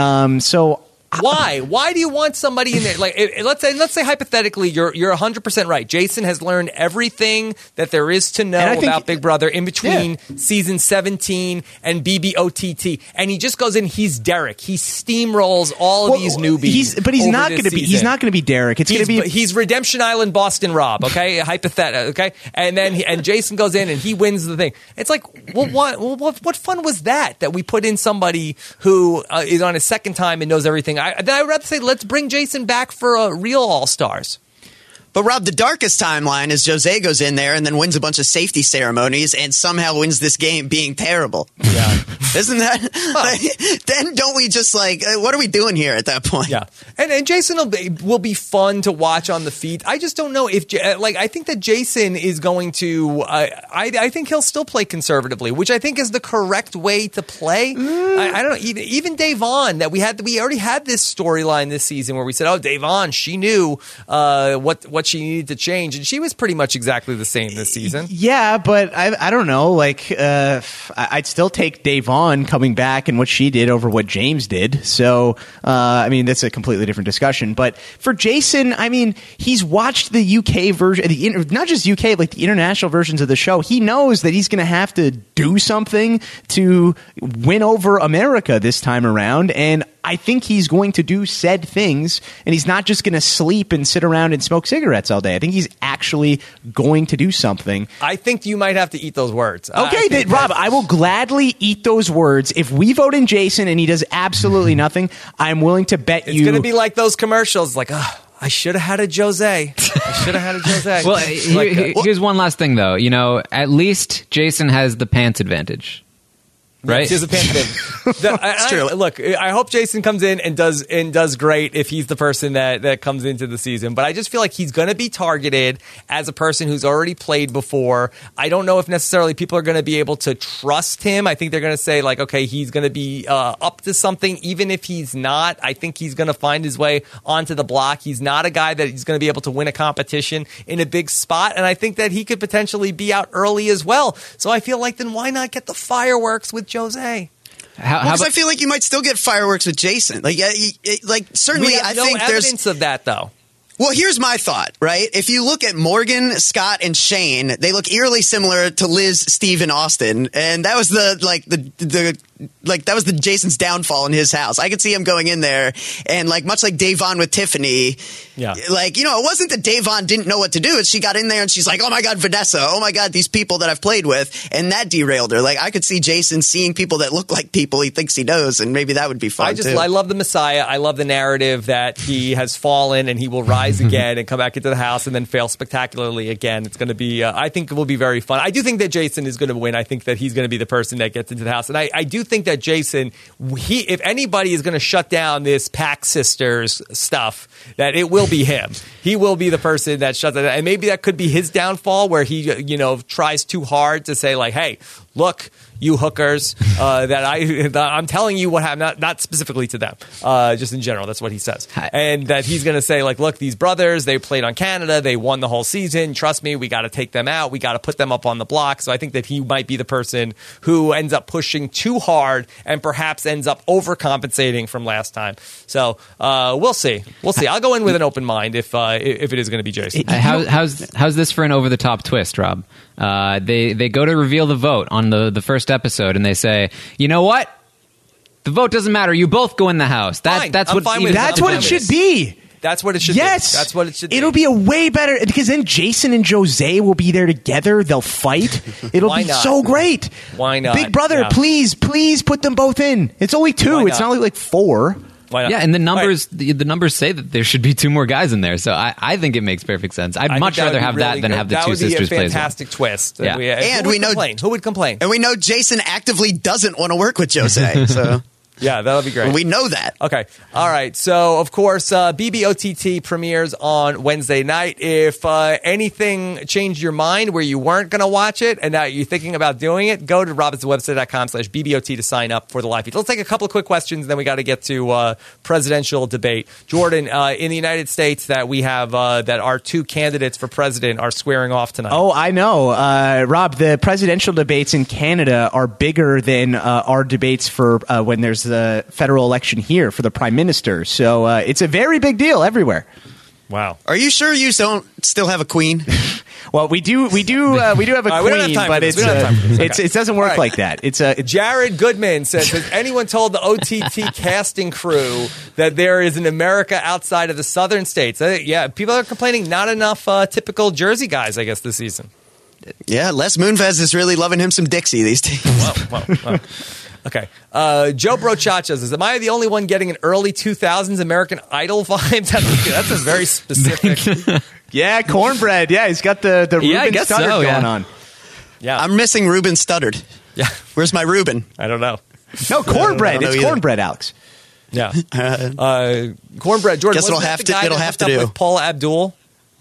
[SPEAKER 2] Why?
[SPEAKER 1] Why do you want somebody in there? Like, let's say hypothetically, you're 100% right. Jason has learned everything that there is to know about Big Brother in between season 17 and BBOTT, and he just goes in. He's Derek. He steamrolls all of these newbies.
[SPEAKER 2] But he's not going to be. He's not going to be Derek. It's going to be.
[SPEAKER 1] He's Redemption Island Boston Rob. Okay, hypothetical. Okay, and then Jason goes in and he wins the thing. It's like, what fun was that we put in somebody who is on his second time and knows everything. I'd rather say let's bring Jason back for real All-Stars.
[SPEAKER 3] But, Rob, the darkest timeline is Jose goes in there and then wins a bunch of safety ceremonies and somehow wins this game being terrible.
[SPEAKER 1] Yeah.
[SPEAKER 3] Isn't that? Then don't we just what are we doing here at that point?
[SPEAKER 1] Yeah. And Jason will be fun to watch on the feed. I just don't know if, I think that Jason is going to, I think he'll still play conservatively, which I think is the correct way to play. I don't know. Even Da'Vonne, that we already had this storyline this season where we said, Da'Vonne, she knew what she needed to change, and she was pretty much exactly the same this season.
[SPEAKER 2] Yeah, but I don't know. I'd still take Da'Vonne coming back and what she did over what James did. So, I mean, that's a completely different discussion. But for Jason, I mean, he's watched the UK version, not just UK, like the international versions of the show. He knows that he's going to have to do something to win over America this time around, and I think he's going to do said things, and he's not just going to sleep and sit around and smoke cigarettes all day. I think he's actually going to do something.
[SPEAKER 1] I think you might have to eat those words.
[SPEAKER 2] Okay, Rob, I will gladly eat those words. If we vote in Jason and he does absolutely nothing, I'm willing to bet
[SPEAKER 1] it's going to be like those commercials, like, I should have had a Jose.
[SPEAKER 4] Well, here's one last thing, though. At least Jason has the pants advantage. Right?
[SPEAKER 1] He's a That's true. Look, I hope Jason comes in and does great if he's the person that comes into the season. But I just feel like he's going to be targeted as a person who's already played before. I don't know if necessarily people are going to be able to trust him. I think they're going to say, okay, he's going to be up to something. Even if he's not, I think he's going to find his way onto the block. He's not a guy that he's going to be able to win a competition in a big spot. And I think that he could potentially be out early as well. So I feel like then why not get the fireworks with Jose?
[SPEAKER 3] Because I feel like you might still get fireworks with Jason. Certainly,
[SPEAKER 1] we have
[SPEAKER 3] I
[SPEAKER 1] no
[SPEAKER 3] think
[SPEAKER 1] evidence of that, though.
[SPEAKER 3] Well, here's my thought, right? If you look at Morgan, Scott, and Shane, they look eerily similar to Liz, Steve, and Austin, and that was that was the Jason's downfall in his house. I could see him going in there and much like Da'Vonne with Tiffany.
[SPEAKER 1] Yeah.
[SPEAKER 3] It wasn't that Da'Vonne didn't know what to do. She got in there and she's like, oh my God, Vanessa. Oh my God, these people that I've played with. And that derailed her. I could see Jason seeing people that look like people he thinks he knows, and maybe that would be fun too.
[SPEAKER 1] I love the Messiah. I love the narrative that he has fallen and he will rise again and come back into the house and then fail spectacularly again. It's going to be, I think it will be very fun. I do think that Jason is going to win. I think that he's going to be the person that gets into the house. And I do think that Jason, if anybody is going to shut down this Pack Sisters stuff, that it will be him. He will be the person that shuts it down. And maybe that could be his downfall, where he, tries too hard to say hey, look, you hookers, that I'm telling you what happened, not specifically to them, just in general. That's what he says. And that he's going to say, look, these brothers, they played on Canada. They won the whole season. Trust me, we got to take them out. We got to put them up on the block. So I think that he might be the person who ends up pushing too hard and perhaps ends up overcompensating from last time. So we'll see. I'll go in with an open mind if it is going to be Jason.
[SPEAKER 4] How's this for an over-the-top twist, Rob? They go to reveal the vote on the first episode, and they say, you know what? The vote doesn't matter. You both go in the house. That's what
[SPEAKER 2] it should be.
[SPEAKER 1] That's what it should be.
[SPEAKER 2] Yes.
[SPEAKER 1] That's what it should be.
[SPEAKER 2] It'll be a way better, because then Jason and Jose will be there together. They'll fight. It'll be so great.
[SPEAKER 1] Why not?
[SPEAKER 2] Big Brother, please put them both in. It's only 2. It's not like 4.
[SPEAKER 1] Why not?
[SPEAKER 4] Yeah, and the numbers the numbers say that there should be 2 more guys in there. So I think it makes perfect sense. I'd much rather have that than have the 2 sisters play.
[SPEAKER 1] That would be a fantastic twist.
[SPEAKER 4] Yeah.
[SPEAKER 3] And we know
[SPEAKER 1] who would complain?
[SPEAKER 3] And we know Jason actively doesn't want to work with Jose. So
[SPEAKER 1] yeah, that'll be great.
[SPEAKER 3] We know that.
[SPEAKER 1] Okay. All right. So, of course, BBOTT premieres on Wednesday night. If anything changed your mind where you weren't going to watch it and now you're thinking about doing it, go to robinsonwebsite.com/BBOT to sign up for the live feed. Let's take a couple of quick questions, and then we got to get to presidential debate. Jordan, in the United States that we have that our 2 candidates for president are squaring off tonight.
[SPEAKER 2] Oh, I know. Rob, the presidential debates in Canada are bigger than our debates for when there's the federal election here for the prime minister. So it's a very big deal everywhere.
[SPEAKER 1] Wow.
[SPEAKER 3] Are you sure you don't still have a queen?
[SPEAKER 2] Well, we do have a queen, but it doesn't work like that. It's
[SPEAKER 1] Jared Goodman says, has anyone told the OTT casting crew that there is an America outside of the southern states? Yeah, people are complaining not enough typical Jersey guys, I guess, this season.
[SPEAKER 3] Yeah, Les Moonves is really loving him some Dixie these days.
[SPEAKER 1] Whoa. Okay. Joe Brochacha says, am I the only one getting an early 2000s American Idol vibe? That's a very specific.
[SPEAKER 2] Yeah, Cornbread. Yeah, he's got the Ruben Studdard going on.
[SPEAKER 1] Yeah.
[SPEAKER 3] I'm missing Ruben Studdard.
[SPEAKER 1] Yeah.
[SPEAKER 3] Where's my Ruben?
[SPEAKER 1] I don't know.
[SPEAKER 2] No, Cornbread. It's Cornbread, Alex.
[SPEAKER 1] Yeah. Cornbread. Jordan,
[SPEAKER 3] guess it'll have to do.
[SPEAKER 1] With Paula Abdul.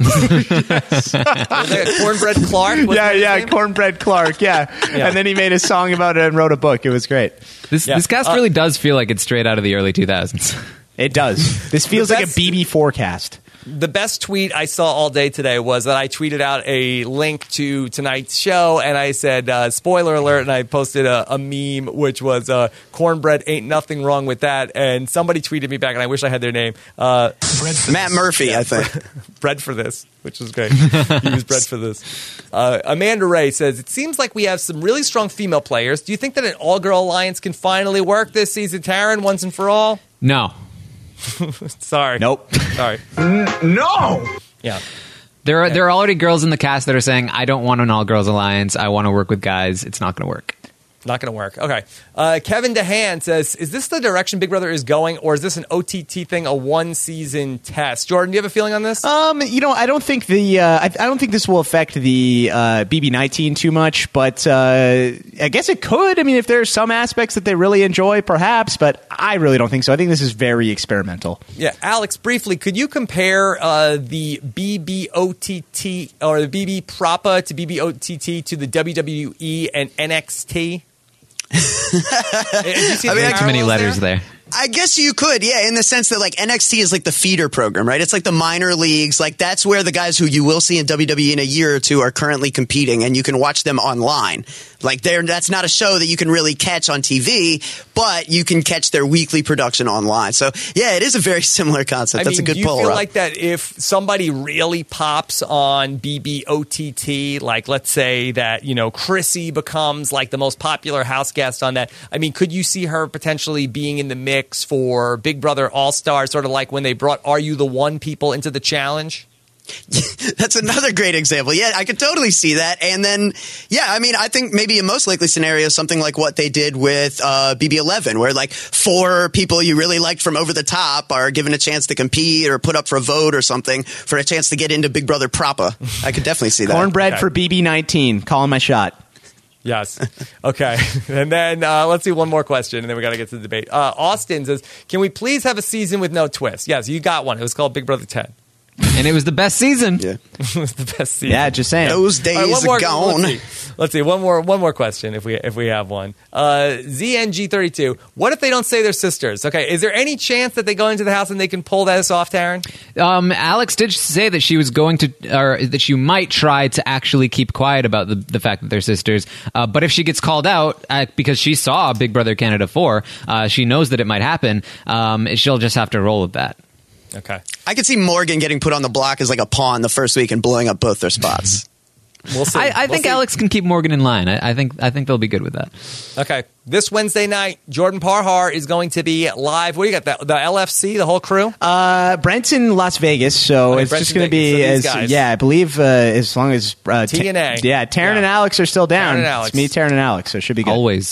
[SPEAKER 1] Cornbread Clark?
[SPEAKER 2] Cornbread Clark, yeah. And then he made a song about it and wrote a book. It was great.
[SPEAKER 4] This cast really does feel like it's straight out of the early 2000s.
[SPEAKER 2] It does. This feels like a BB forecast.
[SPEAKER 1] The best tweet I saw all day today was that I tweeted out a link to tonight's show, and I said, spoiler alert, and I posted a meme, which was, cornbread ain't nothing wrong with that, and somebody tweeted me back, and I wish I had their name.
[SPEAKER 3] Matt Murphy, I think.
[SPEAKER 1] Bread for this, which is great. You use bread for this. Amanda Ray says, it seems like we have some really strong female players. Do you think that an all-girl alliance can finally work this season, Taryn, once and for all?
[SPEAKER 4] No.
[SPEAKER 1] Sorry.
[SPEAKER 2] Nope.
[SPEAKER 1] Sorry.
[SPEAKER 10] No.
[SPEAKER 1] Yeah.
[SPEAKER 4] There are already girls in the cast that are saying, I don't want an all-girls alliance. I want to work with guys. It's not going to work.
[SPEAKER 1] Not going to work. Okay. Kevin DeHaan says, is this the direction Big Brother is going, or is this an OTT thing, a one-season test? Jordan, do you have a feeling on this?
[SPEAKER 2] I don't think I don't think this will affect the BB19 too much, but I guess it could. I mean, if there's some aspects that they really enjoy, perhaps, but I really don't think so. I think this is very experimental.
[SPEAKER 1] Yeah. Alex, briefly, could you compare the BBOTT or the BB Propa to BBOTT to the WWE and NXT?
[SPEAKER 4] Too many letters there.
[SPEAKER 3] I guess you could, yeah, in the sense that like NXT is like the feeder program, right? It's like the minor leagues. Like that's where the guys who you will see in WWE in a year or two are currently competing, and you can watch them online. Like that's not a show that you can really catch on TV, but you can catch their weekly production online. So yeah, it is a very similar concept. That's a good poll.
[SPEAKER 1] Do you feel like that if somebody really pops on BBOTT, like let's say that, Chrissy becomes like the most popular house guest on that, I mean, could you see her potentially being in the mix for Big Brother All-Star, sort of like when they brought Are You the One people into the challenge?
[SPEAKER 3] That's another great example. Yeah, I could totally see that. And then, yeah, I mean, I think maybe a most likely scenario is something like what they did with BB11, where like 4 people you really liked from over the top are given a chance to compete or put up for a vote or something for a chance to get into Big Brother Propa. I could definitely see that.
[SPEAKER 2] Cornbread for BB19. Calling my shot.
[SPEAKER 1] Yes. Okay. And then let's do one more question, and then we got to get to the debate. Austin says, can we please have a season with no twist? Yes, you got one. It was called Big Brother 10.
[SPEAKER 4] And it was the best season.
[SPEAKER 3] Yeah.
[SPEAKER 1] It was the best season.
[SPEAKER 2] Yeah, just saying.
[SPEAKER 3] Those days are gone.
[SPEAKER 1] Let's see. One more question if we have one. ZNG32. What if they don't say they're sisters? Okay. Is there any chance that they go into the house and they can pull this off, Taryn?
[SPEAKER 4] Alex did say that she was going to, or that she might try to actually keep quiet about the fact that they're sisters. But if she gets called out because she saw Big Brother Canada 4, she knows that it might happen. She'll just have to roll with that.
[SPEAKER 1] Okay.
[SPEAKER 3] I could see Morgan getting put on the block as like a pawn the first week and blowing up both their spots.
[SPEAKER 1] We'll see.
[SPEAKER 4] I think Alex can keep Morgan in line. I think they'll be good with that.
[SPEAKER 1] Okay. This Wednesday night, Jordan Parhar is going to be live. What do you got? The LFC, the whole crew?
[SPEAKER 2] Brent's in Las Vegas, so it's just going to be I believe as long as
[SPEAKER 1] TNA.
[SPEAKER 2] Taryn and Alex are still down.
[SPEAKER 1] Taryn and Alex.
[SPEAKER 2] It's me, Taryn and Alex, so it should be good.
[SPEAKER 4] Always.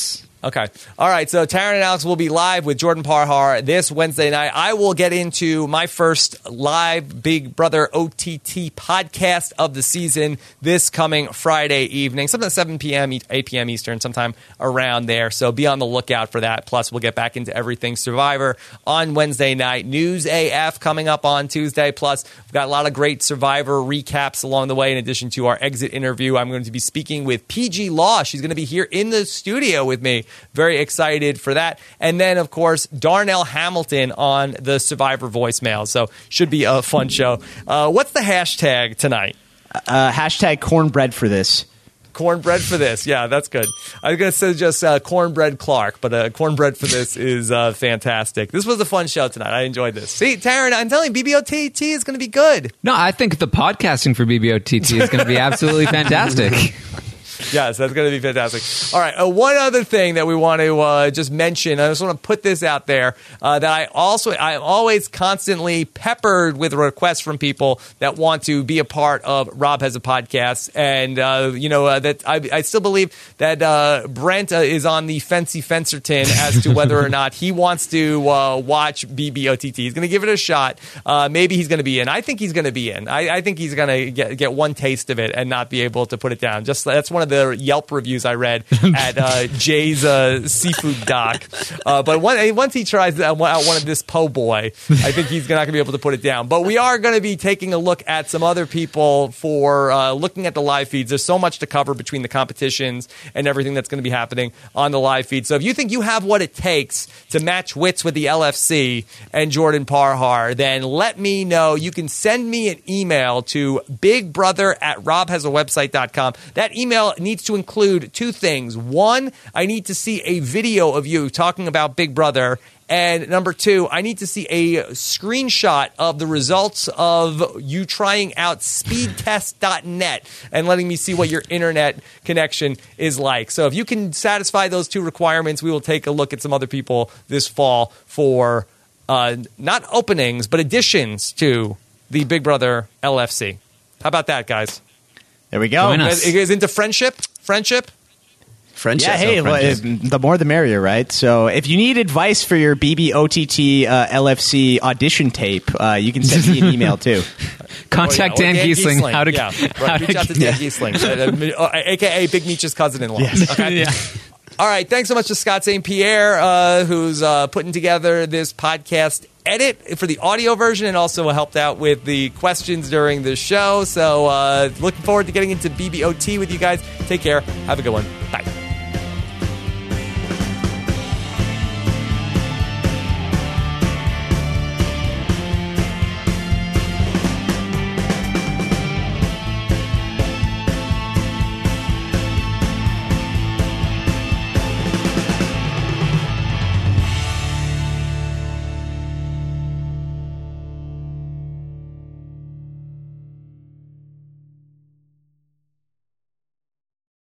[SPEAKER 1] Okay. All right. So Taryn and Alex will be live with Jordan Parhar this Wednesday night. I will get into my first live Big Brother OTT podcast of the season this coming Friday evening, sometime 7 p.m., 8 p.m. Eastern, sometime around there. So be on the lookout for that. Plus, we'll get back into everything Survivor on Wednesday night. News AF coming up on Tuesday. Plus, we've got a lot of great Survivor recaps along the way. In addition to our exit interview, I'm going to be speaking with PG Law. She's going to be here in the studio with me. Very excited for that. And then, of course, Darnell Hamilton on the Survivor voicemail. So should be a fun show. What's the hashtag tonight?
[SPEAKER 2] Hashtag cornbread for this.
[SPEAKER 1] Cornbread for this. Yeah, that's good. I was going to say just cornbread Clark, but cornbread for this is fantastic. This was a fun show tonight. I enjoyed this. See, Taryn, I'm telling you, BBOTT is going to be good.
[SPEAKER 4] No, I think the podcasting for BBOTT is going to be absolutely fantastic.
[SPEAKER 1] Yes, that's going to be fantastic. All right, one other thing that we want to just mention, I just want to put this out there, that I'm always constantly peppered with requests from people that want to be a part of Rob Has a Podcast, and that I still believe that Brent is on the Fancy Fencerton as to whether or not he wants to watch BBOTT. He's going to give it a shot. Maybe he's going to be in. I think he's going to be in. I think he's going to get one taste of it and not be able to put it down. Just that's one of the Yelp reviews I read at Jay's seafood doc. But once he tries out one of this po' boy, I think he's not going to be able to put it down. But we are going to be taking a look at some other people for looking at the live feeds. There's so much to cover between the competitions and everything that's going to be happening on the live feed. So if you think you have what it takes to match wits with the LFC and Jordan Parhar, then let me know. You can send me an email to bigbrother@robhasawebsite.com. That email needs to include two things. One, I need to see a video of you talking about Big Brother. And number two, I need to see a screenshot of the results of you trying out speedtest.net and letting me see what your internet connection is like. So if you can satisfy those two requirements, we will take a look at some other people this fall for not openings, but additions to the Big Brother LFC. How about that, guys?
[SPEAKER 2] There we go.
[SPEAKER 1] You guys into friendship? Friendship?
[SPEAKER 2] Yeah, hey, the more the merrier, right? So if you need advice for your BBOTT LFC audition tape, you can send me an email, too.
[SPEAKER 4] Contact Dan Giesling.
[SPEAKER 1] Reach out to Dan Giesling, a.k.a. Big Meech's cousin-in-law.
[SPEAKER 2] Yes.
[SPEAKER 1] Okay? Yeah. All right, thanks so much to Scott St. Pierre, who's putting together this podcast edit for the audio version and also helped out with the questions during the show. So looking forward to getting into BBOT with you guys. Take care. Have a good one. Bye.